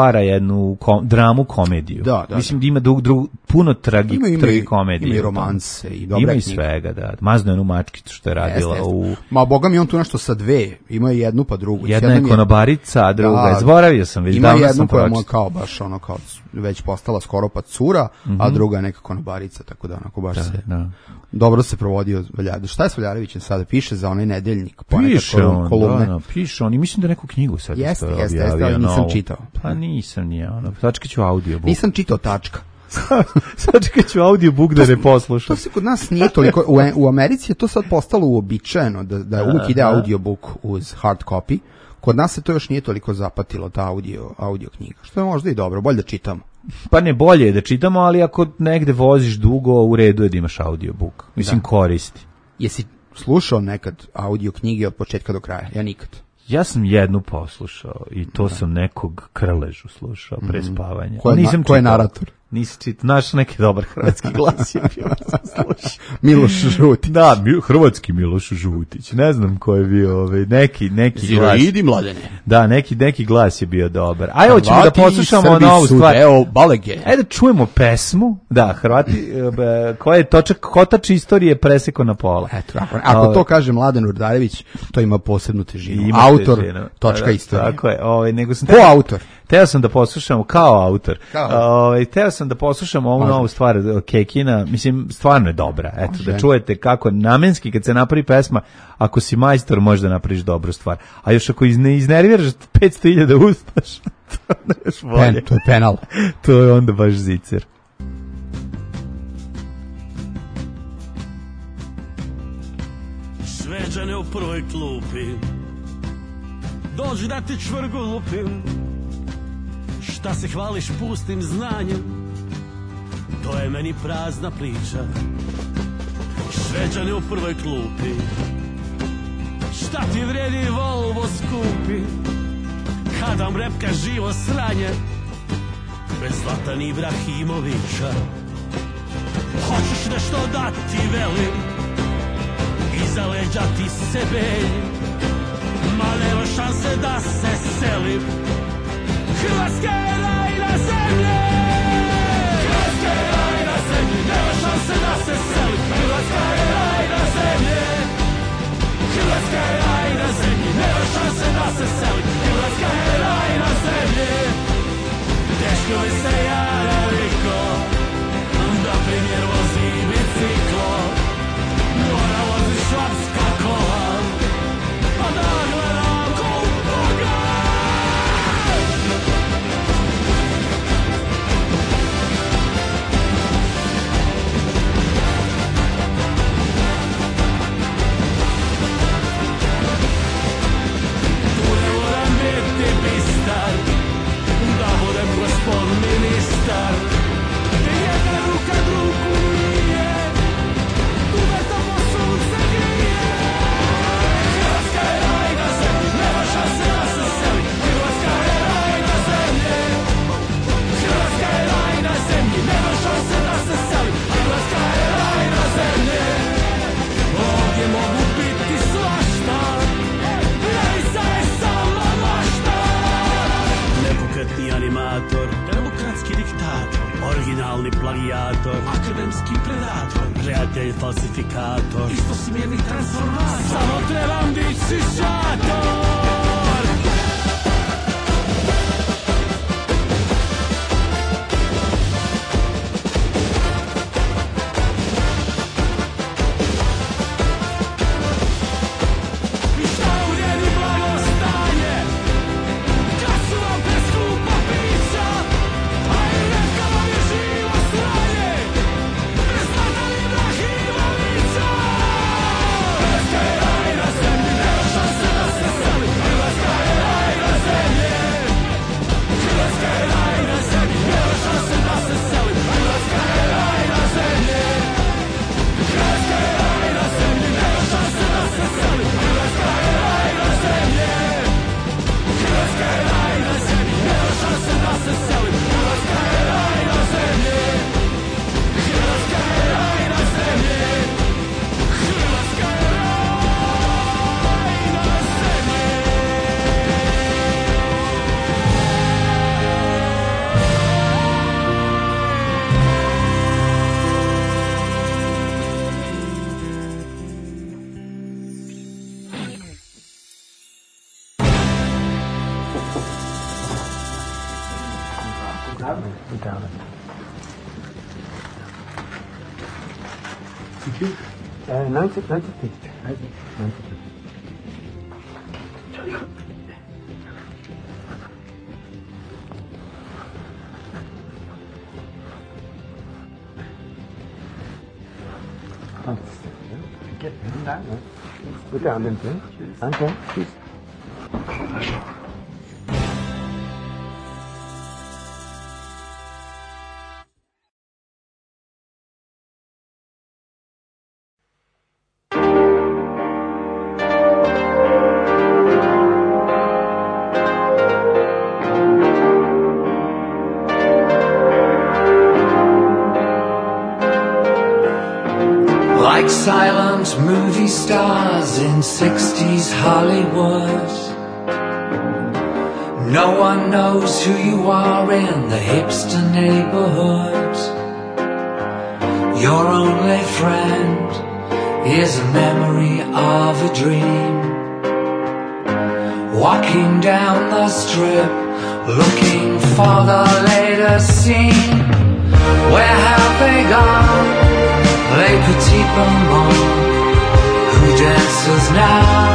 jednu kom, dramu komediju. Da, da, mislim da ima drug, drug, puno tragi, ima, ima, tragikomedije. ima i romanse i dobre ima i knjige. svega, da. Mazno jednu mačkicu što je radila Jeste, jeste. u... Ma boga mi on tu nešto sa dve, ima je jednu pa drugu. Jedna Jednom je konobarica, a druga je, zaboravio sam, već ima davno jednu sam koja mu je pročitao. kao baš ono kao već postala skoro pa cura, Mhm. a druga je neka konobarica, tako da onako baš Da, se da. dobro se provodio Valjarević. Šta je s Valjarevićem sada? Piše za onaj nedeljnik, ponekad Piše kolum- on, kolumne. da, da, piše on i mislim da neku knjigu sad Jeste, isto jeste, objavio jeste, ali nisam novu. čitao. Pa nisam ni ja, ono, sačekat ću audiobook. Nisam čitao tačka. Sačekat ću audiobook da ne poslušam. To se kod nas nije toliko, u, u Americi je to sad postalo uobičajeno, da, da uvijek ide audiobook uz hard copy. Kod nas se to još nije toliko zapatilo, ta audio, audio knjiga, što je možda i dobro, bolje da čitamo. Pa ne, bolje je da čitamo, ali ako negde voziš dugo, u redu je da imaš audiobook. Mislim, Da. koristi. Jesi slušao nekad audio knjige od početka do kraja? Ja nikad. Ja sam jednu poslušao i to sam nekog Krležu slušao pre spavanja. Ko je na- Nisam ko je čitao. narator? Nisi čitao. Znaš, neki dobar hrvatski glas je bio, sam slušao. Miloš Žutić. Da, mi- hrvatski Miloš Žutić. Ne znam ko je bio, ovaj, neki, neki glas. Idi mladene. Da, neki, neki glas je bio dobar. Ajde, hoćemo da Hrvati i poslušamo Srbi novu su stvar. deo balege. Ajde da čujemo pesmu. Da, Hrvati, e, be, koja je točak, kotač istorije preseko na pola. Eto, ako, ako Ovaj, to kaže Mladen Urdarević, to ima posebnu težinu. ima Autor, težinu. točka Da, istorije. Tako je. Ovaj, nego sam Ko autor? Teo sam da poslušamo kao autor. Kao autor. Ovaj, teo sam da poslušamo ovu Može. novu stvar od Kekina. Mislim, stvarno je dobra. Eto, Može. da čujete kako namenski kad se napravi pesma, ako si majstor možeš da napraviš dobru stvar. A još ako izne, iznerviraš petsto hiljada ustaš, to je još bolje. Pen, to je penal. To je onda baš zicer. Šveđane u prvoj klupi, dođi da ti čvrgu lupim. Šta se hvališ pustim znanjem, to je meni prazna priča. Šveđane u prvoj klupi, šta ti vredi Volvo skupi, kad vam repka živo sranje, bez Zlatan Ibrahimovića. Hoćeš nešto da ti velim, iza leđa ti se belji, ma nema šanse da se selim. Hrvatska je raj na zemlji, Hrvatska je raj na zemlji, nema šanse da se selim. Hrvatska je raj na zemlji, Hrvatska je raj na zemlji, nema šanse da se selim. Hrvatska je raj na zemlji, teško bi se ja naviko da primjer vozi biciklo, mora vozi švapska kola, a da gledam ko u Boga. Tu ne moram biti bistar, da budem gospod ministar. Jedna ruka drugu nije, tu vrta po sunce grije. Hrvatska je raj na zemlji, nema šanse da se seli. Hrvatska je raj na zemlji, Hrvatska je raj na zemlji, nema šanse da se seli. Hrvatska je raj na zemlji, ovdje mogu biti svašta, Ljevica je samo mašta. Nepokretni animator, demokratski diktator, originalni plagijator, akademski predator, prijatelj falsifikator, istosmjerni transformator, samo trebam dići šator. I šta uvrijedi blagostanje, kad su vam preskupa pića, a i redka vam je živo sranje, bez Zlatan Ibrahimovića. Hrvatska je raj na zemlji, nema šanse da se seli. talent. Uh, ninety, ninety feet. ninety, ninety feet. Get down, Put down then, please. Okay, please. Like silent movie stars in sixties Hollywood, no one knows who you are in the hipster neighborhood. Your only friend is a memory of a dream. Walking down the strip, looking for the latest scene. Where have they gone? Les petits bonbons, who dances now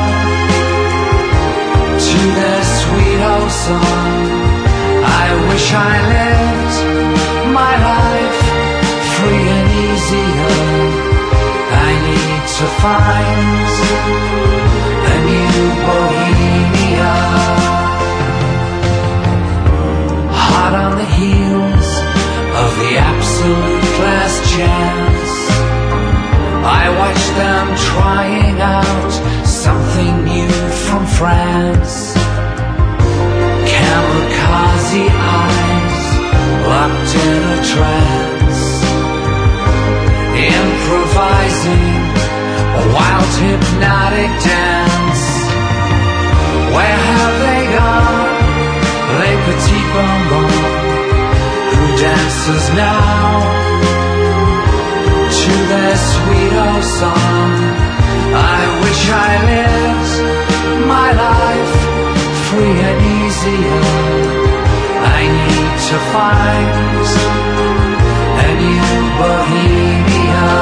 to their sweet old song? I wish I lived my life free and easier. I need to find a new bohemia. Hot on the heels of the absolute last chance, I watch them trying out something new from France. Kamikaze eyes locked in a trance, improvising a wild hypnotic dance. Where have they gone? Les petits bonbons, who dances now to their sweet old song? I wish I lived my life free and easier. I need to find a new bohemia.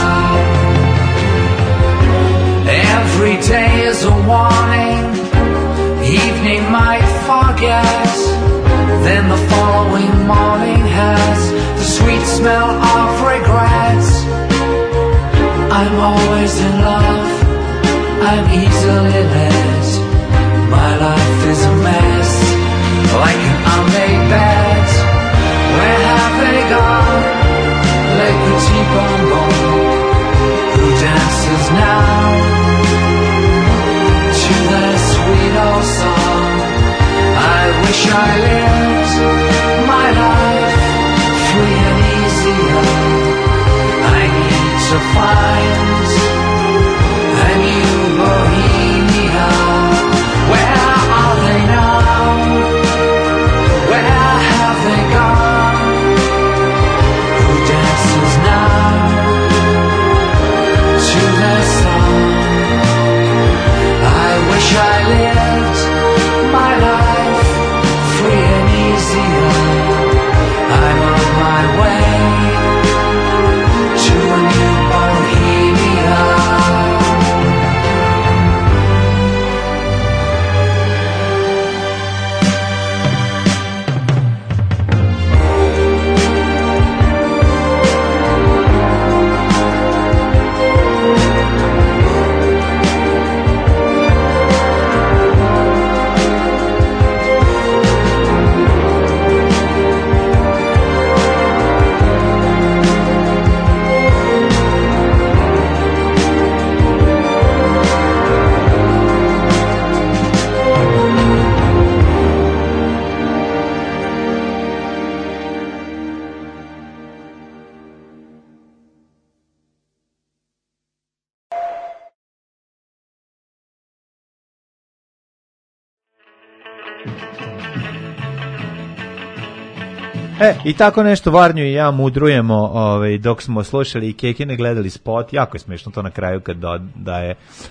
Every day is a warning, evening might forget, then the following morning has the sweet smell of regret. I'm always in love, I'm easily led. My life is a mess, like an unmade bed. Where have they gone? Les petits bonbons, who dances now to their sweet old song? I wish I lived my life free and easier. I need to find a new bohemia. Where are they now? Where have they gone? Who dances now to their song? I wish I lived my life free and easier. I'm on my way to a new bohemia. E, i tako nešto Varnju i ja mudrujemo ovaj, dok smo slušali i Kekine gledali spot. Jako je smešno to na kraju kad da, da je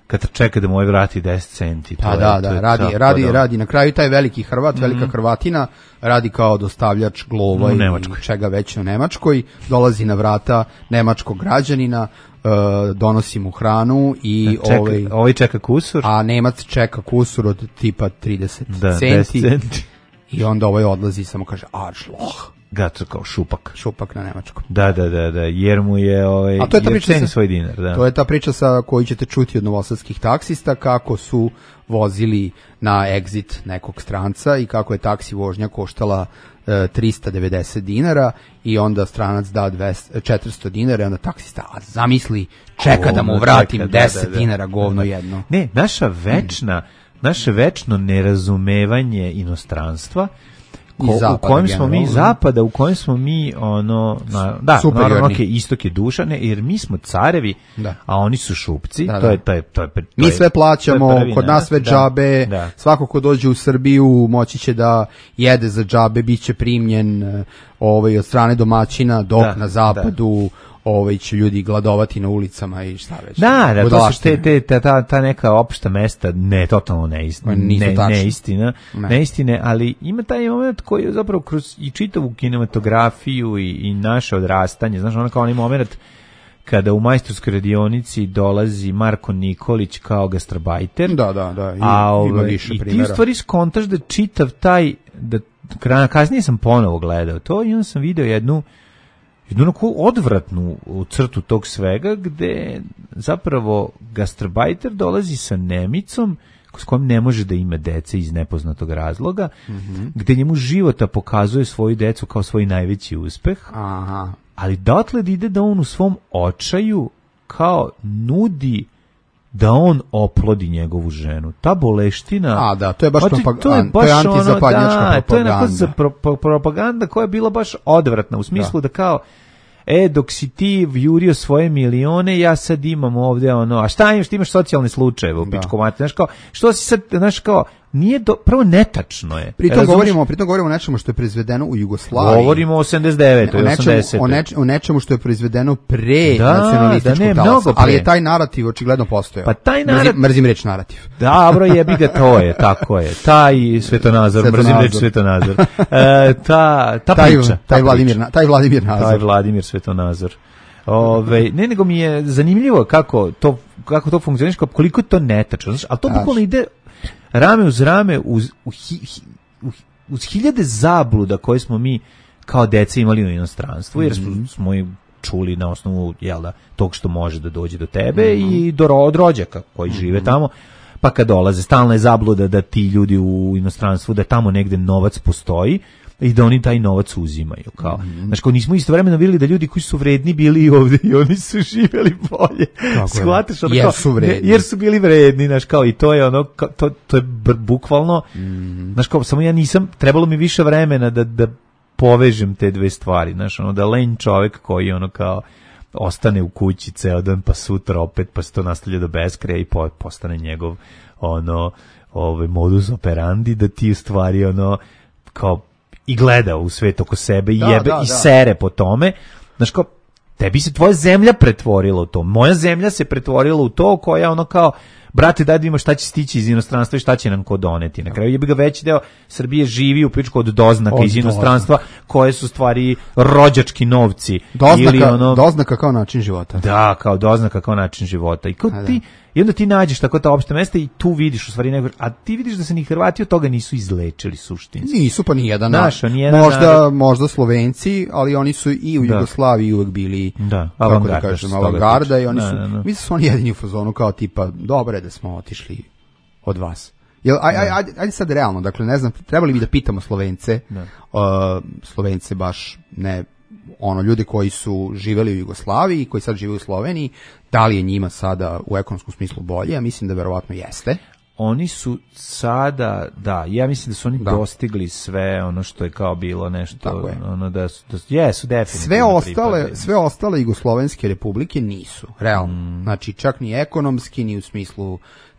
kad čeka da mu ovaj vrati deset centi. Pa da, da, radi, radi, radi. Na kraju taj veliki Hrvat, velika Hrvatina, radi kao dostavljač glova i čega već u Nemačkoj, dolazi na vrata nemačkog građanina, Uh, donosi mu hranu i čeka, ovaj, ovaj čeka kusur, a Nemac čeka kusur od tipa trideset da, centi, centi i onda ovaj odlazi i samo kaže Arschloch. Gato kao šupak. Šupak na nemačkom. Da, da, da, da, jer mu je ovaj, a to je ta priča sa, svoj dinar, da. To je ta priča sa koju ćete čuti od novosadskih taksista, kako su vozili na exit nekog stranca i kako je taksi vožnja koštala e, trista devedeset dinara i onda stranac da dvesta, četiristo dinara i onda taksista, a zamisli, čeka o, da mu vratim čeka, deset da, da, da. dinara, govno da. jedno. Ne, naša večna, mm. naše večno nerazumevanje inostranstva, Ko, zapada, u kojem smo generalno. mi zapada, u kojem smo mi ono na, da, naravno okay, istok je duša, ne, jer mi smo carevi, da. a oni su šupci, da, da. to je to je to je to mi sve plaćamo, kod nas sve džabe, da, da. svako ko dođe u Srbiju moći će da jede za džabe, biće primljen ovaj od strane domaćina, dok da, na zapadu da. Ovaj će ljudi gladovati na ulicama i šta već. Da, da, to su te, te, ta, ta, ta neka opšta mesta, ne, totalno neistina, ne, neistina, ne. neistine, ali ima taj moment koji je zapravo kroz i čitavu kinematografiju i, i naše odrastanje, znaš, ono kao onaj moment kada u majstorskoj radionici dolazi Marko Nikolić kao gastarbajter. Da, da, da, i, a, ove, ima više i primjera. ti u stvari skontaš da čitav taj, da kasnije sam ponovo gledao to i onda sam video jednu jednu onako odvratnu crtu tog svega, gde zapravo gastarbajter dolazi sa Nemicom s kojom ne može da ima dece iz nepoznatog razloga, mm-hmm. gde njemu života pokazuje svoju decu kao svoj najveći uspeh, aha. ali dotle da ide da on u svom očaju kao nudi da on oplodi njegovu ženu. Ta boleština... A, da, to je baš, znači, propag- to je baš to je antizapadnjačka ono, da, propaganda. To je neko za pro, pro, propaganda koja je bila baš odvratna, u smislu da, da kao, e, dok si ti jurio svoje milione, ja sad imam ovde ono, a šta imaš, ti imaš socijalne slučajeve u pičku mati, znaš kao, što si sad, znaš kao, nije do, prvo netačno je. Pritom Razumeš? govorimo, pritom govorimo o nečemu što je proizvedeno u Jugoslaviji. Govorimo o osamdeset devetoj o nečemu, o, neč, o nečemu što je proizvedeno pre da, nacionalističkog da talasa, ali je taj narativ očigledno postojao. Pa taj narativ, mrzim, mrzim reč narativ. Dobro, jebi ga, to je, tako je. Taj svetonazor, mrzim reč svetonazor. E, ta ta taj, priča, taj ta Vladimir, priča. taj Vladimir nazor. Taj Vladimir svetonazor. Ove, ne, nego mi je zanimljivo kako to kako to funkcioniše, koliko je to netačno, znači, ali to bukvalno ide rame uz rame uz, uz, uz, uz hiljade zabluda koje smo mi kao deca imali u inostranstvu, jer smo, smo i čuli na osnovu, jel da, tog što može da dođe do tebe mm-hmm. i do od rođaka koji mm-hmm. žive tamo, pa kad dolaze, stalna je zabluda da ti ljudi u inostranstvu, da tamo negde novac postoji i da oni taj novac uzimaju, kao. Mm-hmm. Znači, kao nismo istovremeno vidjeli da ljudi koji su vredni bili i ovdje i oni su živjeli bolje. Shvataš, ono, jer kao, su vredni. Jer su bili vredni, znaš, kao, i to je ono, kao, to, to je br, bukvalno, mm-hmm. znaš, kao, samo ja nisam, trebalo mi više vremena da, da povežem te dve stvari, znaš, ono, da lenj čovek koji, ono, kao, ostane u kući ceo dan, pa sutra opet, pa se to nastavlja do beskraja i po, postane njegov, ono, ovaj, modus operandi, da ti u stvari, ono, kao, i gleda u svet oko sebe i da, jebe da, i da. sere po tome. Znaš, kao, tebi se tvoja zemlja pretvorila u to. Moja zemlja se pretvorila u to koja ono kao, brate, daj da vidimo šta će stići iz inostranstva i šta će nam ko doneti. Na kraju je bi ga veći deo Srbije živi u pičku od doznaka od iz inostranstva, doznaka. Koje su stvari rođački novci. Doznaka, ili ono, doznaka kao način života. Da, kao doznaka kao način života. I, kao ti, i onda ti nađeš tako ta opšte mesta i tu vidiš u stvari nego, a ti vidiš da se ni Hrvati od toga nisu izlečili suštinski. Nisu pa ni jedan. Naš, nijedan možda, narod. možda Slovenci, ali oni su i u da. Jugoslaviji uvek bili, da, kako da kažem, avangarda i oni da, su, da, da. mislim su oni jedini u fazonu kao tipa, dobro je da smo otišli od vas. Jel, aj, aj, aj, ajde sad realno, dakle, ne znam, trebali bi da pitamo Slovence, uh, Slovence baš ne, ono, ljude koji su živeli u Jugoslaviji, koji sad žive u Sloveniji, da li je njima sada u ekonomskom smislu bolje? Ja mislim da verovatno jeste. Oni su sada, da, ja mislim da su oni da. dostigli sve ono što je kao bilo nešto, ono da su, da su, jesu definitivno sve ostale, pripadne. Sve ostale jugoslovenske republike nisu, realno. Mm. Znači, čak ni ekonomski, ni u smislu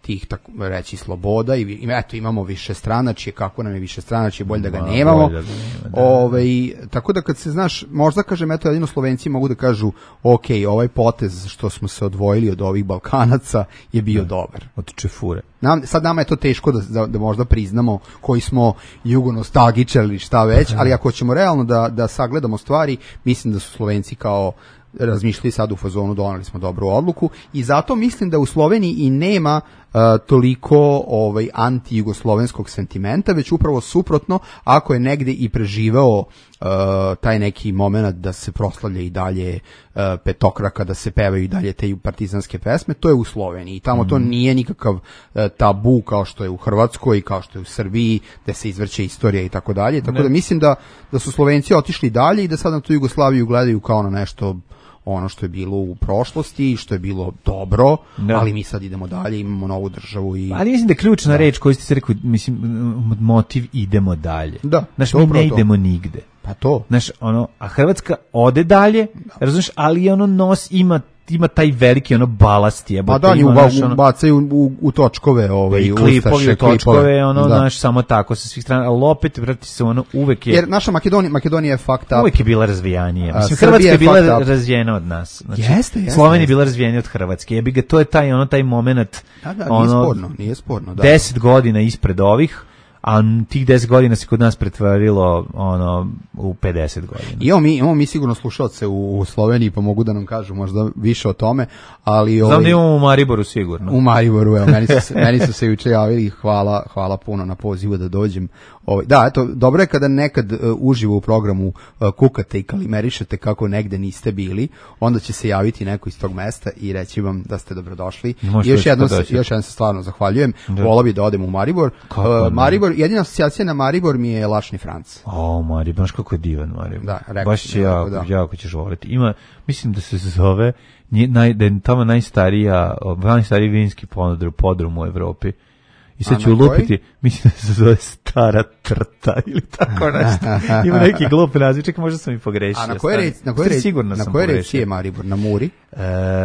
tih, tako reći, sloboda i, i eto, imamo više stranačije, kako nam je više stranačije, bolje da ga nemamo. Da, da, da. Ove, tako da kad se, znaš, možda kažem, eto, jedino Slovenci mogu da kažu, ok, ovaj potez što smo se odvojili od ovih Balkanaca je bio da, dobar. Od čefure. Nam, sad nama je to teško da, da, da možda priznamo koji smo jugonostalgičari ili šta već, ali ako ćemo realno da, da sagledamo stvari, mislim da su Slovenci kao razmišljali sad u fazonu, doneli smo dobru odluku i zato mislim da u Sloveniji i nema uh, toliko ovaj, anti-jugoslovenskog sentimenta, već upravo suprotno, ako je negde i preživeo uh, taj neki moment da se proslavlja i dalje uh, petokraka, da se pevaju i dalje te partizanske pesme, to je u Sloveniji. Tamo mm. to nije nikakav uh, tabu kao što je u Hrvatskoj, kao što je u Srbiji, gde se izvrće istorija i tako dalje. Tako da mislim da, da su Slovenci otišli dalje i da sad na tu Jugoslaviju gledaju kao na nešto ono što je bilo u prošlosti, što je bilo dobro, da. Ali mi sad idemo dalje, imamo novu državu i... Ali mislim da je ključna da. reč koju ste se rekli, mislim, motiv idemo dalje. Da. Znaš, mi ne idemo nigde. Pa to. Znaš, ono, a Hrvatska ode dalje, da. razumiješ, ali ono nos ima ima taj veliki ono balast je. Pa da, nju ono, bacaju u, u točkove ove, i klipovi, u točkove, ono, da. Znaš, samo tako sa svih strana, ali opet, vrati se, ono, uvek je... Jer naša Makedonija, Makedonija je fucked up. Uvek je bila razvijanija. Mislim, Hrvatska je bila razvijena od nas. Znači, jeste, jeste. Slovenija je bila razvijenija od Hrvatske. Jebi ga, to je taj, ono, taj moment, da, da, ono, nije sporno, nije sporno, da. deset godina ispred ovih, a tih deset godina se kod nas pretvarilo ono u pedeset godina. Imamo mi, imamo mi sigurno slušalce u, u Sloveniji, pa mogu da nam kažu možda više o tome, ali... Znam ovaj, da imamo u Mariboru sigurno. U Mariboru, evo, meni su se, meni su se juče javili, hvala, hvala puno na pozivu da dođem. Ovaj, da, eto, dobro je kada nekad uh, uživo u programu uh, kukate i kalimerišete kako negde niste bili, onda će se javiti neko iz tog mesta i reći vam da ste dobrodošli. I još jednom, se, još jednom se stvarno zahvaljujem. Volao bi da odem u Maribor. Uh, Maribor, jedina asocijacija na Maribor mi je Lašni Franc. O, Maribor, znaš kako je divan Maribor. Da, rekao, baš će jako, da. jako ćeš voliti. Ima, mislim da se zove, naj, da je tamo najstarija, najstariji vinski podrum, podrum u Evropi. I sad ću lupiti, mislim da se zove Stara Trta ili tako nešto. Ima neki glup naziv, čekaj, možda sam i pogrešio. A na koje reci, na koje reci, na koje reci je Maribor? Na Muri? E,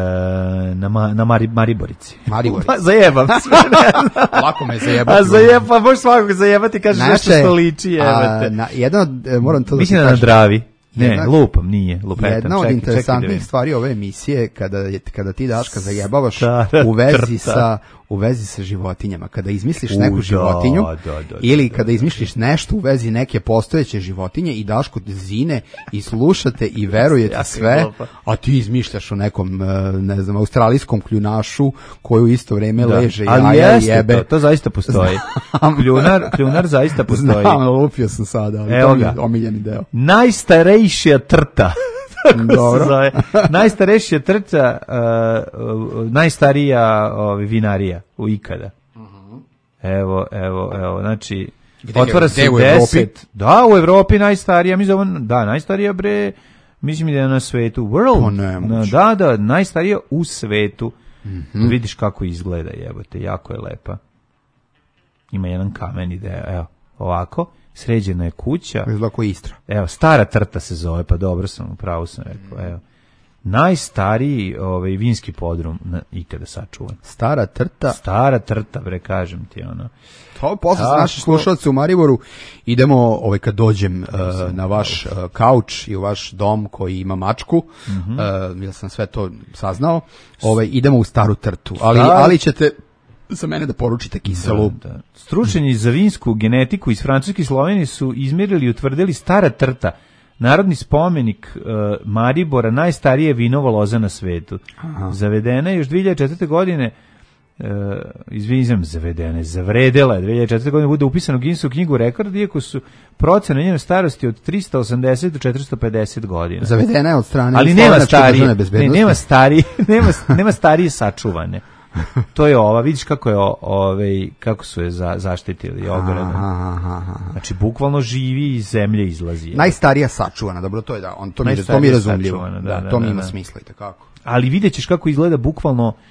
na ma, na Mari, Mariborici. Mariborici. Pa zajebam sve, ne znam. Lako me zajebati. A zajeb, pa možeš svakog zajebati, kažeš Naše, nešto što liči, jebate. Na, jedan od, moram to da mislim da na Dravi. Ne, jedna, lupam, nije, lupetam. Jedna od čekaj, interesantnih čekaj, stvari ove emisije, kada, je, kada ti Daška zajebavaš Stara u vezi, sa, u vezi sa životinjama. Kada izmisliš neku u, životinju, da, da, da, ili kada izmisliš nešto u vezi neke postojeće životinje i Daško zine i slušate i verujete ja sve, a ti izmišljaš o nekom, ne znam, australijskom kljunašu koji u isto vreme da. leže ali jaja jeste i jebe. To, to zaista postoji. Kljunar, kljunar zaista postoji. Znam, lupio sam sada, ali Evo to je omiljeni deo. Najstarejšija trta. Dobro. Najstarejšija trta, uh, uh, najstarija uh, vinarija u ikada. Uh-huh. Evo, evo, evo, znači, gde otvara je, se u deset. Da, u Evropi najstarija, mi zovem, da, najstarija bre, mislim da je na svetu, world. Na, da, da, najstarija u svetu. Uh-huh. Vidiš kako izgleda, jebote, jako je lepa. Ima jedan kamen ide, evo, ovako. Sređena je kuća. Izlako Istra. Evo, Stara Trta se zove, pa dobro sam, pravo sam rekao, evo. Najstariji ovaj, vinski podrum na, ikada sačuvan. Stara Trta? Stara Trta, bre, kažem ti, ono. To posle sa naši slušalci u Mariboru idemo, ovaj, kad dođem uh, na vaš uh, kauč i u vaš dom koji ima mačku, mm-hmm. uh, ja sam sve to saznao, ovaj, idemo u Staru Trtu, ali, ali ćete... za mene da poručite kiselu. Da, da. Stručnjaci za vinsku genetiku iz Francuske i Slovenije su izmjerili i utvrdili Stara Trta, narodni spomenik uh, Maribora, najstarije vinovo loza na svetu. Aha. Zavedena je još dve hiljade četvrte. godine, uh, izvinjam, zavedena je, zavredela je, dve hiljade četvrte. godine bude upisano u Guinnessovu knjigu rekord, iako su procene njene starosti od trista osamdeset do četiristo pedeset godina. Zavedena je od strane ali nema starije, ne, nema starije, nema, nema starije sačuvane. To je ova, vidiš kako je ovaj kako su je za, zaštitili ogradom. Znači bukvalno živi iz zemlje izlazi. Najstarija sačuvana, dobro, to je da, on to mi to mi razumljivo. Da, da, da, to mi ima da, smisla i tako. Ali videćeš kako izgleda bukvalno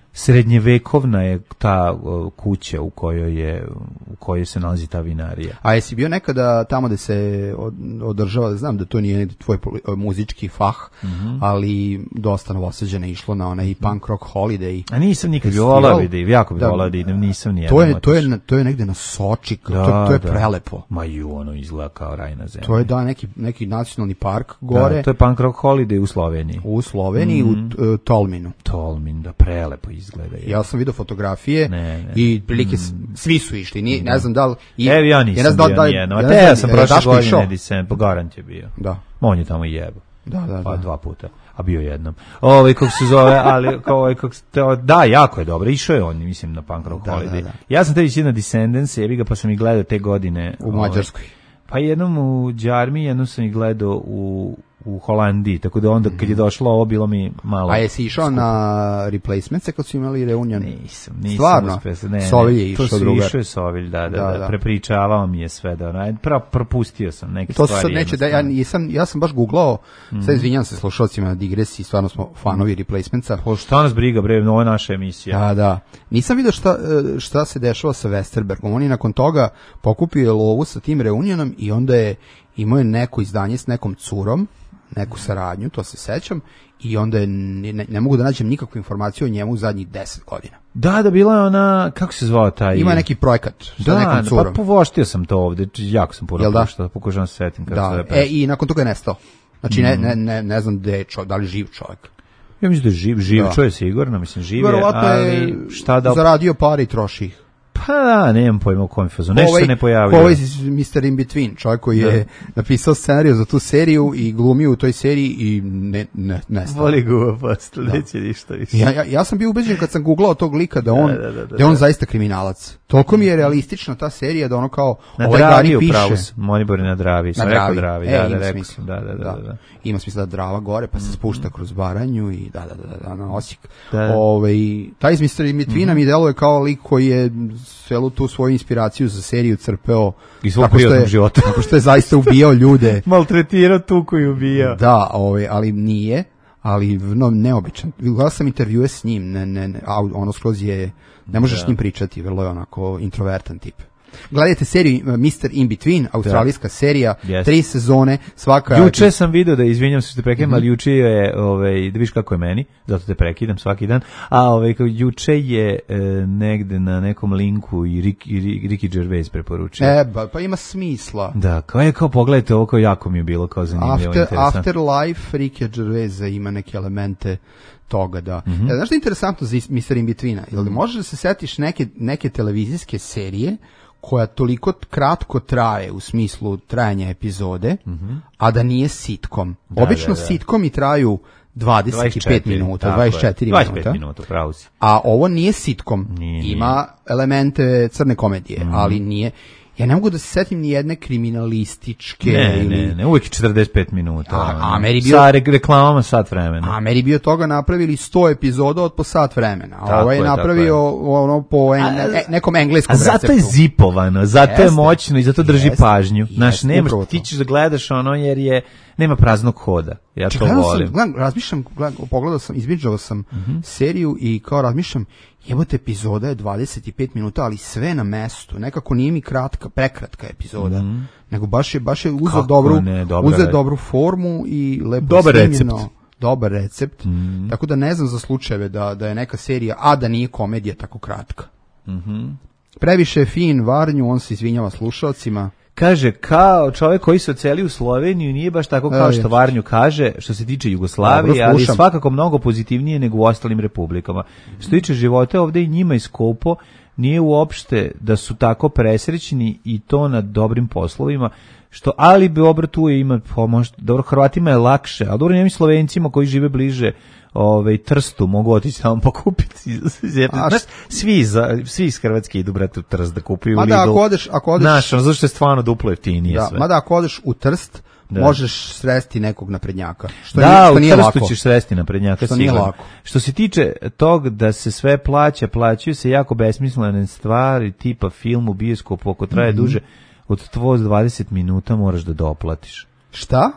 srednjevekovna je ta uh, kuća u kojoj je u kojoj se nalazi ta vinarija. A jesi bio nekada tamo gde se od, održava, znam da to nije tvoj poli- muzički fah, mm-hmm. ali dosta Novosađana išlo na onaj punk rock holiday. A nisam nikad bio volao da jako bi volao da idem, nisam ni to je to je to je negde na Soči, da, to, to je da. prelepo. Ma ju, ono izgleda kao raj na zemlji. To je da neki neki nacionalni park gore. Da, to je punk rock holiday u Sloveniji. U Sloveniji mm. u uh, Tolminu. Tolmin, da prelepo izgleda. Je. Ja sam vidio fotografije ne, ne. i prilike mm. svi su išli, ni ne znam da li i Evo ja nisam ja bio da, nijedno, a te ja sam prošle godine Disen, po garant je bio. Da. On je tamo jebo. Da, da, pa da. dva puta, a bio jednom. Ovaj kako se zove, ali kao ovaj kako da, jako je dobro. Išao je on, mislim, na punk rock holiday. Da, da. Ja sam tebi na Descendants, jebi ga, pa sam ih gledao te godine u Mađarskoj. Ovaj, pa jednom u Đarmi, jednom sam ih gledao u u Holandiji, tako da onda kad je došlo ovo bilo mi malo... A jesi išao na Replacements kad su imali reunion? Nisam, nisam. Stvarno? Uspio, ne, Sovilj je išao drugar. drugar. To su išao je Sovilj, da, da, da, da. Prepričavao mi je sve, da, onaj, pra, propustio sam neke to stvari. To neće da, ja, nisam, ja sam baš googlao, mm. sad izvinjam se slušalcima na digresiji, stvarno smo fanovi Replacementsa. Po šta nas briga, bre, ovo je naša emisija. Da, da. Nisam vidio šta, šta se dešava sa Westerbergom, on je nakon toga pokupio lovu sa tim reunionom i onda je imao je neko izdanje s nekom curom, neku saradnju, to se sećam, i onda je, ne, ne mogu da nađem nikakvu informaciju o njemu u zadnjih deset godina. Da, da, bila je ona, kako se zvao taj... Ima neki projekat sa da, nekom curom. Da, pa povoštio sam to ovde, jako sam puno da? puštao, pokušavam se setim. Da, e, i nakon toga je nestao. Znači, mm. ne, ne, ne, ne znam da je čo, da li živ čovjek. Ja mislim da je živ, živ da. čovjek sigurno, mislim, živ je, ali šta da... zaradio pare i troši ih. Pa da, nemam pojma u kojem fazu, nešto ovaj, se ne pojavio. Ovo je mister In Between, čovjek koji je da. napisao scenariju za tu seriju i glumio u toj seriji i ne, ne, nestao. Voli guva posto, neće ništa više. Ja, ja, ja sam bio ubeđen kad sam googlao tog lika da on, da, da, da, da, da je on zaista kriminalac. Toliko mi je realistična ta serija da ono kao na ovaj Dravi Gari piše. Monibor je na Dravi, sam na rekao Dravi, Dravi, e, da, da, rekao sam, da, da, da, da, da. Ima smisla da Drava gore, pa se spušta mm-hmm. kroz Baranju i da, da, da, da, na Osijek. Da. Ove, taj iz mister In Betweena mm-hmm. mi deluje kao lik koji je celu tu svoju inspiraciju za seriju crpeo iz svog privatnog života. Tako što je zaista ubijao ljude. Maltretirao tu koji ubijao. Da, ove, ali nije, ali no, neobičan. Gledao sam intervjue s njim, ne, ne, ne, a ono skroz je, ne možeš da. s njim pričati, vrlo je onako introvertan tip. Gledajte seriju mister In Between, australijska da. serija, yes. tri sezone, svaka... Juče sam video da, izvinjam se što te prekidam, mm-hmm. ali juče je, ovaj, da viš kako je meni, zato te prekidam svaki dan, a ovaj, juče je e, negde na nekom linku i Rick, i Ricky Gervais preporučio. E, ba, pa ima smisla. Da, kao je, kao pogledajte ovo, kao jako mi je bilo, kao zanimljivo, After, interesantno. Afterlife Ricky Gervaisa ima neke elemente toga, da. Mm-hmm. E, znaš što je interesantno za mister In Betweena? Jel da možeš da se setiš neke, neke televizijske serije koja toliko kratko traje u smislu trajanja epizode, mm-hmm. a da nije sitcom. Da, obično da, da. sitcomi traju dvadeset pet minuta, dvadeset četiri minuta. dvadeset pet minuta, pravo si. A ovo nije sitcom. Nije, ima nije. elemente crne komedije, mm-hmm. ali nije. Ja ne mogu da se setim ni jedne kriminalističke... Ne, ili... ne, ne, uvijek četrdeset pet minuta. A, a meri bio... Sa reklamama sat vremena. A meri bio toga napravili sto epizoda od po sat vremena. A tako ovo je, je napravio je. ono po en, a, nekom engleskom receptu. A zato je zipovano, zato Jeste. je moćno i zato drži Jeste. pažnju. Znaš, nemaš, ti ćeš da gledaš ono jer je... Nema praznog hoda. Ja to gledam volim. Sam, gledam, razmišljam, gledam, pogledao sam, izbidžao sam mm-hmm. seriju i kao razmišljam, jebote, epizoda je dvadeset pet minuta, ali sve na mestu. Nekako nije mi kratka, prekratka epizoda. Mm-hmm. Nego baš je, baš je uzeo dobru, ne, uzeo dobru formu i lepo dobar snimljeno. Recept. Dobar recept. Mm-hmm. Tako da ne znam za slučajeve da, da je neka serija, a da nije komedija tako kratka. Mm-hmm. Previše je fin Varnju, on se izvinjava slušalcima. Kaže, kao čovjek koji se odseli u Sloveniju, nije baš tako kao što Varnju kaže, što se tiče Jugoslavije, ali svakako mnogo pozitivnije nego u ostalim republikama. Što se tiče života ovdje i njima iz Skopo, nije uopšte da su tako presrećni i to na dobrim poslovima, što, ali Beograd tu je ima pomoć, dobro, Hrvatima je lakše, ali dobro, njemi Slovencima koji žive bliže Ove, Trstu mogu otići tamo pokupiti. Znaš, svi, za, svi iz Hrvatske idu, brate, u Trst da kupuju u Lidl. Mada ako odeš... Ako odeš znaš, ono, zašto je stvarno duplo jeftinije da, sve. Mada ako odeš u Trst, da. možeš sresti nekog naprednjaka. Što da, nije, što u nije Trstu lako. ćeš sresti naprednjaka. Što nije lako. Što se tiče tog da se sve plaća, plaćaju se jako besmislene stvari, tipa film u bioskopu, ako traje mm-hmm. duže od dvadeset minuta moraš da doplatiš. Šta?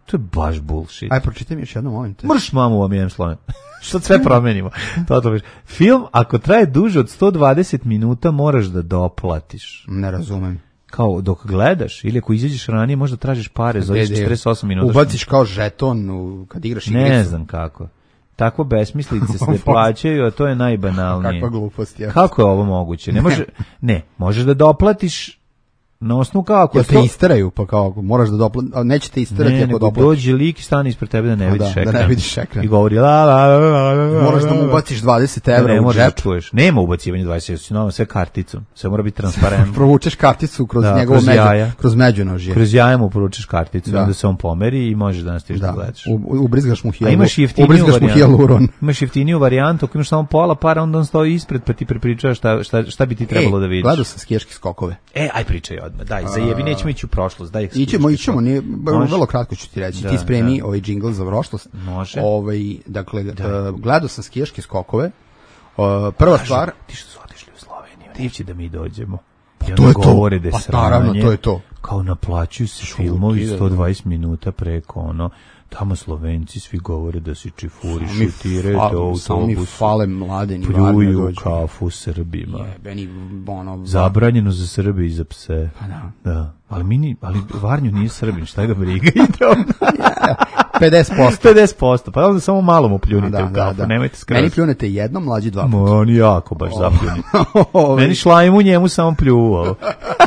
To je baš bullshit. Aj, pročitaj mi još jedno, molim te. Mrš mamu vam jem sloven. Što sve promenimo. To to Film, ako traje duže od sto dvadeset minuta, moraš da doplatiš. Ne razumem. Kao dok gledaš ili ako izađeš ranije možda tražiš pare za četrdeset osam minuta. Ubaciš kao žeton u, kad igraš igricu. Ne znam kako. Takvo besmislice se plaćaju, a to je najbanalnije. Kakva glupost je. Kako je ovo moguće? Ne može, ne, možeš da doplatiš na osnovu kako. Ja te isteraju, pa kao moraš da doplatiš, a neće te istirati ako doplatiš. Ne, dođe lik i stane ispred tebe da ne vidiš ekran. Da ne vidiš ekran. I govori la la la la. Moraš da mu ubaciš dvadeset evra u džep. Čuješ. Nema ubacivanja dvadeset evra, sve karticom. Sve mora biti transparentno. Provučeš karticu kroz da, njegovo među, kroz međunožje. Kroz jaja mu provučeš karticu, da. Onda se on pomeri i možeš da nastaviš da, da gledaš. U, ubrizgaš mu hijaluron. Imaš jeftiniju varijantu. Imaš jeftiniju varijantu, ako imaš samo pola para, onda on stoji ispred pa ti prepričava šta, šta, šta bi ti trebalo e, da vidiš. Gledao sam skijaške skokove. E, aj pričaj odmah, daj, zajebi, nećemo ići u prošlost, daj. Ićemo, ićemo, nije, vrlo kratko ću ti reći. Da, ti spremi da. Ovaj džingl za prošlost. Može. Ovaj, dakle, uh, gledao sam skijaške skokove. Uh, prva Kažu, stvar... Ti što su otišli u Sloveniju, neće da mi dođemo. Pa to je to, pa naravno, to je to. Kao naplaćuju se filmovi sto dvadeset minuta preko ono, tamo Slovenci svi govore da si čifuri, šutiraju do autobusu. Samo mi fale mladeni. Pljuju kafu Srbima. Jebeni, ono... Zabranjeno za Srbe i za pse. Pa da. Da. Ali, mini, ali Varnju nije Srbin, šta ga briga? Ide on. pedeset posto. pedeset posto, pa onda samo malo mu pljunite da, u kafu, da, da. Nemojte skroz. Meni pljunete jednom, mlađi dva puta. On jako baš zapljuni. Meni šlajmu njemu samo pljuvao.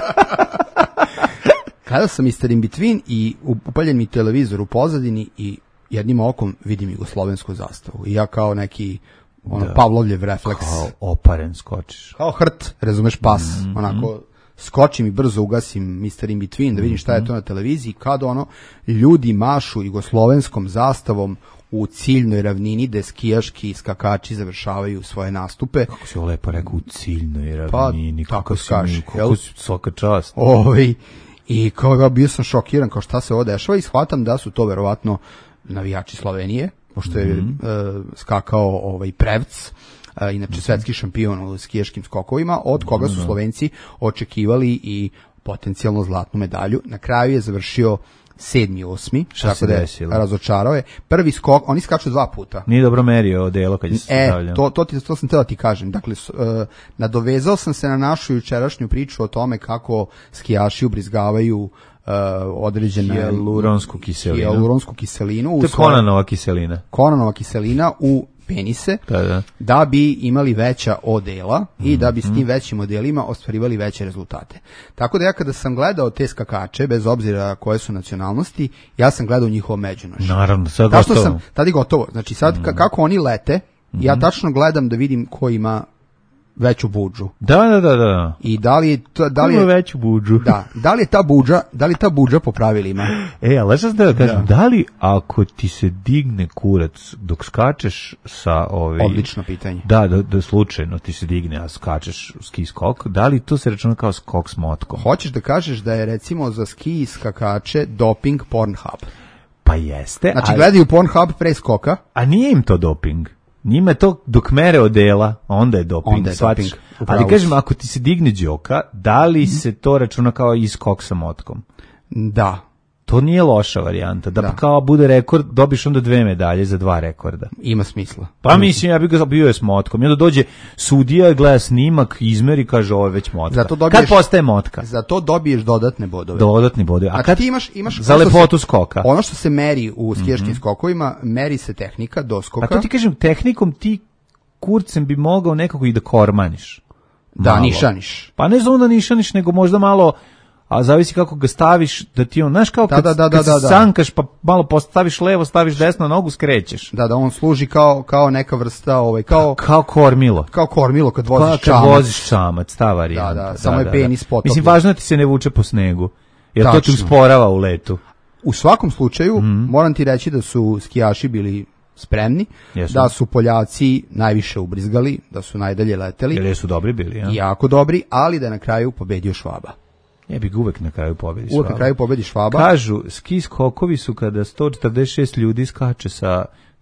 Kada sam mister In Between i upaljen mi televizor u pozadini i jednim okom vidim jugoslovensku zastavu. I ja kao neki ono, da. Pavlovljev refleks. Kao oparen skočiš. Kao hrt, razumeš, pas. Mm-hmm. Onako, skočim i brzo ugasim mister In Between da vidim šta je to na televiziji. Kad ono, ljudi mašu jugoslovenskom zastavom u ciljnoj ravnini gde skijaški skakači završavaju svoje nastupe. Kako si ovo lepo rekao, u ciljnoj ravnini. Pa, kako skaš. Kako si svaka čast. Ovaj... I kao bio sam šokiran kao šta se ovo dešava i shvatam da su to verovatno navijači Slovenije, pošto je mm-hmm. uh, skakao ovaj Prevc, uh, inače mm-hmm. svetski šampion u skijaškim skokovima, od koga su Slovenci očekivali i potencijalno zlatnu medalju. Na kraju je završio sedmi, osmi, šta se desilo? Razočarao je. Prvi skok, oni skaču dva puta. Nije dobro merio delo kad je se e, stavljao. To, to, ti, to sam teo ti kažem. Dakle, uh, nadovezao sam se na našu jučerašnju priču o tome kako skijaši ubrizgavaju uh, određenu hijaluronsku kiselinu. Hijaluronsku kiselinu. To je Konanova kiselina. Konanova kiselina u penise, da, da. da bi imali veća odela i mm-hmm. da bi s tim većim odelima ostvarivali veće rezultate. Tako da ja kada sam gledao te skakače, bez obzira koje su nacionalnosti, ja sam gledao njihovo međunošće. Naravno, sad gotovo. Sam, tad je gotovo. Znači sad mm-hmm. kako oni lete, mm-hmm. ja tačno gledam da vidim ko ima veću budžu. Da, da, da, da. I da li je to, da li je veću budžu? Da, da li je ta budža, da li ta budža po pravilima? E, ali šta da kažem, da. da li ako ti se digne kurac dok skačeš sa ovi odlično pitanje. Da, da, da slučajno ti se digne, a skačeš ski skok, da li to se računa kao skok s motkom? Hoćeš da kažeš da je recimo za ski skakače doping Pornhub? Pa jeste. Znači ali... gledaju Pornhub pre skoka? A nije im to doping. Njima je to dok mere odela, onda je doping. Onda je doping. Ali kažem, ako ti se digne đoka, da li mm. se to računa kao iskok sa motkom? Da. To nije loša varijanta. Da, da. kao bude rekord, dobiš onda dve medalje za dva rekorda. Ima smisla. Pa Ima mislim, ja bih ga bio je s motkom. I onda dođe sudija, gleda snimak, izmeri, kaže ovo je već motka. Zato dobiješ, kad postaje motka? Za to dobiješ dodatne bodove. Dodatni bodove. A znači, kad ti imaš, imaš za lepotu skoka. Ono što se meri u skijaškim mm-hmm. skokovima, meri se tehnika do skoka. A to ti kažem, tehnikom ti kurcem bi mogao nekako i da kormaniš. Da, malo. Nišaniš. Pa ne znam da nišaniš, nego možda malo, a zavisi kako ga staviš, da ti on, znaš kao kad, da, da, da, kad da, se da. sankaš pa malo postaviš levo, staviš desno nogu, skrećeš. Da, da, on služi kao, kao neka vrsta, ovaj, kao... Kao kormilo. Kao kormilo kad voziš kao, čamac. Kad voziš čamac, ta varijanta. Da, da, samo da, je penis da. potopljen. Mislim, važno je ti se ne vuče po snegu, jer Tačno. to ti usporava u letu. U svakom slučaju, mm-hmm. moram ti reći da su skijaši bili spremni, jesu. Da su Poljaci najviše ubrizgali, da su najdalje leteli. Jer su dobri bili, ja? Jako dobri, ali da je na kraju pobedio Švaba. Ja bih uvek na kraju pobedi Švaba. Uvek na kraju pobedi Švaba. Kažu, ski skokovi su kada sto četrdeset šest ljudi skače sa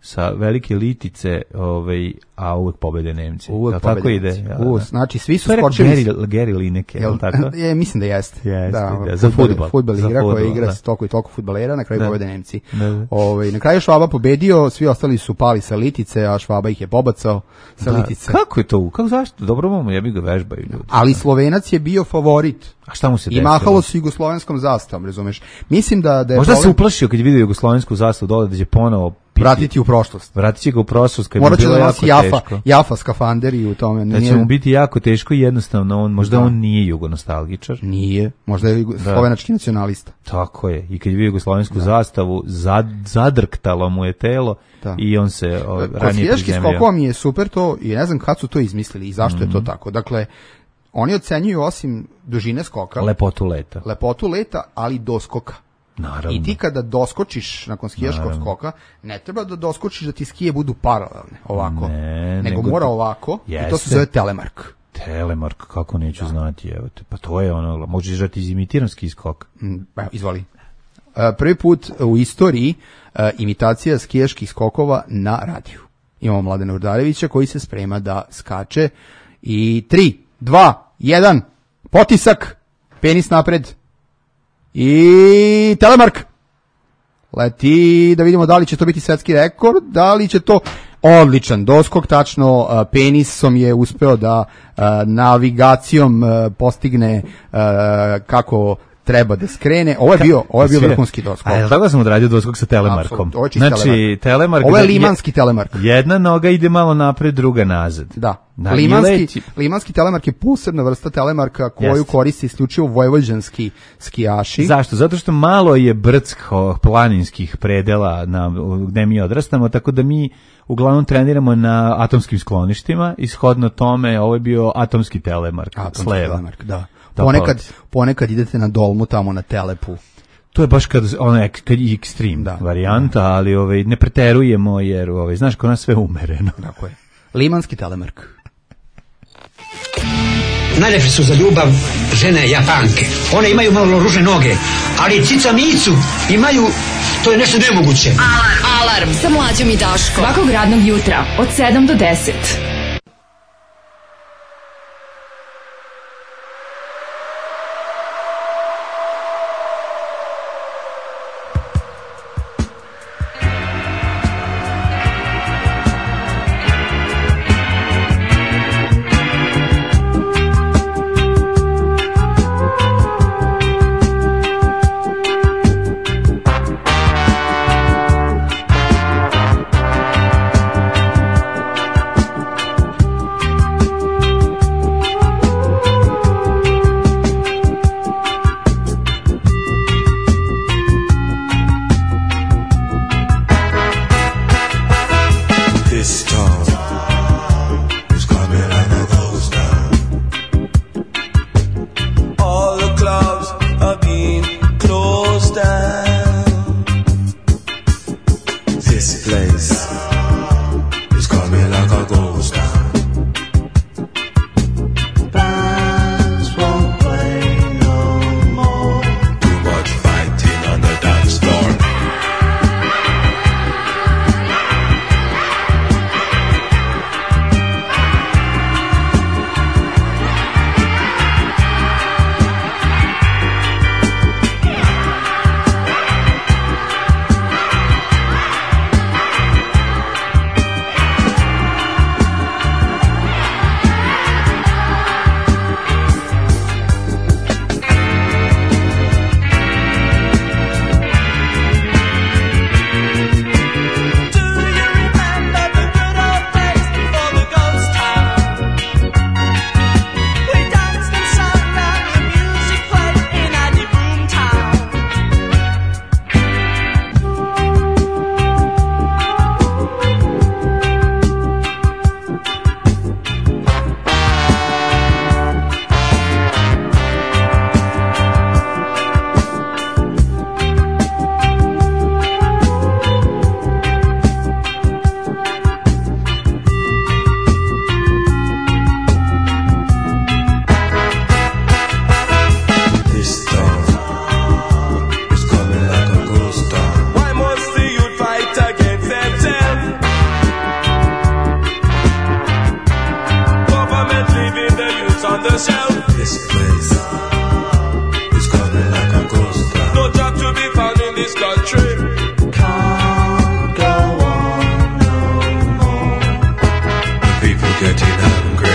sa velike litice, ovaj, a uvek pobede Nemci. Uvek tako pobede ide. Nemci. Ja, U, da. znači svi su To je rekao skočili. Gary, Gary Lineker, je li tako? Je, mislim da jeste. Jeste, da, da, za fudbal. Fudbal Za igra fudbal, koja igra da. s toliko i toliko fudbalera, na kraju Da. pobede Nemci. Da, da. Ovaj, na kraju Švaba pobedio, svi ostali su pali sa litice, a Švaba ih je pobacao sa Da. litice. Kako je to? Kako zašto? Dobro mamo, ja bih ga vežbaju ljudi. Ali Slovenac je bio favorit. A šta mu se I desilo? mahalo su jugoslovenskom zastavom, razumeš? Mislim da, da je Možda se problem uplašio kad je vidio jugoslovensku zastavu dole da će ponovo piti. vratiti u prošlost. Vratit će ga u prošlost kad Morat bi će bilo da jako nosi Jafa, teško. Jafa skafander i u tome. Da će Nije, mu biti jako teško i jednostavno on, možda Da. on nije jugonostalgičar. nije, možda je jugo- slovenački nacionalista. Tako je. I kad je vidio jugoslovensku zastavu, zad, zadrktalo mu je telo Da. i on se o, Kod ranije skijaških prizemljio. skokova mi je super to i ne znam kad su to izmislili i zašto je to tako. Dakle, oni ocenjuju osim dužine skoka, Lepotu leta. lepotu leta, ali doskoka. Naravno. I ti kada doskočiš nakon skijaškog Naravno. skoka, ne treba da doskočiš da ti skije budu paralelne, ovako. Ne, nego, nego mora ti- ovako i to Jeste. se zove telemark. Telemark, kako neću znati, evo te. Pa to je ono, možeš da ti izimitiram ski skok. Mm, evo, izvoli. E, prvi put u istoriji e, imitacija skijaških skokova na radiju. Imamo Mladena Urdarevića koji se sprema da skače i tri, dva, jedan, potisak, penis napred i telemark. Leti, da vidimo da li će to biti svetski rekord, da li će to odličan doskok, tačno a, penisom je uspeo da a, navigacijom a, postigne a, kako treba da skrene. Ovo je bio, ovo je bio Sve. vrhunski doskok. A je li tako da sam odradio doskok sa telemarkom? Apsolutno, ovo je čist Znači, telemark. telemark... Ovo je da- limanski telemark. Jedna noga ide malo napred, druga nazad. Da. Da, limanski, i leti. limanski telemark je posebna vrsta telemarka koju Jeste. koriste isključivo vojvođanski skijaši. Zašto? Zato što malo je brdsko planinskih predela na, gde mi odrastamo, tako da mi uglavnom treniramo na atomskim skloništima i shodno tome ovo je bio atomski telemark. Atomski s leva. telemark, da. Da, Ponekad, pa- ponekad idete na dolmu tamo na Telepu. To je baš kad ono ek- kad je ekstrem Da. varijanta, ali ovaj ne preterujemo jer ovaj znaš kod nas sve umereno. Tako je. Limanski telemark. Najlepše su za ljubav žene Japanke. One imaju malo ružne noge, ali cica micu imaju, to je nešto nemoguće. Alarm. Alarm sa mlađom i Daškom. Svakog radnog jutra od sedam do deset. on the shelf. This place is coming like a ghost town. No job to be found in this country. Can't go on no more. The people getting angry.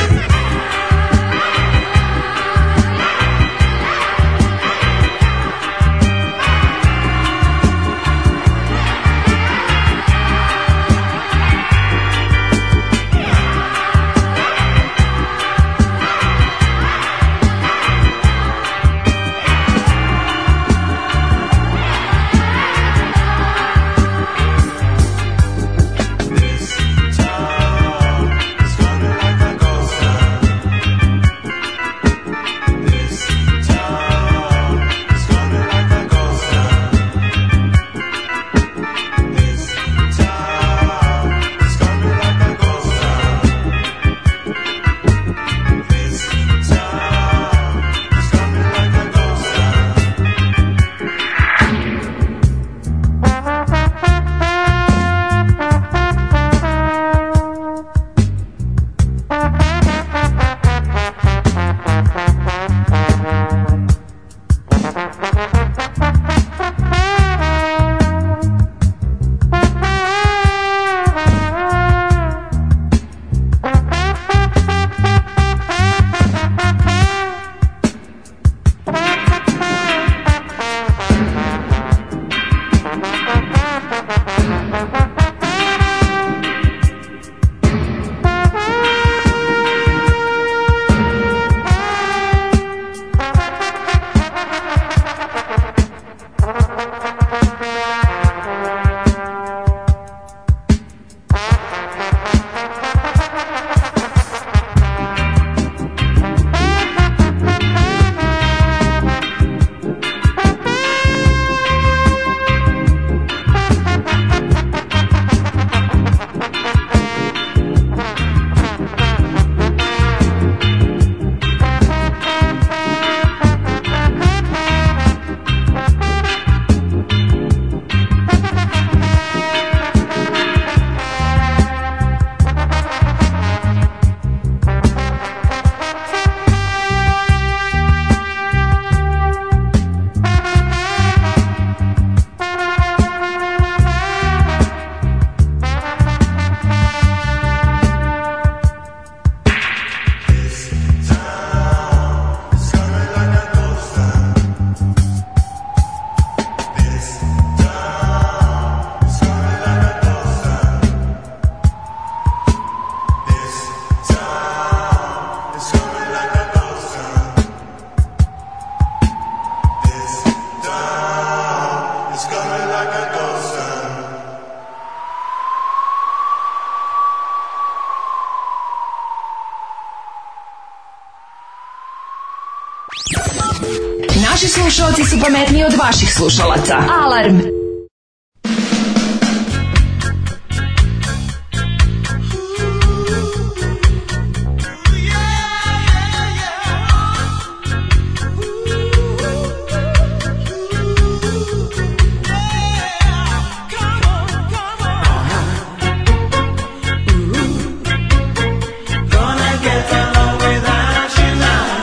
Naši slušalci su pametniji od vaših slušalaca. Alarm!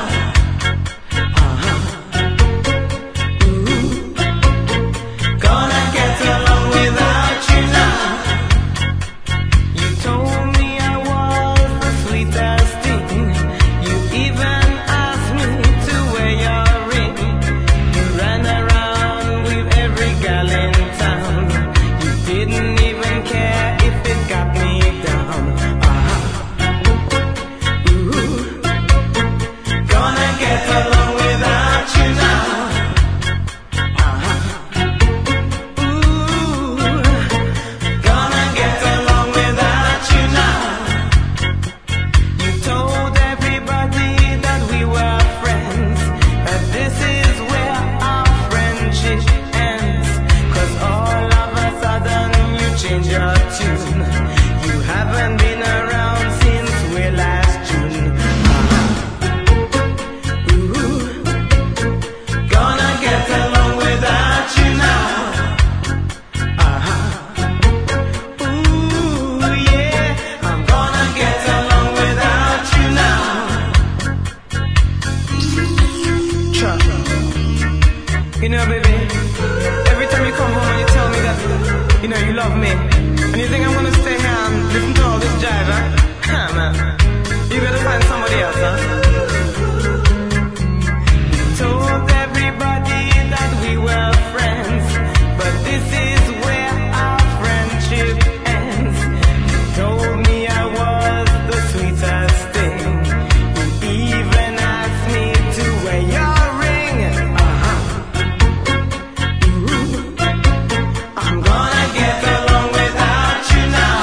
Gonna You know, baby, every time you come home and you tell me that, you know, you love me, and you think I'm gonna stay here and listen to all this jive, huh? Huh, man. You better find somebody else, huh? Told everybody that we were friends, but this is where our friendship ends. Told me I was the sweetest thing. You even asked me to wear your ring. Uh-huh. Ooh. I'm gonna get along without you now.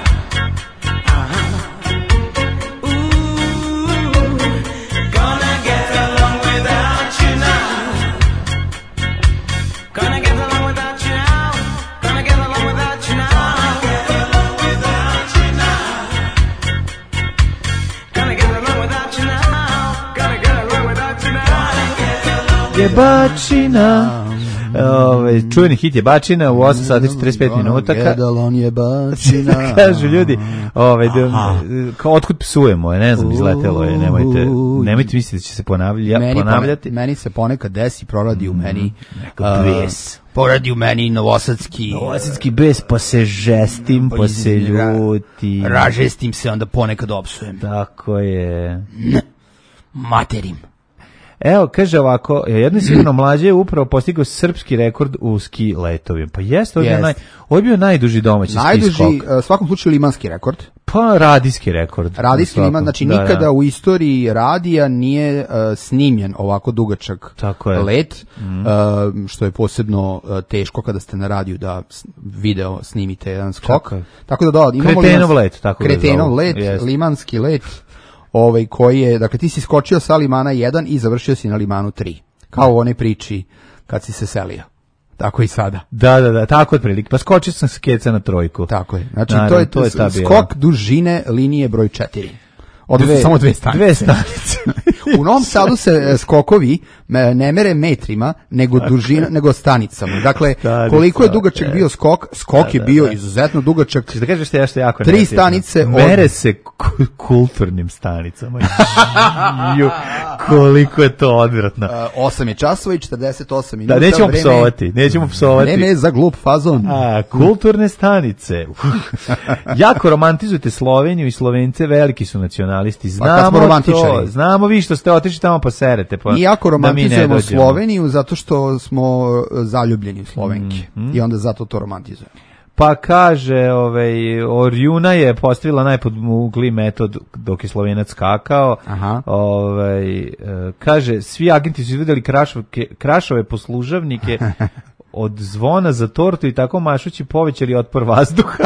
Uh-huh. Ooh. Gonna get along without you now. Gonna get along without you now. Gonna get along without you now. Gonna get along without you now. Gonna get along without you now. Jebačina. Ove, čuveni hit Jebačina u osam sati četrdeset pet minuta. Gedalon Jebačina. Kažu ljudi, ovaj, da, kao otkud psujemo, ne znam, izletelo je, nemojte, nemojte misliti da će se ponavlja, Meni, ponavljati. pone- meni se ponekad desi, proradi u meni. Neko a, bes. Poradi u meni novosadski. Novosadski bes, pa se žestim, pa se ljutim. Ražestim se, onda ponekad opsujem. Tako je. Materim. Evo, kaže ovako, jedno je sigurno mlađe je upravo postigao srpski rekord u ski letovima. Pa jeste, ovo je, Jest. naj, ovo je bio najduži domaći ski Najduži, skok. u svakom slučaju limanski rekord. Pa radijski rekord. Radijski U liman, svakom. znači Da, nikada da. u istoriji radija nije uh, snimljen ovako dugačak Tako je. let, Mm. uh, što je posebno uh, teško kada ste na radiju da s- video snimite jedan skok. Tako je. Tako da da, imamo Kretenov limanski- let, tako ga Kretenov zovu. let, Jest. limanski let, ovaj koji je, dakle ti si skočio sa limana jedan i završio si na limanu tri. Kao u onoj priči kad si se selio. Tako i sada. Da, da, da, tako otprilike. Pa skočio sam s keca na trojku. Tako je. Znači Naravno, to je, to je ta bila. skok dužine linije broj četiri. Odnosno Dve- samo dve stanice. Dve stanice. U Novom Sadu se e, skokovi e, ne mere metrima, nego dužina, nego stanicama. Dakle, Stanica, koliko je dugačak je. bio skok? Skok Da, je da, bio da. izuzetno dugačak. Češ da kažeš što je što jako Tri nesvjesno. stanice od- Mere se ku- kulturnim stanicama. Ju, koliko je to odvratno. E, osam je časova i četrdeset osam minuta. Da, nećemo vreme- psovati, nećemo psovati. Vreme je za glup fazon. A, kulturne stanice. Jako romantizujete Sloveniju i Slovence, veliki su nacionalisti. Pa kad smo Znamo to, romantičari. znamo vi što ste otišli tamo pa serete. Pa, Mi jako da mi ne romantizujemo dođemo. Sloveniju zato što smo e, zaljubljeni u Slovenki. Mhm. I onda zato to romantizujemo. Pa kaže, ovaj, Orjuna je postavila najpodmugli metod dok je Slovenac skakao. Aha. Ovaj, e, kaže, svi agenti su izvedeli krašove, krašove poslužavnike od zvona za tortu i tako mašući povećali otpor vazduha.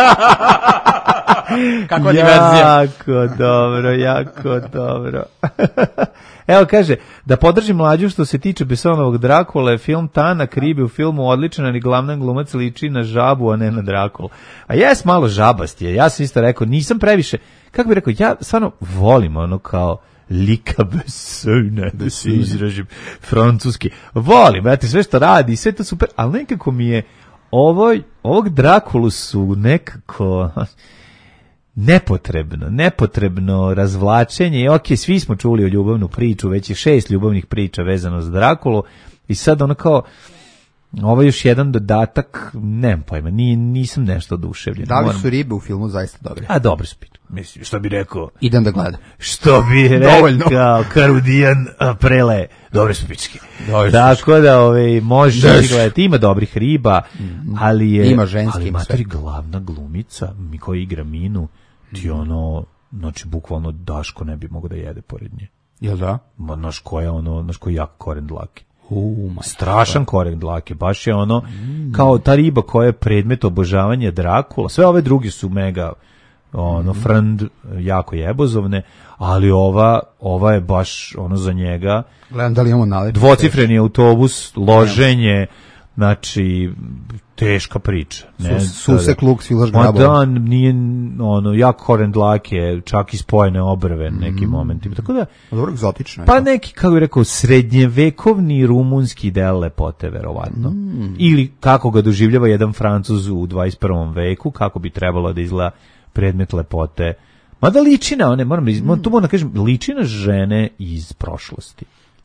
Kakva diverzija. Jako dobro, jako dobro. Evo kaže, da podržim mlađu što se tiče Bessonovog Drakule, film Tanak ribe u filmu odličan, ali glavnan glumac liči na žabu, a ne na Drakulu. A jes malo žabast je, ja sam isto rekao, nisam previše, kako bih rekao, ja stvarno volim ono kao lika Bessona, da se izražim francuski. Volim, brate, sve što radi, sve to super, ali nekako mi je ovo, ovog Drakulu su nekako nepotrebno, nepotrebno razvlačenje. Ok, svi smo čuli o ljubavnu priču, već je šest ljubavnih priča vezano za Drakulu i sad ono kao ovo je još jedan dodatak, nemam pojma, ni, nisam nešto oduševljen. Da li Moram- su ribe u filmu zaista dobre? A dobro su pitu. Mislim, što bi rekao? Idem da gledam. Što bi Dovoljno. rekao Karudijan a, Prele, dobre su pičke. Dobre su Tako da ovaj, možeš Deš. gledati, ima dobrih riba, ali je... Ima ženski, ali ima materi sve. glavna glumica, mi koja igra Minu, ti ono, znači bukvalno Daško ne bi mogao da jede pored nje. Jel da? Ma, znaš koja ono, znaš koji jak koren dlake. Uh, Strašan koren dlake, baš je ono, kao ta riba koja je predmet obožavanja Drakula, sve ove druge su mega, ono, frnd, jako jebozovne, ali ova, ova je baš, ono, za njega, Gledam da li imamo nalet. dvocifreni autobus, loženje, znači, teška priča. Ne, Sus- susek luk, svilaš Ma grabova. da, nije, ono, jak koren dlake, čak i spojene obrve nekim momentima, tako da, Dobro, egzotično je pa to. neki, kako bih rekao, srednjevekovni rumunski del lepote, verovatno. Mm. Ili kako ga doživljava jedan Francuz u dvadeset prvom veku, kako bi trebalo da izgleda predmet lepote. Mada liči na one, moram, da iz- tu moram da kažem, liči na žene iz prošlosti.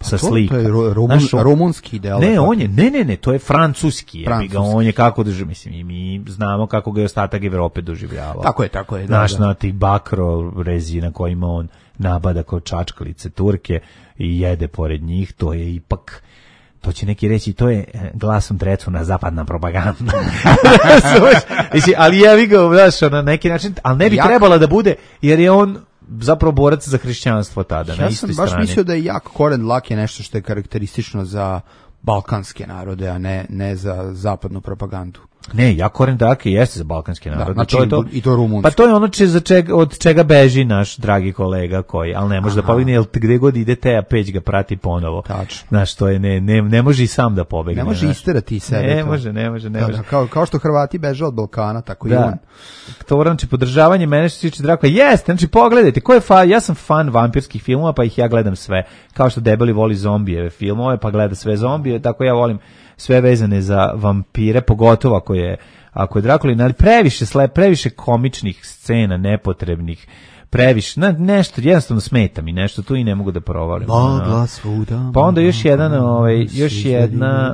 sa to, slikom. To je ru, rumun, Znaš, on, rumunski deo. ne, on je, ne, ne, ne, to je francuski. Francuski. Ga, on je kako doživljava, mislim, i mi znamo kako ga je ostatak Evrope doživljavao. Tako je, tako je. Da, Znaš, da. na tih bakro rezi na kojima on nabada kao čačkalice Turke i jede pored njih, to je ipak... To će neki reći, to je glasom trecu na zapadna propaganda. Mislim, ali jevi ga, znaš, na neki način, ali ne bi Jak. trebala da bude, jer je on zapravo borac za hrišćanstvo tada, Ja na istoj sam baš strani. mislio da je jak koren lak je nešto što je karakteristično za balkanske narode, a ne, ne za zapadnu propagandu. Ne, ja koren dake jeste za balkanski narod. Da, znači to je to, i to rumunski. Pa to je ono če, za čega, od čega beži naš dragi kolega koji, ali ne može da pobegne, jer gde god ide Teja Peć ga prati ponovo. Tačno. Znaš, to je, ne, ne, ne može i sam da pobegne. Ne može znaš. isterati sebe. Ne to. može, ne može, ne Da, može. da, kao, kao što Hrvati beže od Balkana, tako i Da. on. To znači podržavanje mene što se tiče Drakula. Jeste, znači pogledajte, ko je fa, ja sam fan vampirskih filmova, pa ih ja gledam sve. Kao što debeli voli zombijeve filmove, pa gleda sve zombije, tako ja volim sve vezane za vampire, pogotovo ako je ako je Drakulin, ali previše sle, previše komičnih scena, nepotrebnih, previše, ne, nešto, jednostavno smeta mi nešto tu i ne mogu da provalim. Magla svuda. Pa onda još jedan, ovaj, još jedna,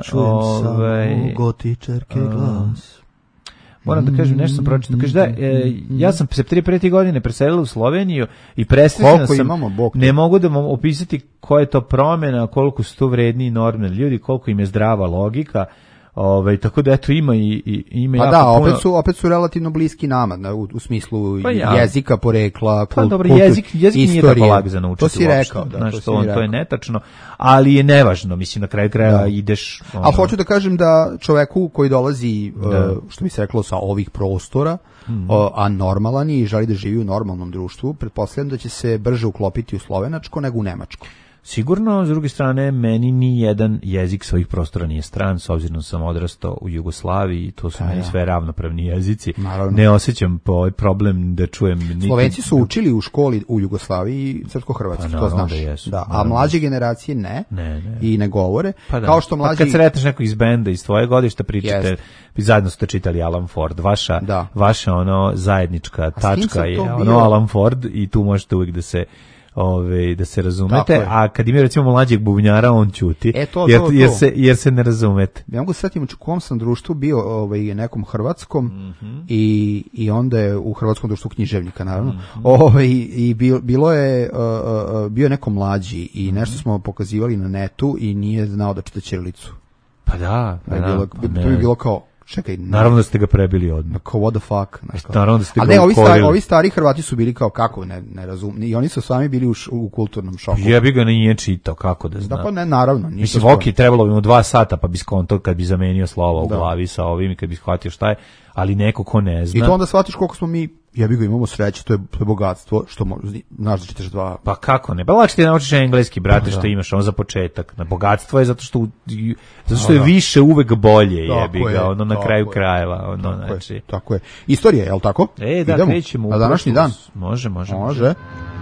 ovaj, gotičarke glas. Moram da kažem, nešto sam pročitao. Kaže da, e, ja sam se prije preti godine preselila u Sloveniju i presrećena Koliko sam, imamo, Bog te. ne mogu da vam opisati koja je to promjena, koliko su to vredni i normalni ljudi, koliko im je zdrava logika. Ove, tako da eto ima i, i ima Pa jako da, puno... opet su, opet su relativno bliski nama, na, u, u smislu Pa ja. jezika, porekla, Pa kult, dobro, kultur, jezik, jezik nije istorije. tako lag za naučiti. To si uopšte, rekao, da, znaš, to si to, mi on, to rekao. je netačno, ali je nevažno, mislim, na kraju kraja Da. ideš... Ono, Ali hoću da kažem da čoveku koji dolazi, Da. uh, što bi se reklo, sa ovih prostora, Mhm. uh, a normalan je i želi da živi u normalnom društvu, pretpostavljam da će se brže uklopiti u slovenačko nego u nemačko. Sigurno, s druge strane, meni ni jedan jezik svojih prostora nije stran, s obzirom da sam odrastao u Jugoslaviji, to su Pa meni ja. sve ravnopravni jezici. Naravno. Ne osjećam po ovaj problem da čujem... Niti... Slovenci su učili u školi u Jugoslaviji srpsko-hrvatski, Pa to naravno znaš. da jesu, Da, a naravno. mlađe generacije ne, Ne, ne. i ne govore. Pa da. Kao što Pa mlađi... kad sretneš nekog iz benda, iz tvoje godišta, pričate, Jeste. zajedno ste čitali Alan Ford, vaša, Da. vaša ono zajednička s kim tačka sam je to ono bio? Alan Ford i tu možete uvijek da se ove, da se razumete, Tako je. a kad ima recimo mlađeg bubnjara, on ćuti, E, to, jer, to, jer, to. se, jer se ne razumete. Ja mogu se setiti u kom sam društvu bio, ovaj, nekom hrvatskom Mhm. i, i onda je u hrvatskom društvu književnika, naravno. Mhm. Ovaj, i bilo, bilo je, uh, uh, bio je neko mlađi i Mhm. nešto smo pokazivali na netu i nije znao da čita ćirilicu. Pa da, pa To je da, bilo, pa to ne. bi bilo kao, čekaj, ne, Naravno da ste ga prebili odmah. kao what the fuck. znaš, kao. Naravno da ste Ali ga ne, ovi stari, ukorili. ovi stari Hrvati su bili kao kako, ne, ne razum, i oni su sami bili u, š- u kulturnom šoku. Jebi ga nije čitao, kako da zna. Da, pa ne, naravno. ništa Mislim, sporno. ok, trebalo bi mu dva sata pa bi skonto kad bi zamenio slova u Da. glavi sa ovim i kad bi shvatio šta je, ali neko ko ne zna... I to onda shvatiš koliko smo mi, jebi ga, imamo sreće, to je, to je bogatstvo, što mo, znaš da čitaš dva. Pa kako ne? Pa lakše ti naučiš engleski, brate, Pa što da. imaš, ono za početak. Na bogatstvo je zato što, u- zato što je Da. više uvek bolje, Tako jebi je, ga, ono na tako kraju je. krajeva, ono, Tako je, znači... tako je. Istorija, je li tako? E, da, Idemo? krećemo u Na današnji dan. prošlost. Može, može, može. Može.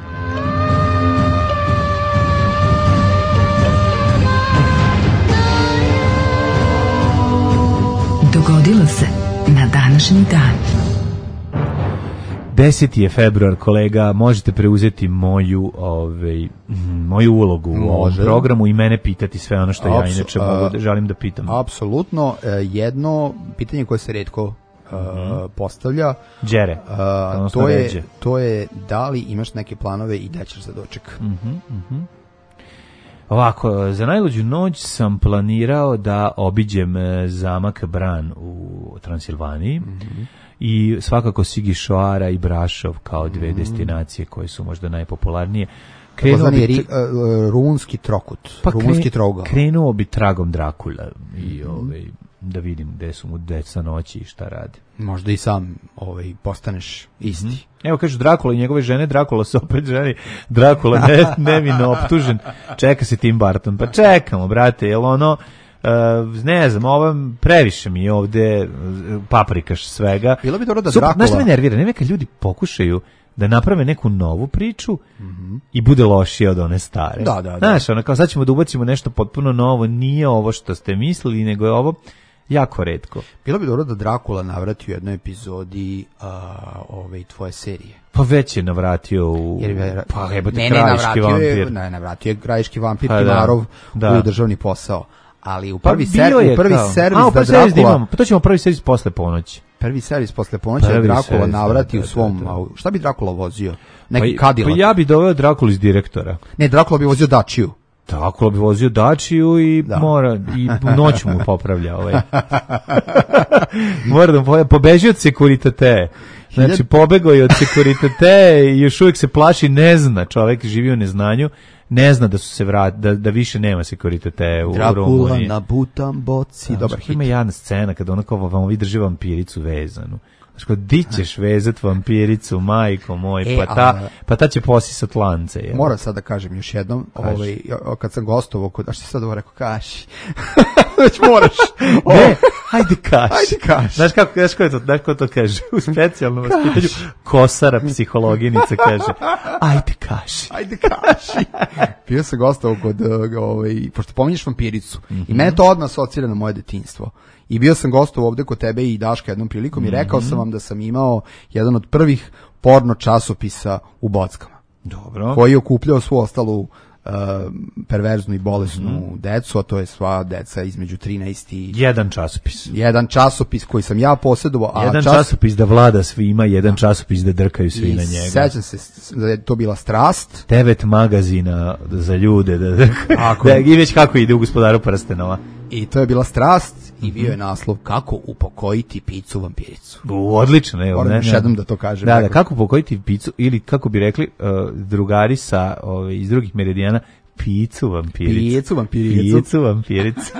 Dogodilo se na današnji dan. deseti je februar, kolega, možete preuzeti moju, ovaj, mm, moju ulogu u ovom Može. programu i mene pitati sve ono što ja Apsu- inače a- mogu da, želim da pitam. Apsolutno, e, jedno pitanje koje se retko e, postavlja, Đere, a, odnosno to, je, Ređe. to je da li imaš neke planove i da ćeš za doček. Mhm, mhm. Ovako, za najluđu noć sam planirao da obiđem e, zamak Bran u Transilvaniji Mhm. i svakako Sigišoara i Brašov kao dve destinacije koje su možda najpopularnije. Krenuo Takozvani bi, ri- e, e, rumunski trokut, pa rumunski kre- trougao. krenuo bi tragom Drakula i Mhm. ovaj, da vidim gde su mu deca noći i šta radi. Možda i sam ovaj, postaneš isti. Mhm. Evo kažu Drakula i njegove žene, Drakula se opet ženi, Drakula ne, nevino optužen, čeka se Tim Burton, pa čekamo, brate, jel ono, uh, ne znam, ovo previše mi je ovde uh, paprikaš svega. Bilo bi dobro da Super, Drakula- znaš šta me nervira, ne kad ljudi pokušaju da naprave neku novu priču i bude lošije od one stare. Da, da, da. Znaš, ono kao sad ćemo da ubacimo nešto potpuno novo, nije ovo što ste mislili, nego je ovo jako retko. Bilo bi dobro da Drakula navrati u jednoj epizodi uh, ove tvoje serije. Pa već je navratio u... Jer, pa jebote, ne, ne, krajiški navratio je, vampir. ne, navratio je krajiški vampir Pa da, Pimarov da. u državni posao. Ali u Pa prvi, bio ser, je u prvi kao- servis A, u da prvi servis da Drakula... imamo. Pa to ćemo prvi servis posle ponoći. Prvi servis posle ponoći da Prvi Drakula servis, navrati da, u svom... da, da. au- Šta bi Drakula vozio? Neki Pa, Cadillac. pa ja bi doveo Drakulu iz direktora. Ne, Drakula bi vozio Dačiju. Drakula bi vozio Dačiju i mora, i noć mu popravlja ovaj. Mora da mu popravlja. Pobeži od sekuritate. Znači, Hiljad- pobegao je od sekuritate i još uvijek se plaši, ne zna, čovjek živi u neznanju, ne zna da su se vrat, da, da više nema sekuritate u Drakula Rumuniji. na butan boci. Dobar hit. Ima jadna scena kada ona kao vam vi drži vampiricu vezanu. Znači, kao, di ćeš vezat vampiricu, majko moj, E, pa, ta, a- pa ta će posisat lance. Je. Moram sad da kažem još jednom, Kaži. ovaj, o- kad sam gostovao kod, a što si sad ovo rekao, kaši? Već moraš. O, Ne, ajde kaši. Ajde kaši. Znaš kako, znaš ko je to, znaš ko to kaže? U specijalnom vaspitanju Kosara, psihologinica, kaže, ajde kaši. Ajde kaši. Bio sam gostovao kod, uh, ovaj, pošto pominješ vampiricu, i mene to odmah asocira na moje detinjstvo. I bio sam gostovao ovde kod tebe i Daška jednom prilikom i rekao sam vam da sam imao jedan od prvih porno časopisa u Bockama. Dobro. Koji je okupljao svu ostalu uh, perverznu i bolesnu decu, a to je sva deca između trinaest i... Jedan časopis. Jedan časopis koji sam ja posjedovao, a Jedan čas... časopis da vlada svima, jedan časopis da drkaju svi I na njega. sećam se da je to bila strast. Devet magazina za ljude da drkaju. Ako- Da, i već kako ide u Gospodaru prstenova. I to je bila strast i bio je naslov kako upokojiti picu vampiricu. U, odlično, evo. Moram ne, još ne. jednom da to kažem. Da, da, Rekao- kako pokojiti picu, ili kako bi rekli uh, drugari sa ove, iz drugih meridijana, picu vampiricu. Picu vampiricu. Picu vampiricu.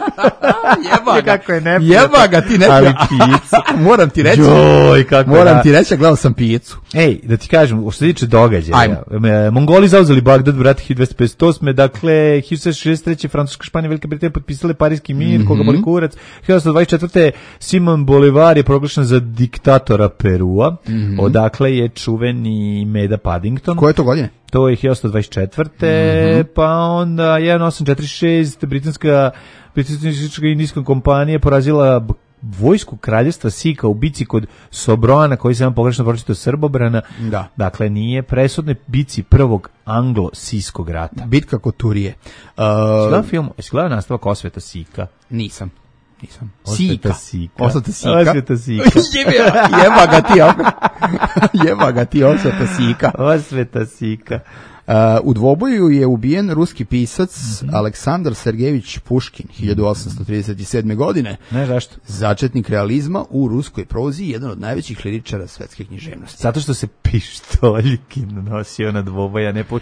Jeba ga. Kako je neprijatno. Jeba ga, ti ne Ali pija- picu. Moram ti reći. Joj, kako Moram da. ti reći, ja gledao sam picu. Ej, da ti kažem, što se tiče događaja. Ajmo. e, Mongoli zauzeli Bagdad, brate, hiljadu dvesta pedeset osme Dakle, hiljadu sedamsto šezdeset treće Francuska, Španija, Velika Britanija potpisale Parijski mir, Mhm. koga boli kurac. hiljadu devetsto dvadeset četvrte Simon Bolivar je proglašen za diktatora Perua. Mhm. Odakle je čuveni Meda Paddington. Koje je to godine? To je hiljadu osamsto dvadeset četvrte Mhm. Pa onda hiljadu osamsto četrdeset šeste britanska britanska indijska kompanija porazila b- vojsku kraljevstva Sika u bici kod Sobroana, koji se vam pogrešno pročitao Srbobrana. Da. Dakle, nije presudnoj bici prvog anglo-sijskog rata. Bitka kod Turije. Jesi gledao Uh, film, jesi gledao nastavak Osveta Sika? nisam. Nisam. Osveta Sika. Sika. Osveta Sika. Osveta Sika. Jebe- Jeba ga ti, opet. Jeba ga ti, Osveta Sika. Osveta Sika. Uh, u dvoboju je ubijen ruski pisac Aleksandar Sergejević Puškin hiljadu osamsto trideset sedme godine. Ne, zašto? Začetnik realizma u ruskoj prozi, jedan od najvećih liričara svetske književnosti. Zato što se pištoljkin nosio na dvoboja, ne po...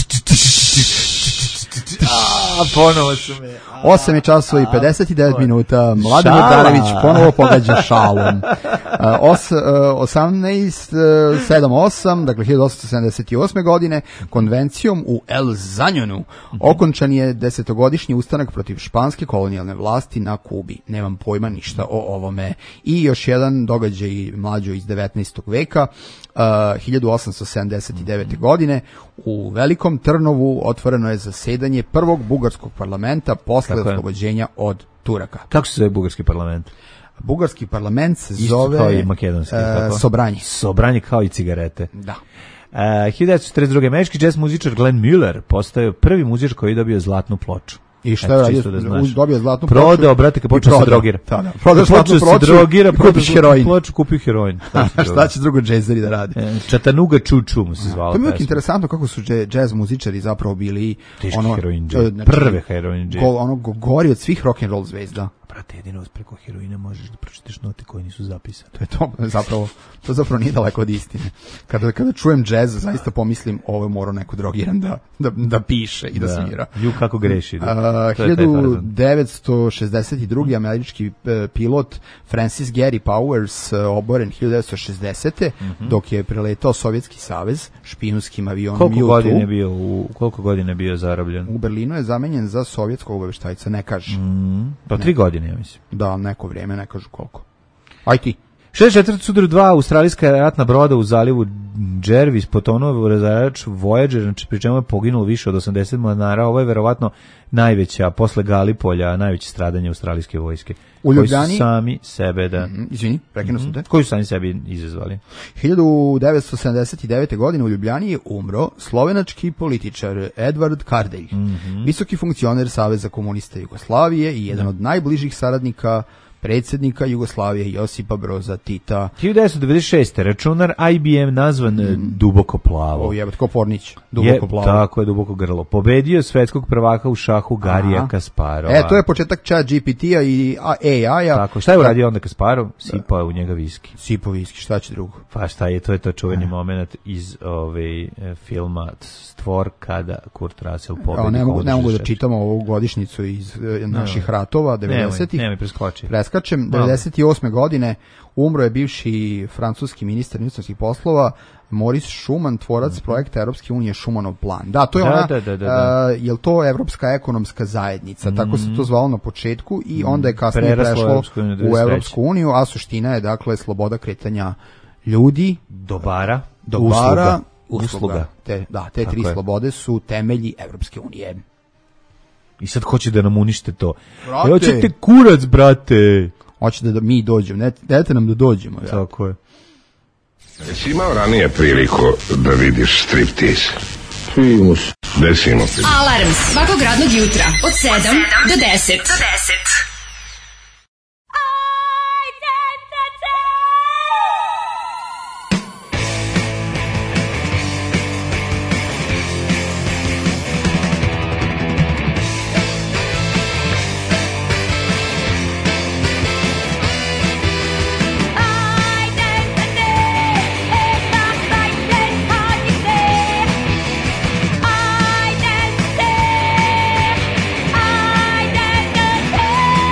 A, ponovo su me... osam je časova i pedeset devet minuta. Mladen Šala. Vodarević ponovo pogađa šalom. Uh, os, uh, osamnaest sedam osam, dakle hiljadu osamsto sedamdeset osme godine, konvencijom u El Zanjonu okončan je desetogodišnji ustanak protiv španske kolonijalne vlasti na Kubi. Nemam pojma ništa o ovome. I još jedan događaj mlađo iz devetnaestog veka. Uh, hiljadu osamsto sedamdeset devete. godine u Velikom Trnovu otvoreno je zasedanje prvog bugarskog parlamenta posle Tako je. oslobođenja od Turaka. Kako se zove bugarski parlament? Bugarski parlament se Isto zove kao i makedonski, e, tako? Sobranje. Sobranje kao i cigarete. Da. Uh, hiljadu devetsto četrdeset druge američki jazz muzičar Glenn Miller postao prvi muzičar koji je dobio zlatnu ploču. I šta Eto, je radio? čisto da znaš. Dobio zlatnu ploču. Prodao, brate, kad i počeo se prodao. drogira. Da, da. Prodao Kad zlatnu počeo se ploču drogira, i prodao kupiš zlatnu heroin. ploču, kupio heroin. Šta će drugo džezeri da radi? E, Čatanuga Čuču mu se zvala. To mi je uvijek pesma. interesantno kako su dže- džez muzičari zapravo bili Teški ono, heroin e, džez. Prve heroin džez. Gol, ono go- gori od svih rock and roll zvezda. Brate, jedino preko heroina možeš da pročitaš note koje nisu zapisane. To je to zapravo, to zapravo nije daleko od istine. Kada, kada čujem džez, zaista pomislim ovo je morao neko drogiran da, da, da piše i da, Da. svira. Ju kako greši. Da. A, To je taj hiljadu fazon. devetsto šezdeset druge. američki e, pilot Francis Gary Powers e, oboren hiljadu devetsto šezdesete. dok je preletao Sovjetski savez špijunskim avionom Koliko U godine je dva. bio u koliko godine je bio zarobljen? U Berlinu je zamenjen za sovjetskog obaveštajca, ne kaže. Mm, pa tri godine, ja mislim. Da, neko vrijeme, ne kažu koliko. Aj ti. šezdeset četvrte sudaru dva australijska ratna broda u zalivu Jervis potonuo u razarač Voyager, znači pri čemu je poginulo više od osamdeset mornara. Ovo je verovatno najveća, posle Galipolja, najveće stradanje australijske vojske. U Ljubljani... Koji su sami sebe, da... Mm, izvini, prekinuo sam te. Koji su sami sebi izazvali? hiljadu devetsto sedamdeset devete. godine u Ljubljani je umro slovenački političar Edvard Kardelj, Mm-hmm. visoki funkcioner Saveza komunista Jugoslavije i jedan od najbližih saradnika predsjednika Jugoslavije Josipa Broza Tita. hiljadu devetsto devedeset šeste. računar I B M nazvan mm. duboko plavo. O jebate, ko Pornić, duboko je, plavo. Tako je, duboko grlo. Pobedio svetskog prvaka u šahu Garija Kasparova. E, to je početak chat G P T-a i A I-a. Tako, šta je uradio onda Kasparov? Sipao je u njega viski. Sipao viski, šta će drugo? Pa šta je, to je to čuveni moment iz ove, e, filma Stvor kada Kurt Russell pobedi. Evo, ne mogu, ne mogu da čitamo ovu godišnicu iz e, naših no. ratova, devedesetih. Nemoj, nemoj preskoči. Preskačem, devedeset osme. godine umro je bivši francuski ministar inostranih poslova Maurice Schuman, tvorac mm-hmm. projekta Evropske unije Schumanov plan. Da, to je da, ona, da, da, da, da. Uh, je li to Evropska ekonomska zajednica, mm-hmm. tako se to zvalo na početku i onda je kasnije Preraslo prešlo u Evropsku uniju, a suština je dakle sloboda kretanja ljudi, dobara, dobara, usluga. usluga. Te, da, te tako tri je. slobode su temelji Evropske unije. I sad hoće da nam unište to. Brate. Hoćete kurac, brate. Hoće da, da mi dođemo, ne, dajte nam da dođemo. Ja. Tako je. Jesi imao ranije priliku da vidiš striptiz? Primus. Desimo. Alarm svakog radnog jutra od sedam do deset. Do deset. I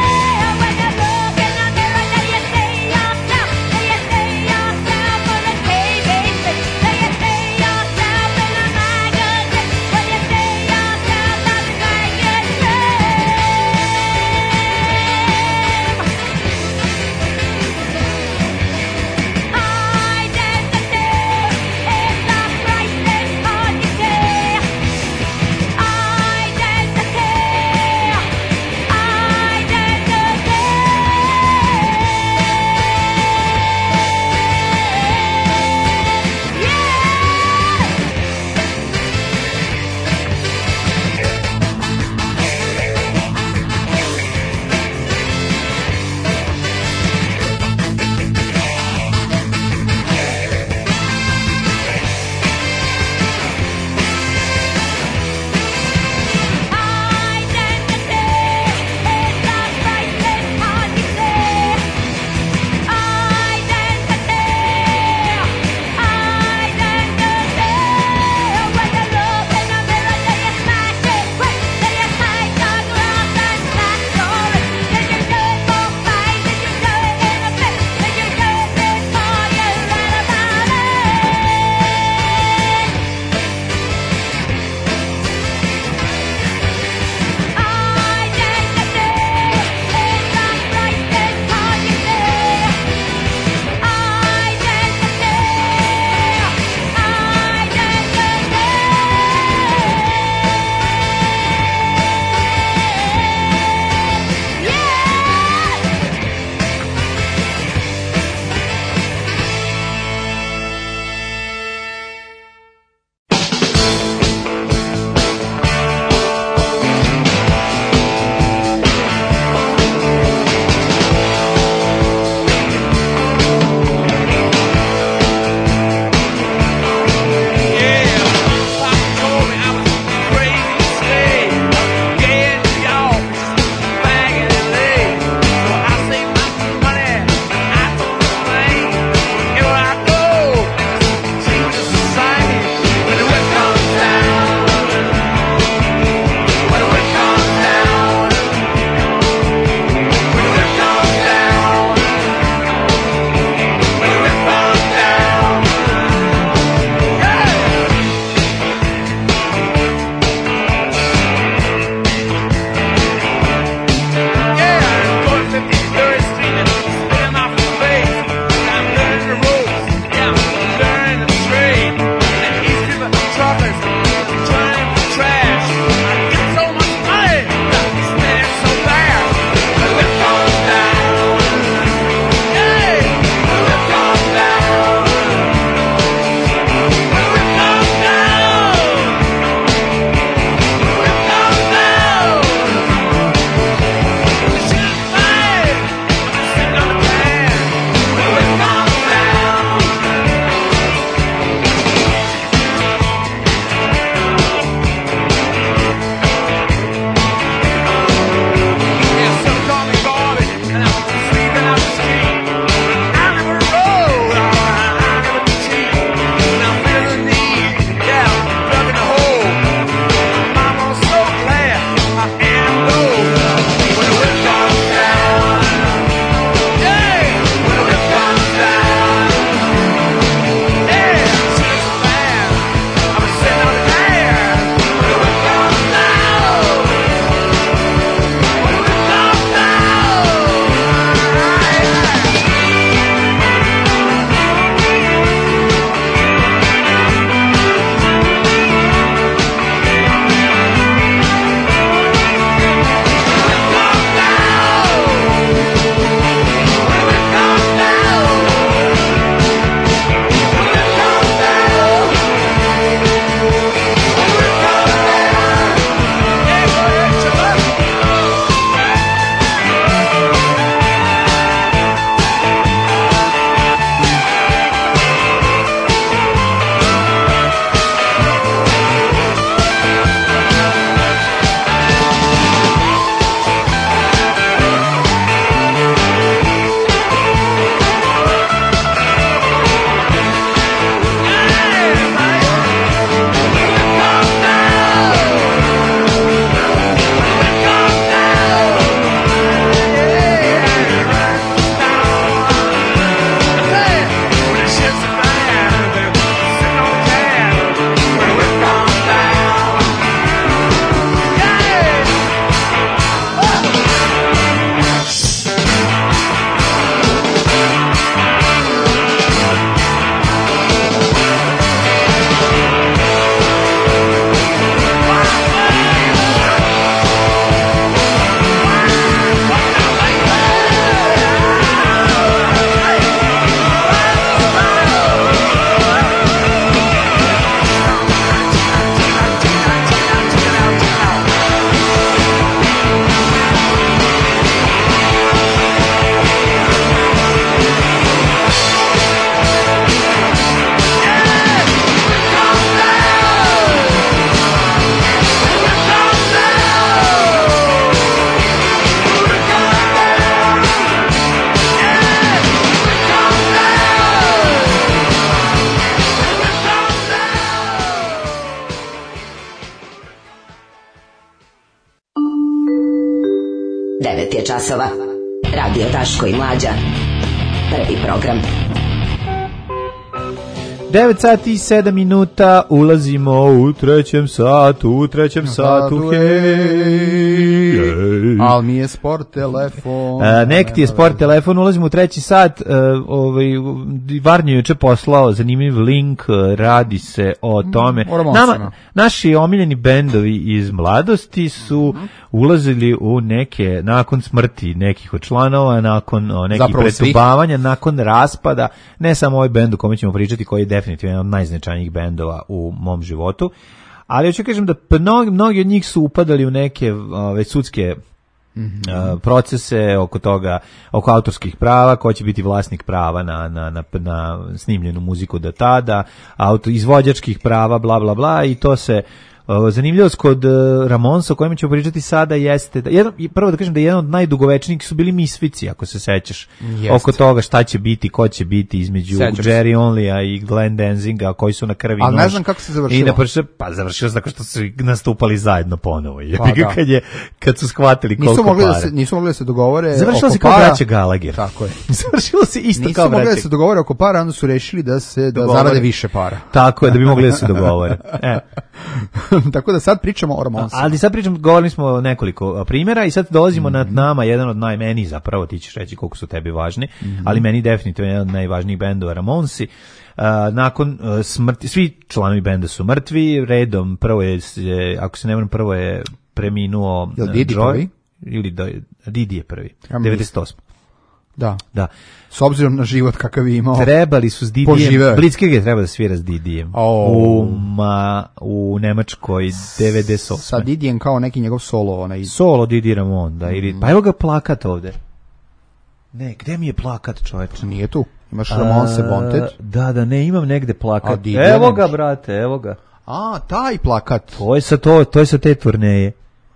devet je časova. Radio Daško i Mlađa. Prvi program. devet sati i sedam minuta, ulazimo u trećem satu, u trećem satu, hej. Al mi je sport telefon. A, nek ti je sport telefon, ulazimo u treći sat, uh, ovaj, Varnje juče poslao zanimljiv link, radi se o tome. Nama, naši omiljeni bendovi iz mladosti su ulazili u neke, nakon smrti nekih od članova, nakon o, nekih pretubavanja, nakon raspada, ne samo ovaj bend o kome ćemo pričati, koji je definitivno jedan od najznačajnijih bendova u mom životu, ali hoću kažem da mnogi, mnogi od njih su upadali u neke ove, sudske mm-hmm. uh, procese oko toga, oko autorskih prava, ko će biti vlasnik prava na, na, na, na snimljenu muziku do tada, auto, izvođačkih prava, bla, bla, bla, i to se zanimljivost kod Ramonsa o kojem ćemo pričati sada jeste da jedan, prvo da kažem da jedan od najdugovečnijih su bili Misfici, ako se sećaš, Jest. oko toga šta će biti, ko će biti između Sećam Jerry Onlya i Glenn Danzinga, koji su na krvi ali nož. Ne znam kako se završilo. I na prše, pa završilo se tako što su nastupali zajedno ponovo. Pa, da. kad, je, kad su shvatili koliko nisu mogli para. Da se, nisu mogli da se dogovore završilo oko se kao para. braća Gallagher. Tako je. završilo se isto nisu kao braća. Nisu mogli da se dogovore oko para, onda su rešili da se da zarade više para. Tako je, da bi mogli da se dogovore. E. Tako da sad pričamo o Ramonsima. Ali sad pričamo, govorili smo o nekoliko primjera i sad dolazimo mm-hmm. nad nama, jedan od najmeni zapravo, ti ćeš reći koliko su tebi važni, mm-hmm. ali meni definitivno jedan od najvažnijih bendova Ramonsi. Uh, nakon uh, smrti, svi članovi benda su mrtvi, redom prvo je, ako se ne varam, prvo je preminuo uh, Joy, ili do, Didi je prvi, ja devedeset osme Da. Da. S obzirom na život kakav je imao. Trebali su s Didijem. Blitzkrieg je treba da svira s Didijem. Oh. U, ma, u Nemačkoj devedeset osme Sa Didijem kao neki njegov solo. Onaj... Solo Didi Ramon, da. Ili, pa evo ga plakat ovde. Ne, gde mi je plakat, čoveče? Nije tu. Imaš Ramonse Wanted. Da, da, ne, imam negde plakat. A, evo ga, brate, evo ga. A, taj plakat. To je sa, to, to je sa te turneje.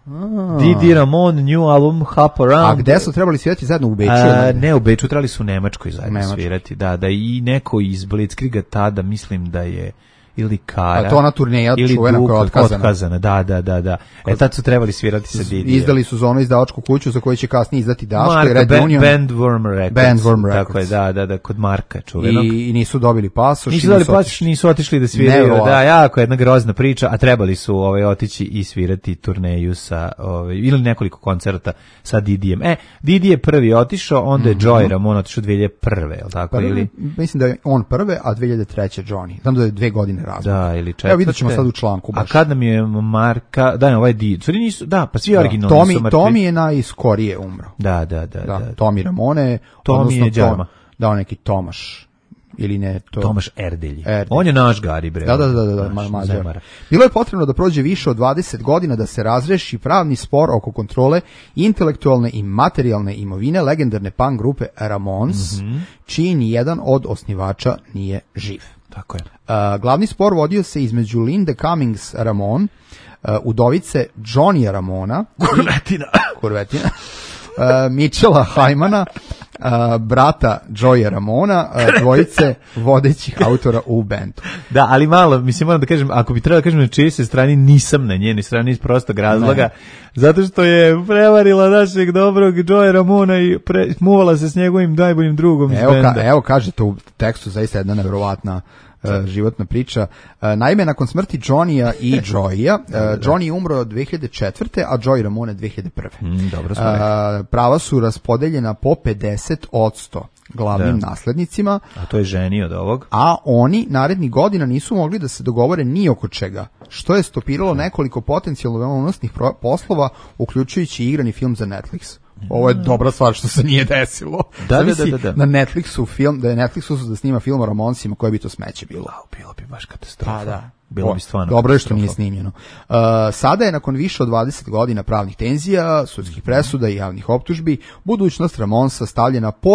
Didi Ramon, new album, Hop Around. A gde su trebali svirati zajedno, u Beču? A, ne, u Beču, trebali su u Nemačkoj zajedno Nemačkoj. svirati, da, da, i neko iz Blitzkriega tada, mislim da je ili Kara. A to ona turneja čuvena koja je otkazana. otkazana. Da, da, da, da. E tad su trebali svirati sa Didijem. Izdali su za ono izdavačku kuću za koju će kasnije izdati Daško Marka, i Red Band, Union. Bandworm Records. Bandworm Records. Tako je, da, da, da, kod Marka čuvenog. I, i nisu dobili pasoš. Nisu dobili pasoš, nisu otišli da sviraju. Nevro. Da, jako jedna grozna priča, a trebali su ovaj, otići i svirati turneju sa, ovaj, ili nekoliko koncerta sa Didijem. E, Didi je prvi otišao, onda je mm-hmm. Joy Ramon otišao dve hiljade prve, je li tako? Prvi, ili? Mislim da je on prve, a dve hiljade treće Johnny. Znam da je dve godine razlika. Da, ili četvrte. Evo vidjet ćemo sad u članku baš. A kad nam je Marka, da, ovaj Didi, sorry nisu, da, pa svi originalni Tommy, su mrtvi. Tommy je najskorije umro. Da, da, da. da, da. Tommy Ramone, Tommy je Đarma. Da, on neki Tomaš. Ili ne, to... Tomaš Erdelji. Erdelji. On je naš Gari, bre. Da, da, da, da, da mađar. Bilo je potrebno da prođe više od dvadeset godina da se razreši pravni spor oko kontrole intelektualne i materijalne imovine legendarne punk grupe Ramones, mm-hmm. čiji ni jedan od osnivača nije živ. Tako je. Uh, glavni spor vodio se između Linde Cummings Ramon, uh, udovice Johnny Ramona, kurvetina, kurvetina uh, Mitchella Hymana, uh, brata Joya Ramona, uh, dvojice vodećih autora u bendu. Da, ali malo, mislim, moram da kažem, ako bi trebalo da kažem na čijoj se strani, nisam na njenoj strani iz prostog razloga, ne. Zato što je prevarila našeg dobrog Joya Ramona i pre, muvala se s njegovim najboljim drugom iz evo, benda. Ka, evo kaže to u tekstu, zaista jedna nevjerovatna Uh, životna priča. Uh, naime, nakon smrti Johnny-a i Joya, uh, Johnny je umro dve hiljade četvrte a Joy Ramone dve hiljade prve Mm, dobro smo uh, prava su raspodeljena po pedeset posto glavnim da. naslednicima. A to je ženi od ovog. A oni narednih godina nisu mogli da se dogovore ni oko čega, što je stopiralo nekoliko potencijalno veoma unosnih poslova, uključujući igrani film za Netflix. Ovo je dobra stvar što se nije desilo. Da, da, da, da. Na Netflixu film, da je Netflixu da snima film o Ramonsima, koje bi to smeće bilo. Wow, bilo bi baš katastrofa. Pa da. Bilo bi stvarno. Dobro je što nije snimljeno. Uh, sada je nakon više od dvadeset godina pravnih tenzija, sudskih presuda i javnih optužbi, budućnost Ramonsa stavljena pod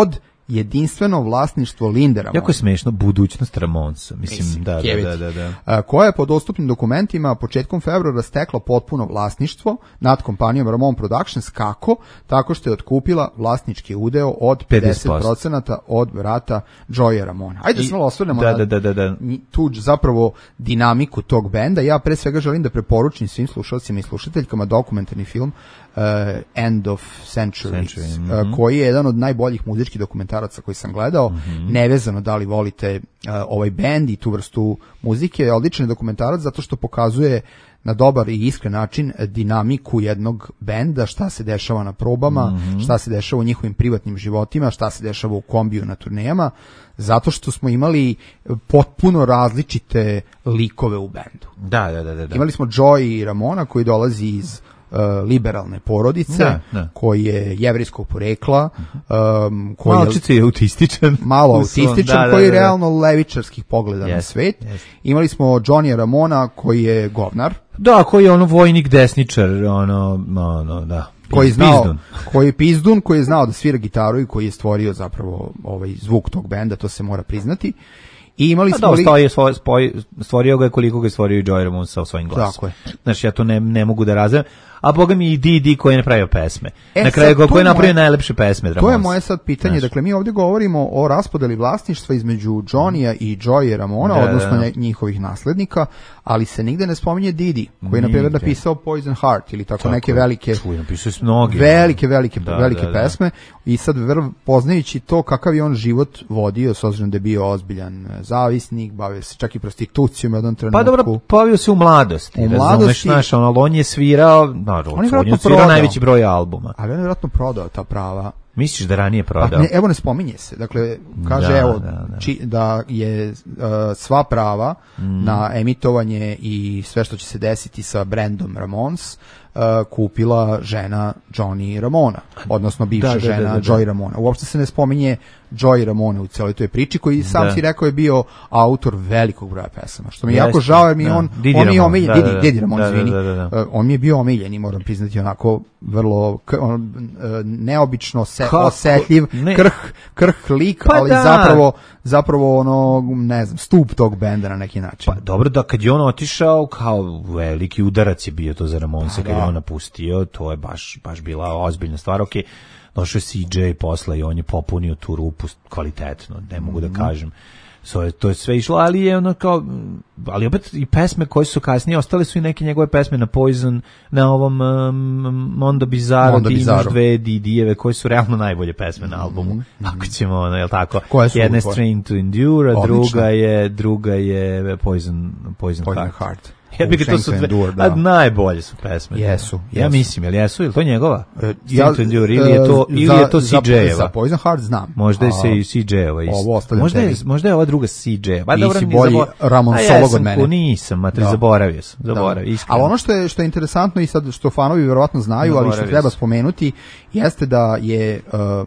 jedinstveno vlasništvo Linde Ramon. Jako je smešno, budućnost Ramonsa. Mislim, Mislim, da, kevit. da, da, da. A, koja je po dostupnim dokumentima početkom februara stekla potpuno vlasništvo nad kompanijom Ramon Productions. Kako? Tako što je otkupila vlasnički udeo od pedeset posto od brata Joya Ramona. Ajde se malo osvrnemo da, na da, da, da, da. tu zapravo dinamiku tog benda. Ja pre svega želim da preporučim svim slušalcima i slušateljkama dokumentarni film uh, End of Centuries, Century, mm-hmm. uh, koji je jedan od najboljih muzičkih dokumentaraca koji sam gledao, mm-hmm. nevezano da li volite uh, ovaj bend i tu vrstu muzike. Odličan je dokumentarac zato što pokazuje na dobar i iskren način dinamiku jednog benda, šta se dešava na probama, mm-hmm. šta se dešava u njihovim privatnim životima, šta se dešava u kombiju na turnejama, zato što smo imali potpuno različite likove u bendu. Da, da, da, da. Imali smo Joey Ramona koji dolazi iz uh, liberalne porodice, da, da. koji je jevrijskog porekla, um, koji Malčice je autističan. Malo autističan, da, koji je da, da. realno levičarskih pogleda yes, na svet. Yes. Imali smo Johnny Ramona koji je govnar. Da, koji je ono vojnik desničar, ono, ono, da. Koji je znao, pizdun. koji je pizdun, koji je znao da svira gitaru i koji je stvorio zapravo ovaj zvuk tog benda, to se mora priznati. I imali smo li... Da, svoj, svoj, stvorio ga je koliko ga je stvorio i Joey Ramone sa svojim glasom. Tako je. Znači, ja to ne, ne mogu da razumem. A boga mi i Didi koji je napravio pesme. E, na kraju koji je napravio moje, najlepše pesme. To je moje sad pitanje. Znači. Dakle, mi ovdje govorimo o raspodeli vlasništva između Johnny-a i Joey Ramona, da, odnosno da. njihovih naslednika, ali se nigde ne spominje Didi, koji je na primjer napisao Poison Heart ili tako, tako neke velike čuj, napisao je mnoge, velike, velike, da, velike da, pesme. Da. I sad vrv, poznajući to kakav je on život vodio, s obzirom da je bio ozbiljan zavisnik, bavio se čak i prostitucijom u jednom trenutku. Pa dobro, bavio se u mladosti. U mladosti. Znaš, ono, on je svirao, no, on je on svirao najveći broj albuma. Ali on je vjerojatno prodao ta prava. Misliš da ranije prodao? Pa ne, evo ne spominje se. Dakle, kaže da, evo da, da. Či, da je uh, sva prava mm. na emitovanje i sve što će se desiti sa brandom Ramones uh, kupila žena Johnny Ramona, odnosno bivša da, da, žena da, da, da. Joey Ramona. Uopšte se ne spominje Joey Ramone u cijeloj toj priči, koji sam da. si rekao je bio autor velikog broja pesama. Što mi je jako žao, jer mi da. on, Didi on je omiljen, da, Didi, da, da. Didi Ramon, da, izvini, da, da, da. Uh, on mi je bio omiljen i moram priznati onako vrlo k, on, uh, neobično se, Kako? osetljiv, ne. krh, krh lik, pa ali da. zapravo zapravo ono, ne znam, stup tog benda na neki način. Pa dobro, da kad je on otišao, kao veliki udarac je bio to za Ramonse, kad je on napustio, to je baš, baš bila ozbiljna stvar. Okej, došao je C J posle i on je popunio tu rupu kvalitetno, ne mogu da kažem. So, to je sve išlo, ali je ono kao, ali opet i pesme koje su kasnije, ostale su i neke njegove pesme na Poison, na ovom um, Mondo Bizarro, ti imaš dve Didijeve koje su realno najbolje pesme na albumu, mm-hmm. ako ćemo, ono, jel tako, jedna je Strain to Endure, a druga je, druga je Poison, Poison, Poison Heart. Heart. Ja bih to su dve, a najbolje su pesme. Jesu, ja jesu. Mislim, jel jesu, ili to njegova? E, ja, Endure, ili je to, ili je to C J-eva? Za Poison Heart znam. Možda je se C J-eva isto. Možda je, možda je ova druga C J-eva. Ti si bolji Ramonsolog od mene. Nisam, matri, da. zaboravio sam. Zaboravio, iskreno. Ali ono što je, što je interesantno i sad što fanovi vjerovatno znaju, zaboravio ali što treba sam. spomenuti, jeste da je,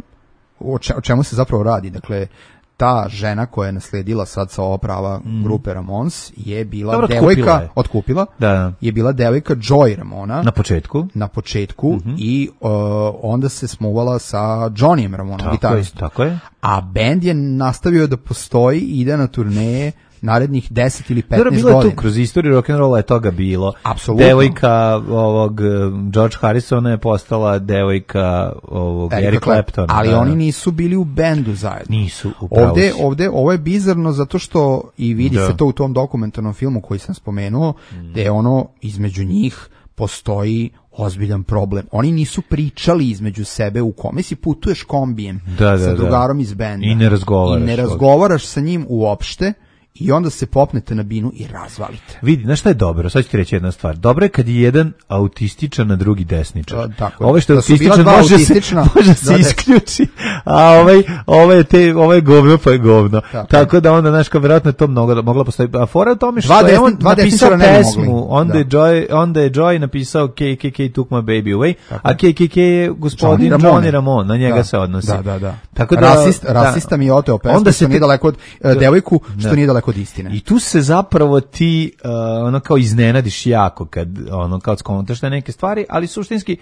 uh, o čemu se zapravo radi. Dakle, ta žena koja je nasledila sad sa ova prava mm. grupe Ramones je bila Dobro, devojka, je. otkupila, da. je bila devojka Joey Ramona. Na početku. Na početku mm-hmm. i uh, onda se smuvala sa Johnnyem Ramonom, gitaristom. Tako je. A bend je nastavio da postoji i ide na turneje narednih deset ili petnaest godina. Dobro, bilo tu, kroz istoriju rock'n'rolla je toga bilo. Apsolutno. Devojka ovog George Harrisona je postala devojka ovog Eric Claptona. Ali da. oni nisu bili u bendu zajedno. Nisu, upravo ovde, ovde, ovo je bizarno zato što, i vidi da. se to u tom dokumentarnom filmu koji sam spomenuo, mm. da je ono između njih postoji ozbiljan problem. Oni nisu pričali između sebe u kome si putuješ kombijem da, da, sa drugarom da. iz benda. I ne razgovaraš. I ne razgovaraš sa njim uopšte. I onda se popnete na binu i razvalite. Vidi, znaš šta je dobro? Sad ću ti reći jedna stvar. Dobro je kad je jedan autističan, a drugi desničar. Ovo što je autističan može se, može se da, isključi, a ovaj, ovaj, te, ovaj govno pa je govno. Tako, Tako da onda, znaš, kao vjerojatno je to mnogo, mogla postoji. A fora u tome što desni, je on napisao pesmu, onda je, Joy, onda je Joy napisao K K K took my baby away, tako. A K K K je gospodin Johnny, Johnny Ramone, na njega da, se odnosi. Da, da, da. Tako da Rasist, da, rasista mi je oteo pesmu, što nije daleko od uh, devojku, što nije daleko od istine. I tu se zapravo ti uh, ono kao iznenadiš jako kad ono kao skontaš neke stvari, ali suštinski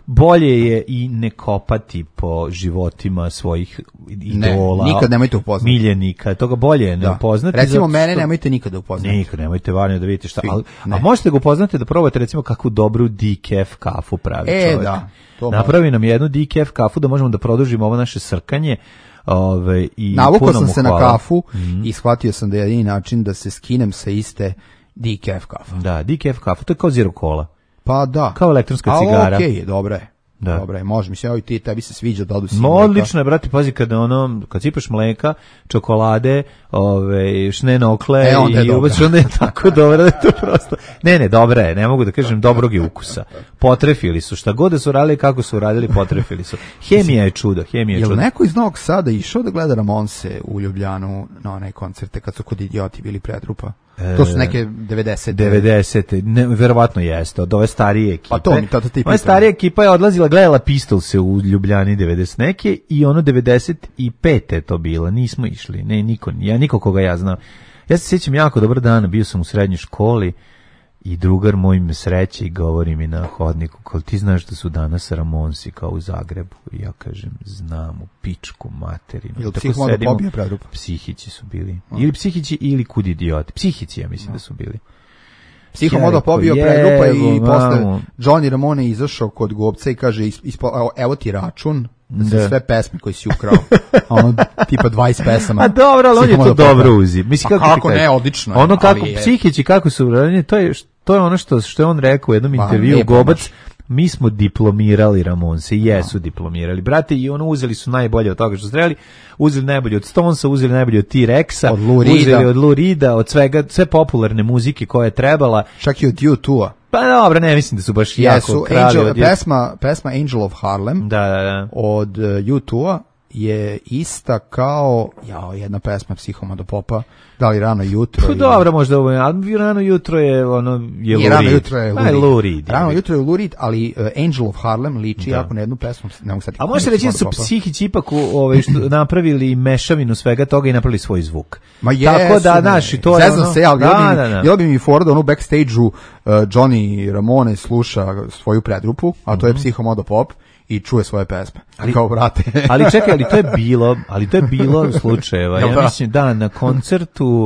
bolje je i ne kopati po životima svojih idola. Ne, nikad nemojte upoznati. Miljenika, toga bolje je ne Da. upoznati. Recimo, zato mene što- nemojte nikada upoznati. Nikad, nemojte varno da vidite šta. Svi, Ali, ne. a možete ga upoznati da probate recimo kakvu dobru decaf kafu pravi E, čovjek. da, to Napravi nam jednu decaf kafu da možemo da produžimo ovo naše srkanje. Ove, i Navukao puno sam mu se na hvala. kafu Mhm. i shvatio sam da je jedini način da se skinem sa iste decaf kafa. Da, decaf kafa, to je kao zero cola. Pa da. Kao elektronska Ali cigara. okej je, dobra je. Da. Dobra je, može. Mislim, evo i ti, tebi se sviđa da odu si Ma, mleka. odlično je, brate, pazi, kada ono, kad sipaš mleka, čokolade, ove, šnenokle E, onda je i dobra. ubaciš, onda je tako dobro da je to prosto... Ne, ne, dobra je, ne mogu da kažem dobrog je ukusa. Potrefili su, šta god da su radili, kako su radili, potrefili su. Hemija je čudo, hemija je Jel čudo. neko iz Novog Sada išao da gleda Ramonse u Ljubljanu na one koncerte kad su kod Idioti bili Predrupa? To su neke devedesete. devedesete Ne, verovatno jeste, od ove starije ekipe. Pa to mi, to- to ti Ova pitam. starija ekipa je odlazila, gledala Pistolse u Ljubljani devedeset neke i ono devedeset pete je to bilo. Nismo išli, ne, niko, ja, niko koga ja znam. Ja se sjećam jako dobar dan, bio sam u srednjoj školi i drugar moj me sreće i govori mi na hodniku, kao ti znaš da su danas Ramonsi kao u Zagrebu. I ja kažem, znam, u pičku materinu. Jel Tako Psihomodo sedimo- pobio Predrupa? Psihići su bili. Ili psihići ili kud idioti. Psihići, ja mislim da su bili. Psihomodo Ja rekao, pobio Predrupa i jevo, posle mamu. Johnny Ramone izašao kod Gobca i kaže, is- ispo- evo, evo ti račun za Da. sve pesme koje si ukrao. A ono, tipa dvadeset pesama. A dobro, ali on je to Psihomodo dobro pobio. uzi. Mislim, Pa kako, ti kako kažem, ne, odlično je, Ono kako, ali je- psihići kako su uradili, to je, to je ono što, što je on rekao u jednom Pa, intervju, lijepo Gobac, baš. mi smo diplomirali Ramonse, jesu diplomirali, brate, i ono uzeli su najbolje od toga što su trebali, uzeli najbolje od Stonesa, uzeli najbolje od T-Rexa, Od Lou Reeda. uzeli od Lou Reeda, od svega, sve popularne muzike koje je trebala. Čak i od U dva-a. Pa dobro, ne mislim da su baš jako Jesu, krali Angel, od... pesma, pesma Angel of Harlem Da, da, da. od uh, U dva-a je ista kao, jao, jedna pesma Psihomodo Popa, da li rano jutro. Pa ili- dobro, možda ovo je, ali rano jutro je ono, je Nije Lou rano Reed. jutro je Pa Lou Reed. Lou Reed, Rano je. jutro je Lou Reed, ali uh, Angel of Harlem liči Da. jako na jednu pesmu. Ne mogu sad A možete reći da su psihići ipak u- ovaj, što, napravili mešavinu svega toga i napravili svoj zvuk. Ma jesu, Tako da, ne. znaš, i to je Zeznam ono... se, ali da, jel bi, da, da. jel bi mi fora da ono u backstage-u uh, Johnny Ramone sluša svoju predrupu, a to je Psihomodo Pop, i čuje svoje pesme. Ali, kao, brate. Ali čekaj, ali to je bilo, ali to je bilo slučajeva. Jel Ja da? mislim da na koncertu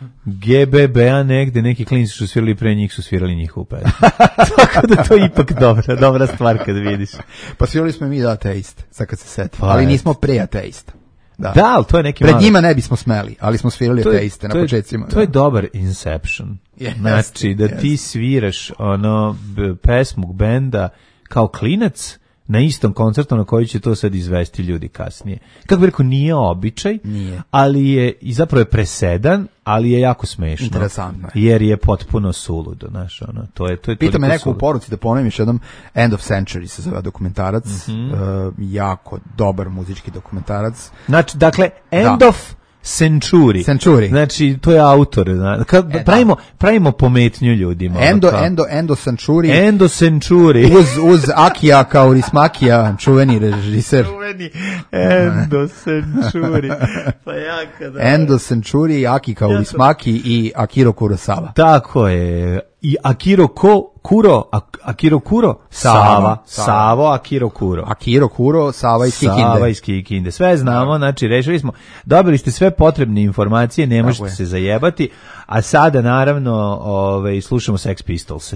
G B B-a negde neki klinci su svirali pre njih su svirali njihovu pesmu. Tako da to je ipak dobra, dobra stvar kad vidiš. Pa svirali smo i mi da ateist, sad kad se setim. Pa, ali eto. nismo pre ateista. Da, Da, ali to je neki Pred mali- njima ne bismo smeli, ali smo svirali To je- ateiste na to je- početcima. To je dobar Inception. Jeste, Znači, da ti sviraš ono b- pesmu benda kao klinac na istom koncertu na koji će to sad izvesti ljudi kasnije. Kako bih rekao, nije običaj, Nije. ali je, i zapravo je presedan, ali je jako smešno. Interesantno je. Jer je potpuno suludo, znaš, ono, to je, to je Pita me toliko neko u suludo. poruci da ponovim još jednom, End of Century se zove dokumentarac, Mhm. uh, jako dobar muzički dokumentarac. Znači, dakle, End Da. of Century. Century. Znači, to je autor. Zna, kad, E, da. pravimo, pravimo pometnju ljudima. ono Endo, kao- Endo, Endo Century. Endo Century. uz, uz Akija Kaurismakija, čuveni režiser. Čuveni Endo Century. Pa ja kada... Endo Century, Aki Kaurismaki i Akiro Kurosawa. Tako je. I Akiro Ko, Kuro, Ak- Akiro Kuro, Sava, Sava. Savo, Akiro Kuro. Akiro Kuro, Sava iz Sava Kikinde. iz Kikinde. Sve znamo, znači rešili smo, dobili ste sve potrebne informacije, ne možete je. se zajebati, a sada naravno ovaj, slušamo Sex Pistolse.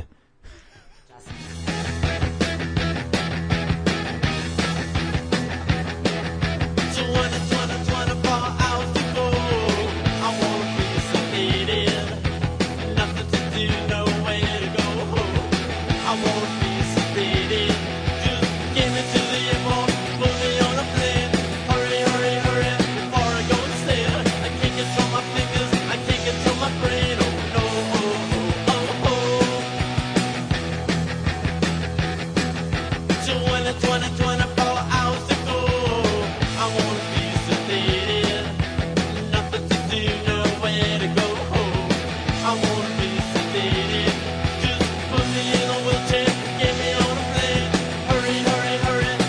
Hurry, hurry, hurry.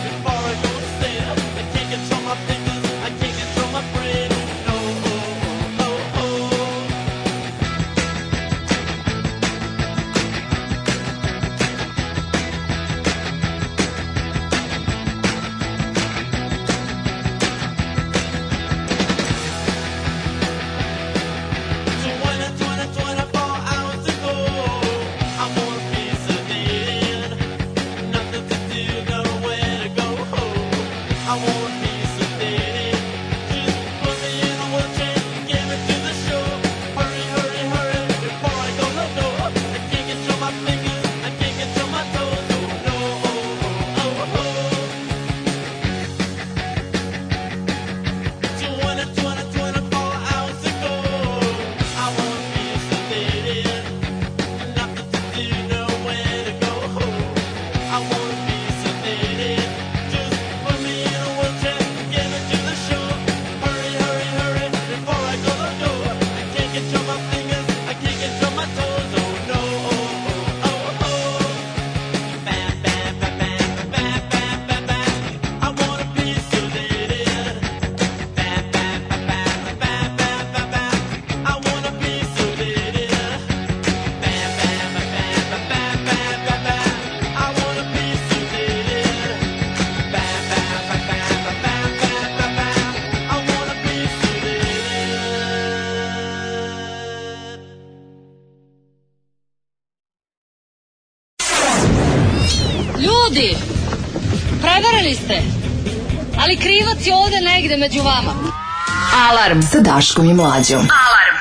Prevarili ste. Ali krivac je ovde negde među vama. Alarm sa Daškom i Mlađom. Alarm.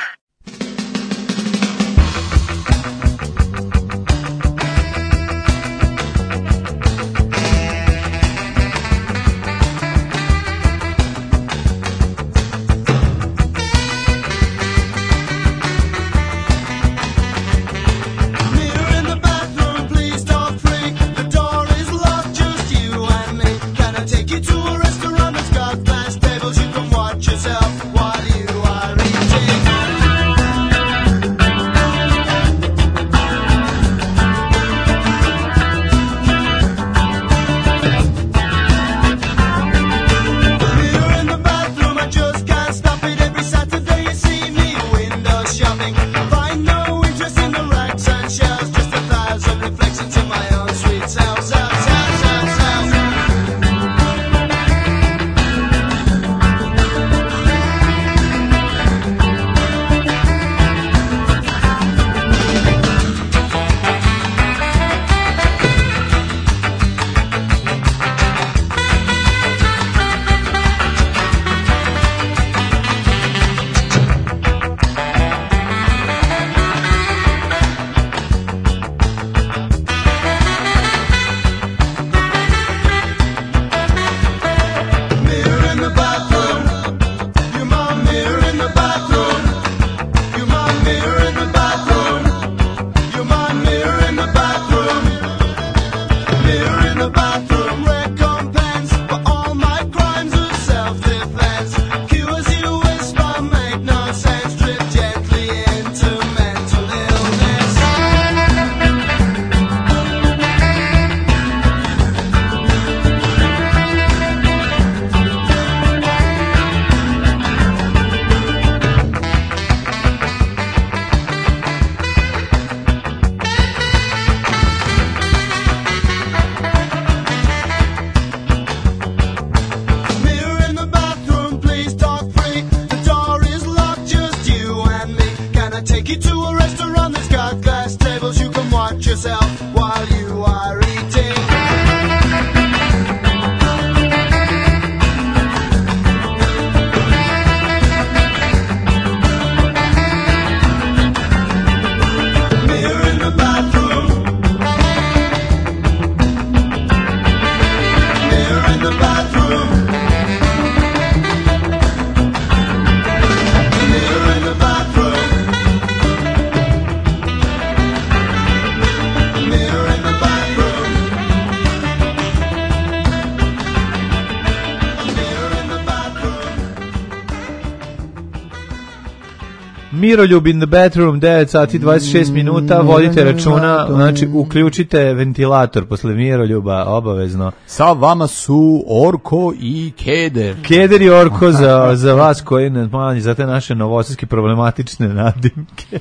Miroljub in the bathroom, devet sati dvadeset šest minuta, vodite računa, znači uključite ventilator posle Miroljuba, obavezno. Sa vama su Orko i Keder. Keder i Orko za, za vas koji ne manji, za te naše novosadske problematične nadimke.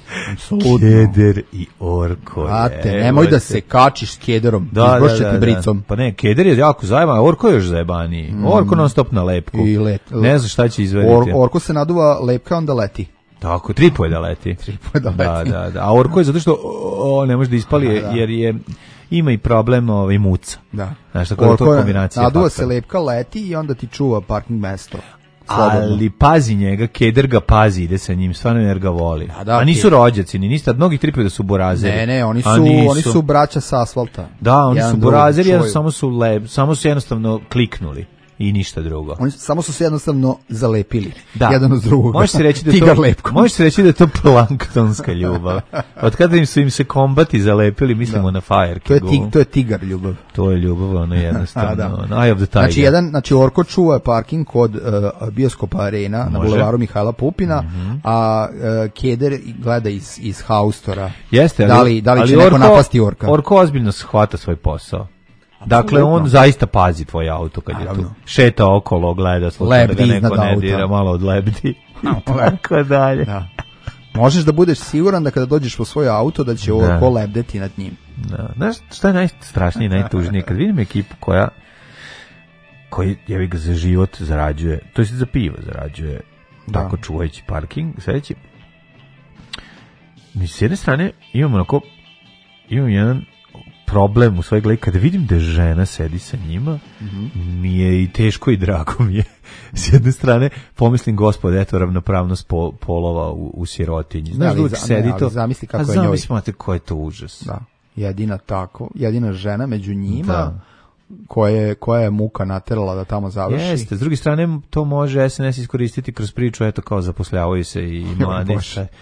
Keder i Orko. Ate, nemoj da se kačiš s Kederom, da, izbošćete da, da, bricom. Da. Pa ne, Keder je jako zajeban, Orko je još zajebaniji. Mm. Orko non stop na lepku. I let, let. Ne znam šta će izvediti. Or, Orko se naduva lepka, onda leti. Tako, tripo je da leti. Tripo je da leti. Da, da, da. A Orko je zato što o, ne može da ispali, da, da. jer je ima i problem ovaj muca. Da. Znaš, tako da to kombinacija. Naduva se lepka, leti i onda ti čuva parking mesto. Slobodno. Ali pazi njega, Keder ga pazi, ide sa njim, stvarno jer ga voli. Da, da, a nisu rođaci, ni nista, mnogi tripaju da su burazeri. Ne, ne, oni su, nisu, oni su braća sa asfalta. Da, oni jedan su burazeri, jedan samo su lep, samo su jednostavno kliknuli. I ništa drugo. Oni samo su se jednostavno zalepili. Da. Jedan uz drugog. Može se reći da je to, može se reći da je to planktonska ljubav. Od kada im su im se kombati zalepili, mislimo da. na Fire Kingu. To je, tig, to je tigar ljubav. To je ljubav, ono jednostavno. da. Eye of the tiger. Znači, jedan, znači Orko čuva parking kod uh, Bioskopa Arena može. Na bulevaru Mihajla Pupina, mm-hmm. a uh, Keder gleda iz, iz haustora. Jeste, ali, da li, da li ali će Orko, neko napasti Orka. Orko ozbiljno shvata svoj posao. Dakle, on zaista pazi tvoj auto kad je tu. Šeta okolo, gleda, sluša da ga neko ne dira, malo odlebdi. Tako dalje. Da. Možeš da budeš siguran da kada dođeš po svoj auto da će Orko lebdeti nad njim. Da. Znaš šta je najstrašnije, najtužnije? Kad vidim ekipu koja koji jevi ga za život zarađuje, to je za pivo zarađuje, da. Tako čuvajući parking, sledeći. Mi s jedne strane imamo onako, imamo jedan problem u svojoj glavi, kada vidim da žena sedi sa njima, mm-hmm. mi je i teško i drago mi je. S jedne strane, pomislim, gospod, eto, ravnopravnost po, polova u, u sirotinji. Znaš, uvijek sedi ne, to, zamisli kako a je njoj. zamisli, mate, ko je to užas. Da, jedina tako, jedina žena među njima, da. Koje, koja je muka naterala da tamo završi. Jeste, s druge strane, to može es en es iskoristiti kroz priču, eto, kao zapošljavaju se i mladi.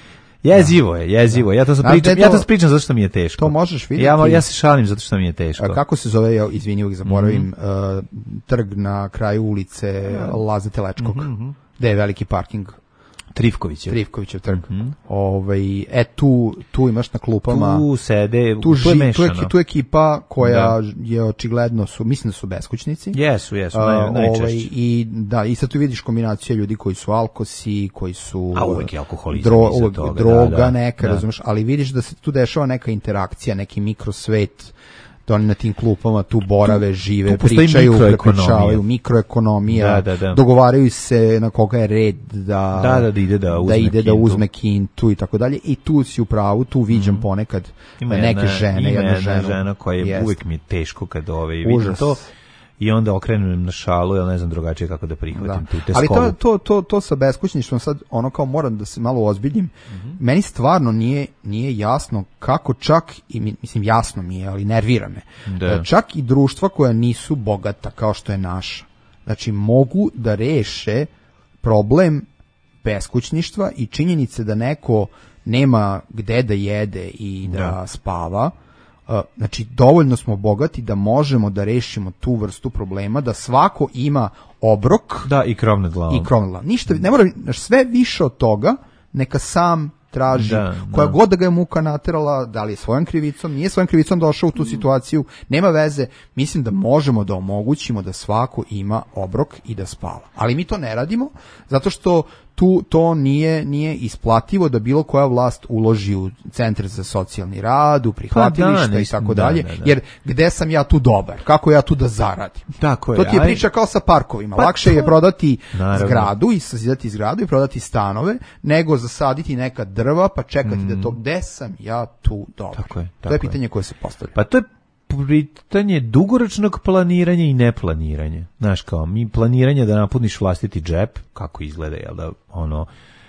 Jezivo je, jezivo. Ja to sam pričam, to, ja to pričam zato što mi je teško. To možeš vidjeti. Ja, ja se šalim zato što mi je teško. A kako se zove, ja izvini, uvijek zaboravim, mm-hmm. uh, trg na kraju ulice Laze Telečkog, mm-hmm. gde je veliki parking. Trifkovićev. Trifkovićev trg. Mm-hmm. Ovaj, e, tu, tu imaš na klupama... Tu sede, tu, tu je mešano. Tu je, tu je ekipa koja da. je očigledno, su, mislim da su beskućnici. Jesu, jesu, naj, najčešće. Ovaj, I da, i sad tu vidiš kombinaciju ljudi koji su alkosi, koji su... A uvek je alkoholizam dro, iza toga. Droga da, da, neka, da. razumeš, ali vidiš da se tu dešava neka interakcija, neki mikrosvet, da oni na tim klupama tu borave, tu, žive, tu pričaju, prepričavaju, mikroekonomija, da, da, da. dogovaraju se na koga je red da, da, da, da ide da uzme, da, ide kintu. da uzme kintu i tako dalje. I tu si u pravu, tu viđam mm. ponekad ima neke jedna, žene, ima jedna, jedna žena, žena koja je jest. uvijek mi je teško kad ove i vidim to. I onda okrenem na šalu, ja ne znam drugačije kako da prihvatim tu teskovu. Ali to, to, to, to sa beskućništvom, sad ono kao moram da se malo ozbiljim, mm-hmm. meni stvarno nije, nije jasno kako čak, i mislim jasno mi je, ali nervira me, da. čak i društva koja nisu bogata kao što je naša, znači mogu da reše problem beskućništva i činjenice da neko nema gde da jede i da, da. spava. Znači, dovoljno smo bogati da možemo da rešimo tu vrstu problema, da svako ima obrok. Da, i krov nad glavom. I krov nad glavom. Ništa, ne mora, sve više od toga, neka sam traži, da, koja da. god da ga je muka naterala, da li je svojom krivicom, nije svojom krivicom došao u tu situaciju, nema veze, mislim da možemo da omogućimo da svako ima obrok i da spava. Ali mi to ne radimo, zato što tu to nije nije isplativo da bilo koja vlast uloži u centar za socijalni rad, u prihvatilišta pa da, i tako da, dalje, da, da. Jer gde sam ja tu dobar? Kako ja tu da zaradim? Tako je. To ti je priča kao sa parkovima. Pa Lakše to... je prodati Naravno. zgradu i sazidati zgradu i prodati stanove, nego zasaditi neka drva pa čekati mm. da to gde sam ja tu dobar. Tako je, tako to je pitanje koje se postavlja. Pa to je pitanje dugoročnog planiranja i neplaniranja. Znaš, kao mi planiranje da napuniš vlastiti džep, kako izgleda, jel da, ono,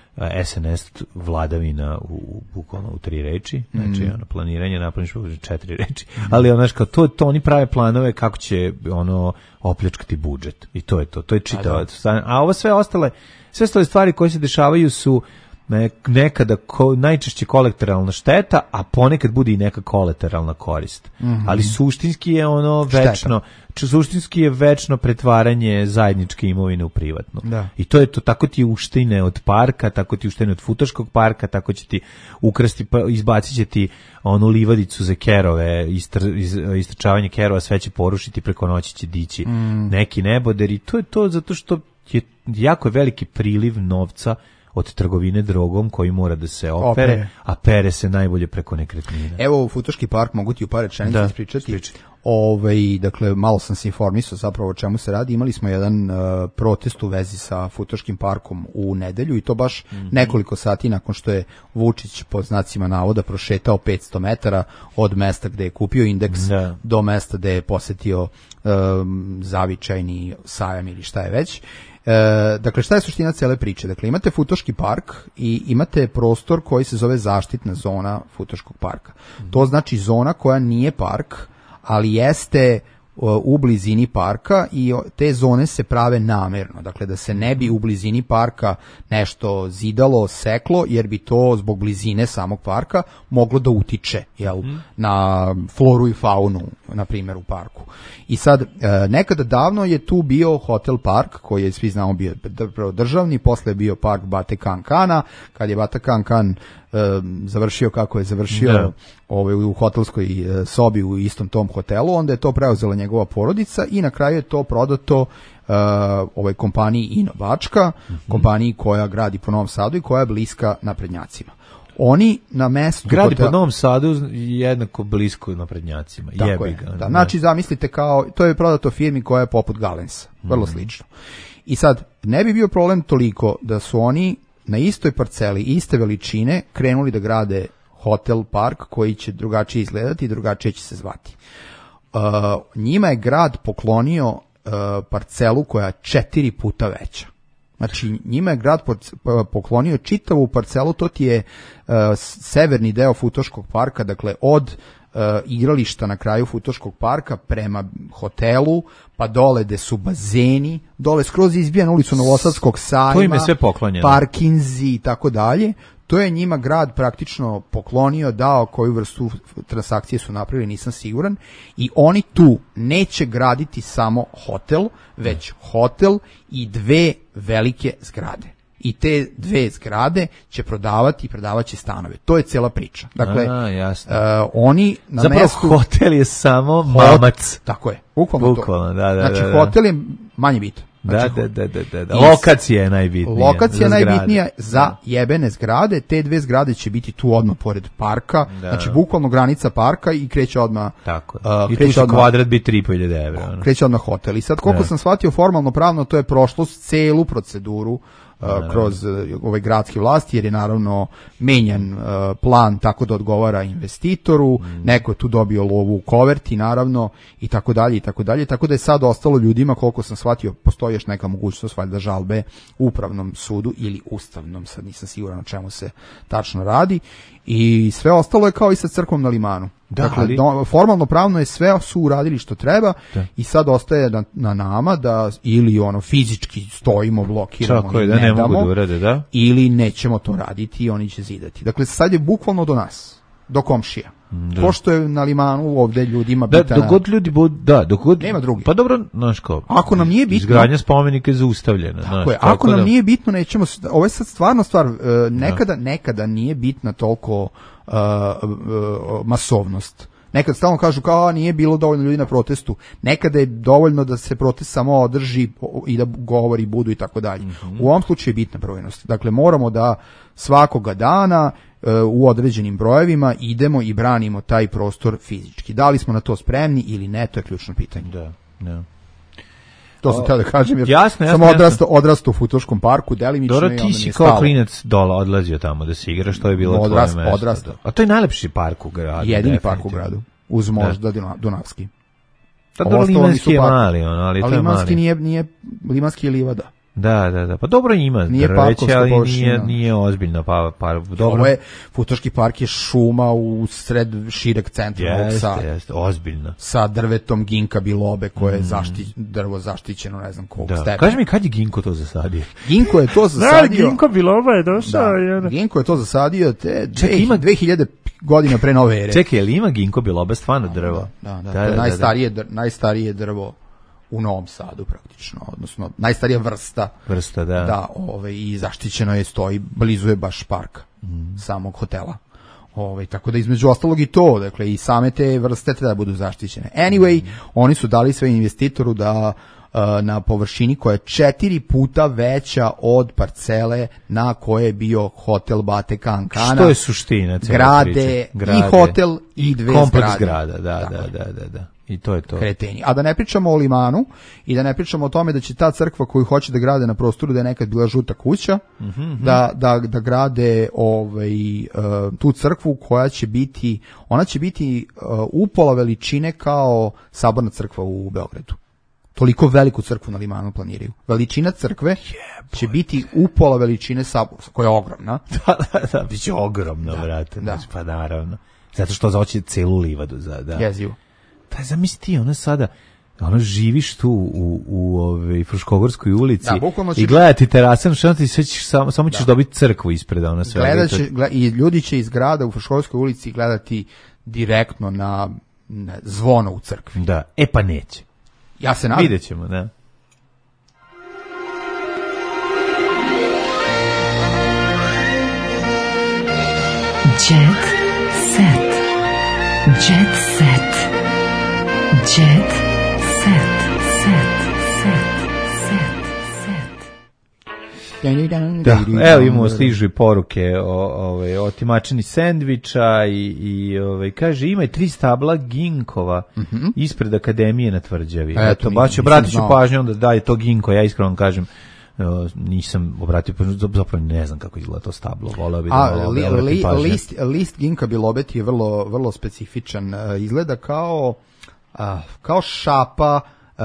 es en es vladavina u, bukvalno u tri reči, znači, mm. ono, planiranje napuniš u četiri reči, mm. ali, ono, znaš, kao, to, to oni prave planove kako će, ono, opljačkati budžet. I to je to, to je čitavac. A, a ovo sve ostale, sve ostale stvari koje se dešavaju su nekada ko, najčešće kolateralna šteta, a ponekad bude i neka kolateralna korist. Mm-hmm. Ali suštinski je ono večno, č, suštinski je večno pretvaranje zajedničke imovine u privatno. Da. I to je to, tako ti uštine od parka, tako ti uštine od futaškog parka, tako će ti ukrasti, izbacit će ti onu livadicu za kerove, istr, iz, istrčavanje kerova, sve će porušiti, preko noći će dići mm. neki neboder i to je to zato što je jako veliki priliv novca od trgovine drogom koji mora da se opere, opere, a pere se najbolje preko nekretnina. Evo, u Futoški park, mogu ti u par rečenica ispričati. Ovaj, dakle, malo sam se informisao zapravo o čemu se radi. Imali smo jedan uh, protest u vezi sa Futoškim parkom u nedelju i to baš mm-hmm. nekoliko sati nakon što je Vučić pod znacima navoda prošetao petsto metara od mesta gde je kupio indeks da. do mesta gde je posetio um, zavičajni sajam ili šta je već. E, dakle, šta je suština cele priče? Dakle, imate Futoški park i imate prostor koji se zove zaštitna zona Futoškog parka. Mm. To znači zona koja nije park, ali jeste u blizini parka i te zone se prave namerno, dakle da se ne bi u blizini parka nešto zidalo, seklo, jer bi to zbog blizine samog parka moglo da utiče, jel, mm. na floru i faunu, na primjer u parku. I sad, nekada davno je tu bio Hotel Park, koji je, svi znamo, bio državni, posle je bio park Bate Kankana, kad je Bate Kankan završio kako je završio da. ovaj, u hotelskoj sobi u istom tom hotelu, onda je to preuzela njegova porodica i na kraju je to prodato uh, ovoj kompaniji Ino Bačka, mm-hmm. kompaniji koja gradi po Novom Sadu i koja je bliska naprednjacima. Oni na mestu gradi hotel... po Novom Sadu jednako blisko naprednjacima. Tako je, ga, da. Znači, zamislite kao, to je prodato firmi koja je poput Galensa, vrlo mm-hmm. slično. I sad, ne bi bio problem toliko da su oni na istoj parceli, iste veličine, krenuli da grade hotel park koji će drugačije izgledati i drugačije će se zvati. Uh, njima je grad poklonio uh, parcelu koja je četiri puta veća. Znači, njima je grad poklonio čitavu parcelu, to ti je uh, severni deo Futoškog parka, dakle od uh, igrališta na kraju Futoškog parka prema hotelu, pa dole gde su bazeni, dole skroz izbijan ulicu Novosadskog sajma, to im je sve poklonjeno, parkinzi i tako dalje. To je njima grad praktično poklonio, dao, koju vrstu transakcije su napravili, nisam siguran, i oni tu neće graditi samo hotel, već hotel i dve velike zgrade. I te dve zgrade će prodavati i prodavaće stanove. To je cela priča. Dakle, A, jasno. Uh, oni na zapravo mestu... hotel je samo hot, mamac. Tako je, bukvalno to. Bukvalno, da, da, znači, da, da. hotel je manje bitan. Znači, da, da, da, da, da. Lokacija je najbitnija. Lokacija je najbitnija za da. jebene zgrade. Te dve zgrade će biti tu odmah pored parka. Da. Znači, bukvalno granica parka i kreće odmah... Tako uh, I tu će kvadrat biti tri i po hiljade evra. Ono. Kreće odmah hotel. I sad, koliko da. sam shvatio formalno pravno, to je prošlo celu proceduru Uh, kroz uh, ove gradske vlasti, jer je naravno menjan uh, plan tako da odgovara investitoru, mm. neko je tu dobio lovu u koverti naravno i tako dalje i tako dalje, tako da je sad ostalo ljudima, koliko sam shvatio, postoji još neka mogućnost valjda žalbe u upravnom sudu ili ustavnom, sad nisam siguran o čemu se tačno radi, i sve ostalo je kao i sa crkvom na Limanu. Da, dakle, ali... do, formalno pravno je sve su uradili što treba da. I sad ostaje na, na nama da ili ono fizički stojimo, blokiramo Čako i je, da ne, ne damo, mogu da urade, da? ili nećemo to raditi i oni će zidati. Dakle, sad je bukvalno do nas, do komšija. Da. Pošto je na Limanu ovde ljudima da, bitana... dok god ljudi budu, da, dok god... Nema drugi. Pa dobro, znaš kao... Ako nam nije bitno... Izgradnja spomenika je zaustavljena. Tako znaš, je, ako nam da... nije bitno, nećemo... Ovo je sad stvarno stvar, nekada, da. nekada nije bitna toliko uh, uh, masovnost. Nekad stalno kažu kao a, nije bilo dovoljno ljudi na protestu. Nekada je dovoljno da se protest samo održi i da govori budu i tako dalje. U ovom slučaju je bitna brojnost. Dakle, moramo da svakoga dana uh, u određenim brojevima idemo i branimo taj prostor fizički. Da li smo na to spremni ili ne, to je ključno pitanje. Da, da. To sam teo da kažem, jer jasno, jasno, sam odrastao, odrastao u Futoškom parku, delimično. Dobro, ti si kao klinac dola odlazio tamo da se igraš, to je bilo Odrast, tvoje mesto. Odrastao. A to je najlepši park u gradu. Jedini park u gradu, uz možda da. Dunavski. Da, dobro, Limanski je mali, ono, ali, ali to je Limanski mali. Nije, nije, Limanski je livada. Da, da, da. Pa dobro ima drveće, ali nije, nije ozbiljno. Pa, pa, dobro. Ovo je, Futoški park je šuma u sred šireg centra Novog Sada. Jeste, jeste, ozbiljno. Sa drvetom ginka bilobe koje je zašti, drvo zaštićeno, ne znam kog da. stepena. Kaži mi, kad je ginko to zasadio? Ginko je to zasadio. Da, ginko biloba je došao. Da, ginko je to zasadio te Ček, ima dve hiljade godina pre nove ere. Čekaj, je li ima ginko biloba stvarno drvo? Da, da, da. da, da, da najstarije, da. najstarije drvo u Novom Sadu praktično, odnosno najstarija vrsta. Vrsta, da. Da, ovaj, i zaštićeno je, stoji, blizu je baš parka, mm. samog hotela. Ovaj, tako da između ostalog i to, dakle i same te vrste treba da budu zaštićene. Anyway, mm. oni su dali sve investitoru da uh, na površini koja je četiri puta veća od parcele na koje je bio hotel Bate Kankana. Što je suština cijela grade, grade i hotel i dve kompleks zgrade. Zgrada, da, da, da, da, da. I to je to. Kreteni. A da ne pričamo o Limanu i da ne pričamo o tome da će ta crkva koju hoće da grade na prostoru da je nekad bila žuta kuća, mm-hmm. da, da, da grade ovaj, uh, tu crkvu koja će biti, ona će biti uh, upola veličine kao saborna crkva u Beogradu. Toliko veliku crkvu na Limanu planiraju. Veličina crkve yeah, će biti upola veličine sabora, koja je ogromna. Da, da, da, biće ogromno, da, vrate. Da. Pa naravno. Zato što hoće celu livadu. Za, da. Jezivo. Pa zamisli ti, ona sada, ono živiš tu u, u ove, Fruškogorskoj ulici da, i gledati terasan, što ti sve ćeš, samo, samo ćeš da. dobiti crkvu ispred ona sve. Gledat će, gled, i ljudi će iz grada u Fruškogorskoj ulici gledati direktno na, na zvono u crkvi. Da, e pa neće. Ja se nadam. Vidjet ćemo, da. Jet set. Jet set. Jet set. Set. Set. Set. Set. Da, evo imamo stižu i poruke o, ove, o timačini sendviča i, i ove, kaže ima tri stabla ginkova mm-hmm. ispred akademije na Tvrđavi. E, Eto, baš obratit ću pažnju onda da je to ginko, ja iskreno kažem nisam obratio, zapravo ne znam kako izgleda to stablo. Voleo bi da A, malo li, obratim li, pažnju. list, list ginka bilobeti je vrlo, vrlo specifičan. Uh, izgleda kao, uh, kao šapa, uh,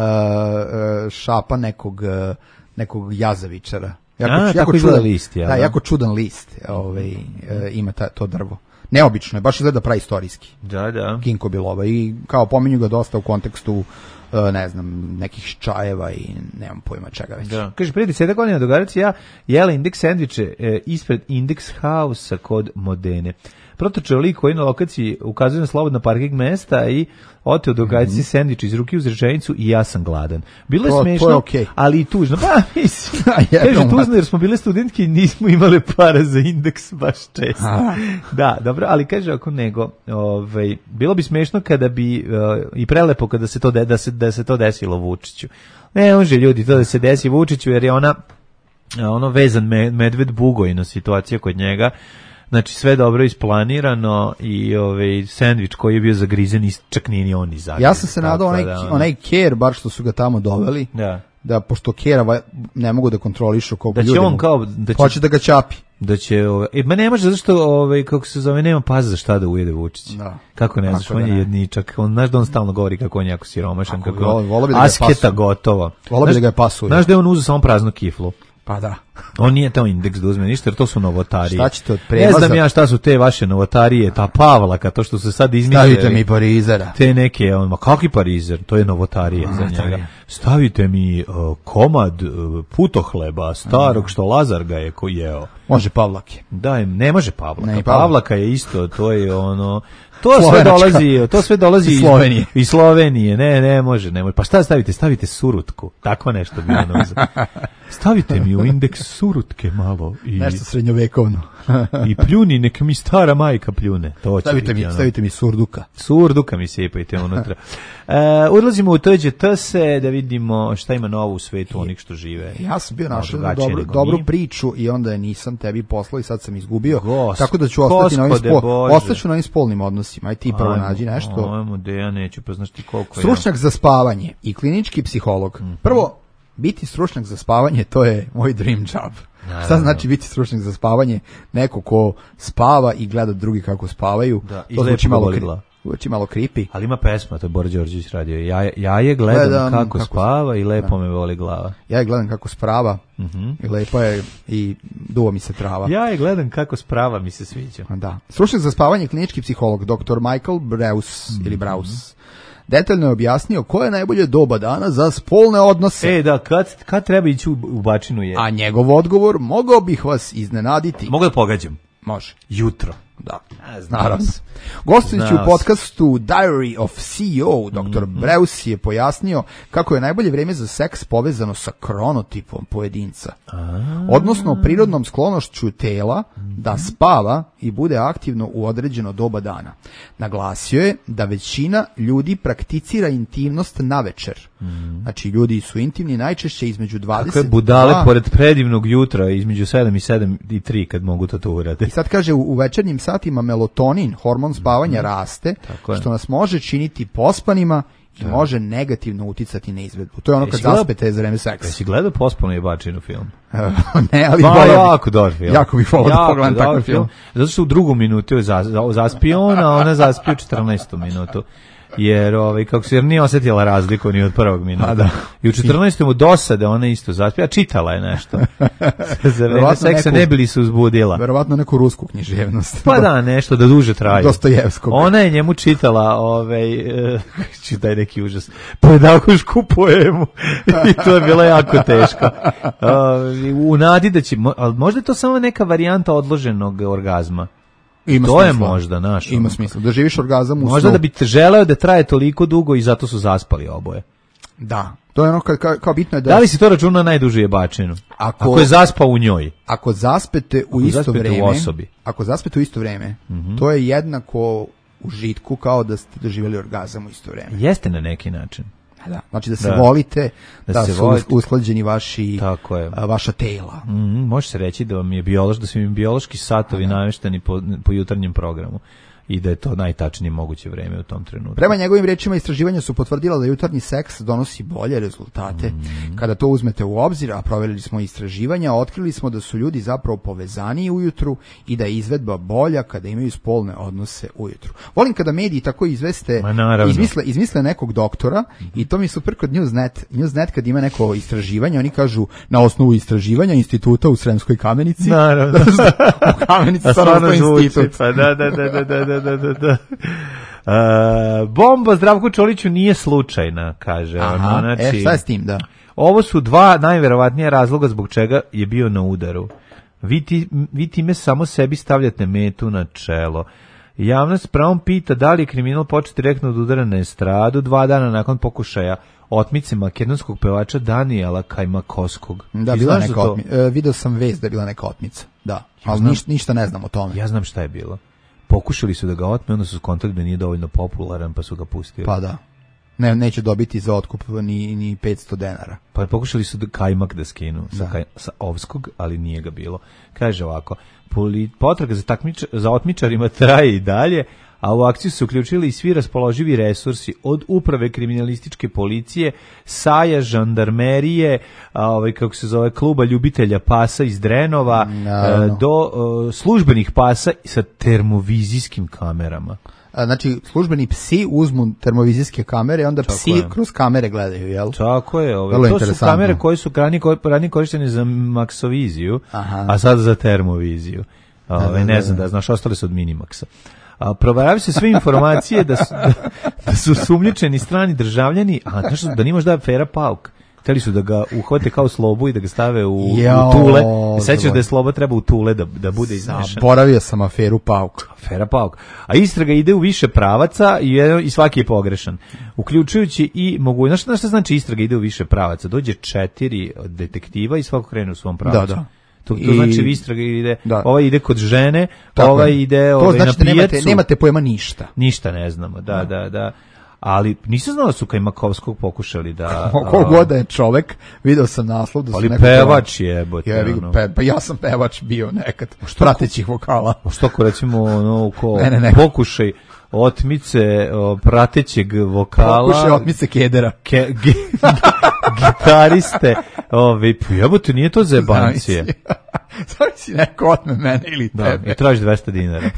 uh, šapa nekog, uh, nekog jazavičara. Jako, A, jako tako izgleda čudan, list, ja, da, da. jako čudan list ovaj, uh, ima ta, to drvo. Neobično je, baš izgleda praistorijski. Da, da. Ginko biloba i kao pominju ga dosta u kontekstu uh, ne znam, nekih čajeva i nemam pojma čega već. Da. Kaže, prije desetak godina dogarac ja jela indeks sendviče e, ispred indeks hausa kod Modene. Protočeo lik koji na lokaciji ukazuje na slobodna parking mesta i oteo dogarac mm-hmm. sendvič iz ruke uz rečenicu i ja sam gladan. Bilo je To- to smešno, je okej. ali i tužno. Pa, mislim, Jednom kaže tužno mat. jer smo bile studentke i nismo imale para za indeks baš često. A. Da, dobro, ali kaže ako nego, ovaj, bilo bi smešno kada bi uh, i prelepo kada se to de, da se da se to desilo Vučiću. Ne može ljudi to da se desi Vučiću jer je ona ono vezan me, medved bugojna situacija kod njega. Znači sve dobro isplanirano i ovaj sendvič koji je bio zagrizen i čak nije ni on ni zagrizen. Ja sam se nadao onaj, da, ono- onaj Ker, bar što su ga tamo doveli, Da. da pošto Kera va- ne mogu da kontrolišu koliko Da će ljudi on mu- kao da će, hoće da ga ćapi. da će ovaj e, ma ne može zato što ovaj kako se zove nema paza za šta da ujede Vučić. Da. Kako ne znaš, Kako on da je ne. jedničak, on znaš da on stalno govori kako on je jako siromašan, Ako kako ga- on- voleo bi da ga asketa pasuje. gotovo. Voleo bi Znaš- da ga je pasuje. Znaš da je on uzeo samo praznu kiflu. Pa da. On nije tamo indeks da uzme ništa, jer to su novotarije. Šta ćete od Ne premaza? znam ja šta su te vaše novotarije, ta Pavlaka, to što se sad izmislili. Stavite mi parizera. Te neke, on, ma kakvi parizer, to je novotarije za to njega. je. Stavite mi uh, komad uh, putohleba, starog što Lazar ga je ko jeo. Može Pavlake. Da, ne može Pavlaka. Ne, i Pavlak. Pavlaka je isto, to je ono... To sve Slovenačka. dolazi, to sve dolazi Iz Slovenije. Iz Slovenije. Ne, ne može, ne može. Pa šta stavite? Stavite surutku. Tako nešto bi ono uzeo. Stavite mi u indeks surutke malo i Nešto srednjovekovno. i pljuni, neka mi stara majka pljune. To će Stavite biti mi, ono. stavite mi surduka. Surduka mi sipajte unutra. E, odlazimo u T Đ T se da vidimo šta ima novo u svetu onih što žive. Ja sam bio Malo našao drugačije dobru, nego dobru mi. priču i onda je nisam tebi poslao i sad sam izgubio. Gos- tako da ću ostati na ovim, Gospode spol, Bože. ostaću na ovim spolnim odnosima. Aj ti prvo Ajmo, nađi nešto. Ajmo, da ja neću, pa znaš ti koliko Stručnjak za spavanje i klinički psiholog. Mhm. Prvo, biti stručnjak za spavanje, to je moj dream job. Naravno. Šta znači biti stručnjak za spavanje? Neko ko spava i gleda drugi kako spavaju. Da, i to lepo zvuči ga malo, boli kri, glava. zvuči malo creepy. Ali ima pesma, to je Bora Đorđević radio. Ja, ja je gledam, Gledam kako, kako spava i lepo da. me voli glava. Ja je gledam kako sprava Mhm. i lepo je i duva mi se trava. Ja je gledam kako sprava mi se sviđa. Da. Stručnjak za spavanje i klinički psiholog doktor Michael Braus Mhm. ili Braus detaljno je objasnio koje je najbolje doba dana za spolne odnose. E, da, kad, kad treba ići u, u bačinu je? A njegov odgovor, mogao bih vas iznenaditi. Mogu da pogađam? Može. Jutro. Da. Ne znam. Naravno. Gostujući Znao u podcastu Diary of C E O, doktor Mhm. Braus je pojasnio kako je najbolje vrijeme za seks povezano sa kronotipom pojedinca. Odnosno prirodnom sklonošću tela da spava i bude aktivno u određeno doba dana. Naglasio je da većina ljudi prakticira intimnost navečer. Znači ljudi su intimni najčešće između dvadeset Kako je budale pored predivnog jutra između sedam i sedam i tri kad mogu to to urade. I sad kaže, u, u večernjim satima melatonin, hormon spavanja, raste, Tako je. što nas može činiti pospanima i može negativno uticati na izvedbu. To je ono kad Jesi gledao- zaspete za vreme seksa. Jesi gledao Pospano jebačinu film? Ne, ali Pa, volao bih. jako dobar film. Jako bih volao da Jako pogledam dobar takav film. Zato što u drugom minutu je za, za, zaspio on, a ona zaspio u četrnaestom minutu. Jer, ovaj, kako se, jer nije osjetila razliku ni od prvog minuta. A da. I u četrnaestom u dosade ona isto zaspija, čitala je nešto. Za vreme Verovatno seksa neku- ne bi li se uzbudila. Verovatno neku rusku književnost. Pa da, nešto da duže traje. Dostojevskog. Ona je njemu čitala, ovaj, e, čitaj neki užas, pedagošku poemu i to je bilo jako teško. Ovaj, u nadi da će, mo- ali možda je to samo neka varijanta odloženog orgazma. Ima to je smisla. možda, naš. Ima ono. smisla. Da živiš orgazam u Možda snu. da bi te želeo da traje toliko dugo i zato su zaspali oboje. Da. To je ono kao, kao, kao bitno je da... Da li si to računa najduže jebačinu? Ako- Ako je zaspao u njoj. Ako zaspete u Ako isto zaspete u vreme, osobi. ako zaspete u isto vreme, to je jednako užitku kao da ste doživjeli orgazam u isto vreme. Jeste na neki način. Da. Znači da se Da. volite, da, Da se su volite. usklađeni vaši, Tako je. a, vaša tela. Mm, može se reći da vam je biološ, da su im biološki satovi namešteni po, po jutarnjem programu. i da je to najtačnije moguće vreme u tom trenutku. Prema njegovim rečima istraživanja su potvrdila da jutarnji seks donosi bolje rezultate. Mm. Kada to uzmete u obzir, a provjerili smo istraživanja, otkrili smo da su ljudi zapravo povezaniji ujutru i da je izvedba bolja kada imaju spolne odnose ujutru. Volim kada mediji tako izveste, izmisle, izmisle nekog doktora i to mi je super kod Newsnet. Newsnet kad ima neko istraživanje, oni kažu na osnovu istraživanja instituta u Sremskoj Kamenici. Naravno. U Kamenici stvarno institut. Pa da, da, da, da, da, da, da, da. Uh, bomba Zdravku Čoliću nije slučajna, kaže. Aha, ono, znači, e, šta je s tim, da? Ovo su dva najverovatnije razloga zbog čega je bio na udaru. Vi, ti, vi time samo sebi stavljate metu na čelo. Javnost s pravom pita da li je kriminal počeo direktno od udara na estradu dva dana nakon pokušaja otmice makedonskog pevača Danijela Kajmakovskog. Da, bila neka otmica. E, video sam vest da je bila neka otmica. Da, ja ali znam, ništa, ništa ne znam o tome. Ja znam šta je bilo. Pokušali su da ga otme, onda su skontali da nije dovoljno popularan, pa su ga pustili. Pa da. Ne, neće dobiti za otkup ni, ni petsto denara. Pa pokušali su da kajmak da skinu da. Sa, kaj, sa Ovskog, ali nije ga bilo. Kaže ovako, potraga za, takmič, za otmičarima traje i dalje, a u akciju su uključili i svi raspoloživi resursi od uprave kriminalističke policije, saja, žandarmerije, a, ovaj, kako se zove, kluba ljubitelja pasa iz Drenova, no. do a, službenih pasa sa termovizijskim kamerama. Znači, službeni psi uzmu termovizijske kamere, onda tako psi je. Kroz kamere gledaju, jel? Tako je. Ove. To su kamere koje su ranije korištene za maksoviziju, aha, a sad za termoviziju. Ove, da, da, ne znam da, da znaš, ostale su od Minimaxa. A proveravaju se sve informacije da su, da, da su sumnjičeni strani državljani, a znaš da nije možda afera Pauk. Hteli su da ga uhvate kao Slobu i da ga stave u, Jao, u Tule. Sećaš da je Sloba treba u Tule da, da bude iznešen. Zaboravio sam aferu Pauk. Afera Pauk. A istraga ide u više pravaca i, i svaki je pogrešan. Uključujući i mogu... Znaš, znaš šta znači istraga ide u više pravaca? Dođe četiri detektiva i svako krene u svom pravcu. Da, da. To, to I, znači istraga ide, da. Ovaj ide kod žene, ovaj ide to ovaj, znači na pijacu. Nemate, nemate pojma ništa. Ništa ne znamo, da, da, da. da. Ali nisam znao da su Kajmakovskog pokušali da... Koliko god da je čovek, video sam naslov da su ali pevač je, bote. Ja, ono. pe, pa ja sam pevač bio nekad, pratećih vokala. Što ko recimo, ono, ko ne, ne, ne. pokušaj otmice o, pratećeg vokala... Pokušaj otmice kedera. Ke, ge, gitariste, ovi, jebote, nije to zebancije. Znam si neko otme mene ili tebe. Da, i traži dvesta dinara.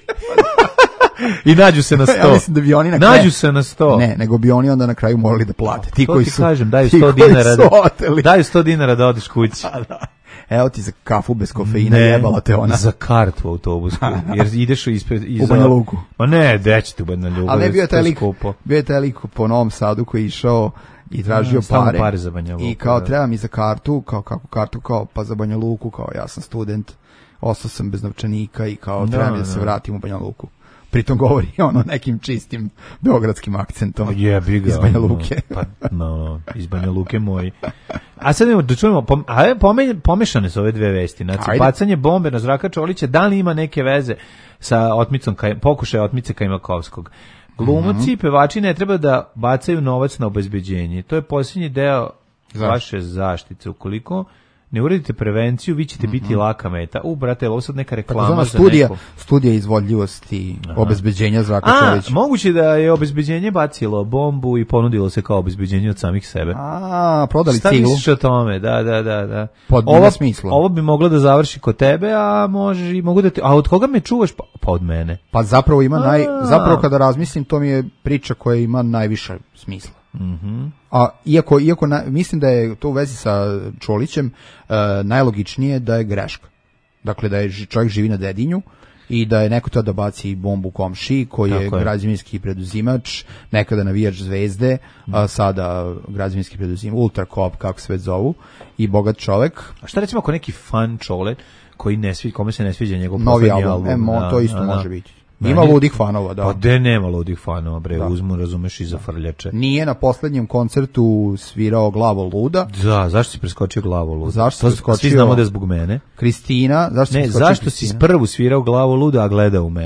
I nađu se na sto. Ja mislim da bi oni na kraju... Nađu se na sto. Ne, nego bi oni onda na kraju morali da plate. Ti to koji ti su, kažem, daju sto dinara da, daju sto dinara da odeš kući. A, da. Evo ti za kafu bez kofeina, ne, jebala te ona. Za kartu u autobusku, jer ideš ispred... Iza... U Banja Luku. Ma ne, dećete u Banja Luku. Ali ne, bio je taj lik, bio je taj lik po Novom Sadu koji je išao i tražio no, pare, pare za Banja Luku, i kao da. Treba mi za kartu, kao kako kartu, kao pa za Banja Luku, kao ja sam student, ostao sam bez novčanika i kao treba mi da se vratim u Banja Luku. Pritom govori ono nekim čistim beogradskim akcentom. Jebi ga. Iz Banja Luke. No, pa, no, iz Banja Luke moj. A sad idemo da čujemo, pom, a pome, pomešane su ove dve vesti. Znači, ajde. Bacanje bombe na Zdravka Čolića, da li ima neke veze sa otmicom, kaj, pokušaj otmice Kajmakovskog? Glumci i mm-hmm. pevači ne treba da bacaju novac na obezbeđenje. To je posljednji deo Zašto? Vaše zaštite. Ukoliko ne uradite prevenciju, vi ćete mm-hmm. biti laka meta. U, brate, ovo sad neka reklama za studija, neku... studija izvodljivosti Aha. obezbeđenja Zdravka Čolića. A, moguće da je obezbeđenje bacilo bombu i ponudilo se kao obezbeđenje od samih sebe. A, prodali Šta ciglu. Šta misliš o tome? Da, da, da. da. Pod ovo, smislu. Ovo bi moglo da završi kod tebe, a može i mogu da te... A od koga me čuvaš? Pa, pa od mene. Pa zapravo ima naj... Zapravo kada razmislim, to mi je priča koja ima najviše smisla. Mhm. A iako iako na, mislim da je to u vezi sa Čolićem uh, najlogičnije da je greška. Dakle da je čovjek živi na Dedinju i da je neko to da baci bombu komšiji koji je, je građevinski preduzimač, nekada navijač Zvezde, mm. a sada građevinski preduzimač, Ultrakop kako se već zovu, i bogat čovjek. A šta recimo ako neki fan Čole koji ne svi, kome se ne sviđa njegov novi album, album, album e, mo, to isto a, može biti. Ima ludih fanova, da. Pa de nema ludih fanova, bre, da. Uzmu, razumeš, i za frljače. Nije na poslednjem koncertu svirao Glavo luda. Da, zašto si preskočio Glavo luda? Zašto si preskočio? Svi znamo da je zbog mene. Kristina, zašto ne, si zašto Kristina? si prvu svirao Glavo luda, a gleda u mene? Da.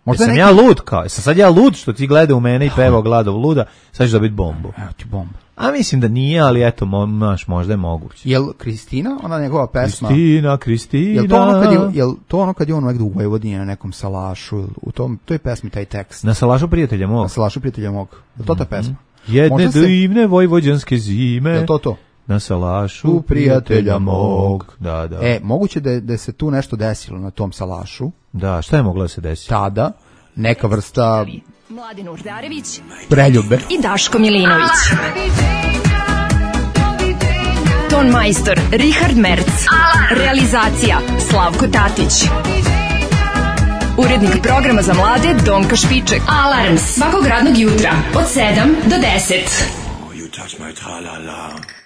Možda Jesam neki- ja lud kao, sam sad ja lud što ti gleda u mene i pevao Gladov luda, sad ću dobiti bombu. Evo ti bomba. A mislim da nije, ali eto, mo, maš, možda je moguće. Jel Kristina, ona njegova pesma? Kristina, Kristina. Jel to ono kad je, jel to ono kad je on negdje u Vojvodini na nekom salašu, ili u tom, toj pesmi taj tekst? Na salašu prijatelja mog. Na salašu prijatelja mog. Je to ta pesma? Jedne Možda se- divne vojvođanske zime. Je to to? Na salašu U prijatelja mog. Da, da. E, moguće da, je- da se tu nešto desilo na tom salašu. Da, šta je moglo da se desiti? Tada, neka vrsta Mladen Urdarević preljube. i Daško Milinović. Ton majstor Richard Merc. Realizacija Slavko Tatić. Urednik programa za mlade Donka Špiček. Alarms svakog radnog jutra od sedam do deset. You touch my tra-la-la.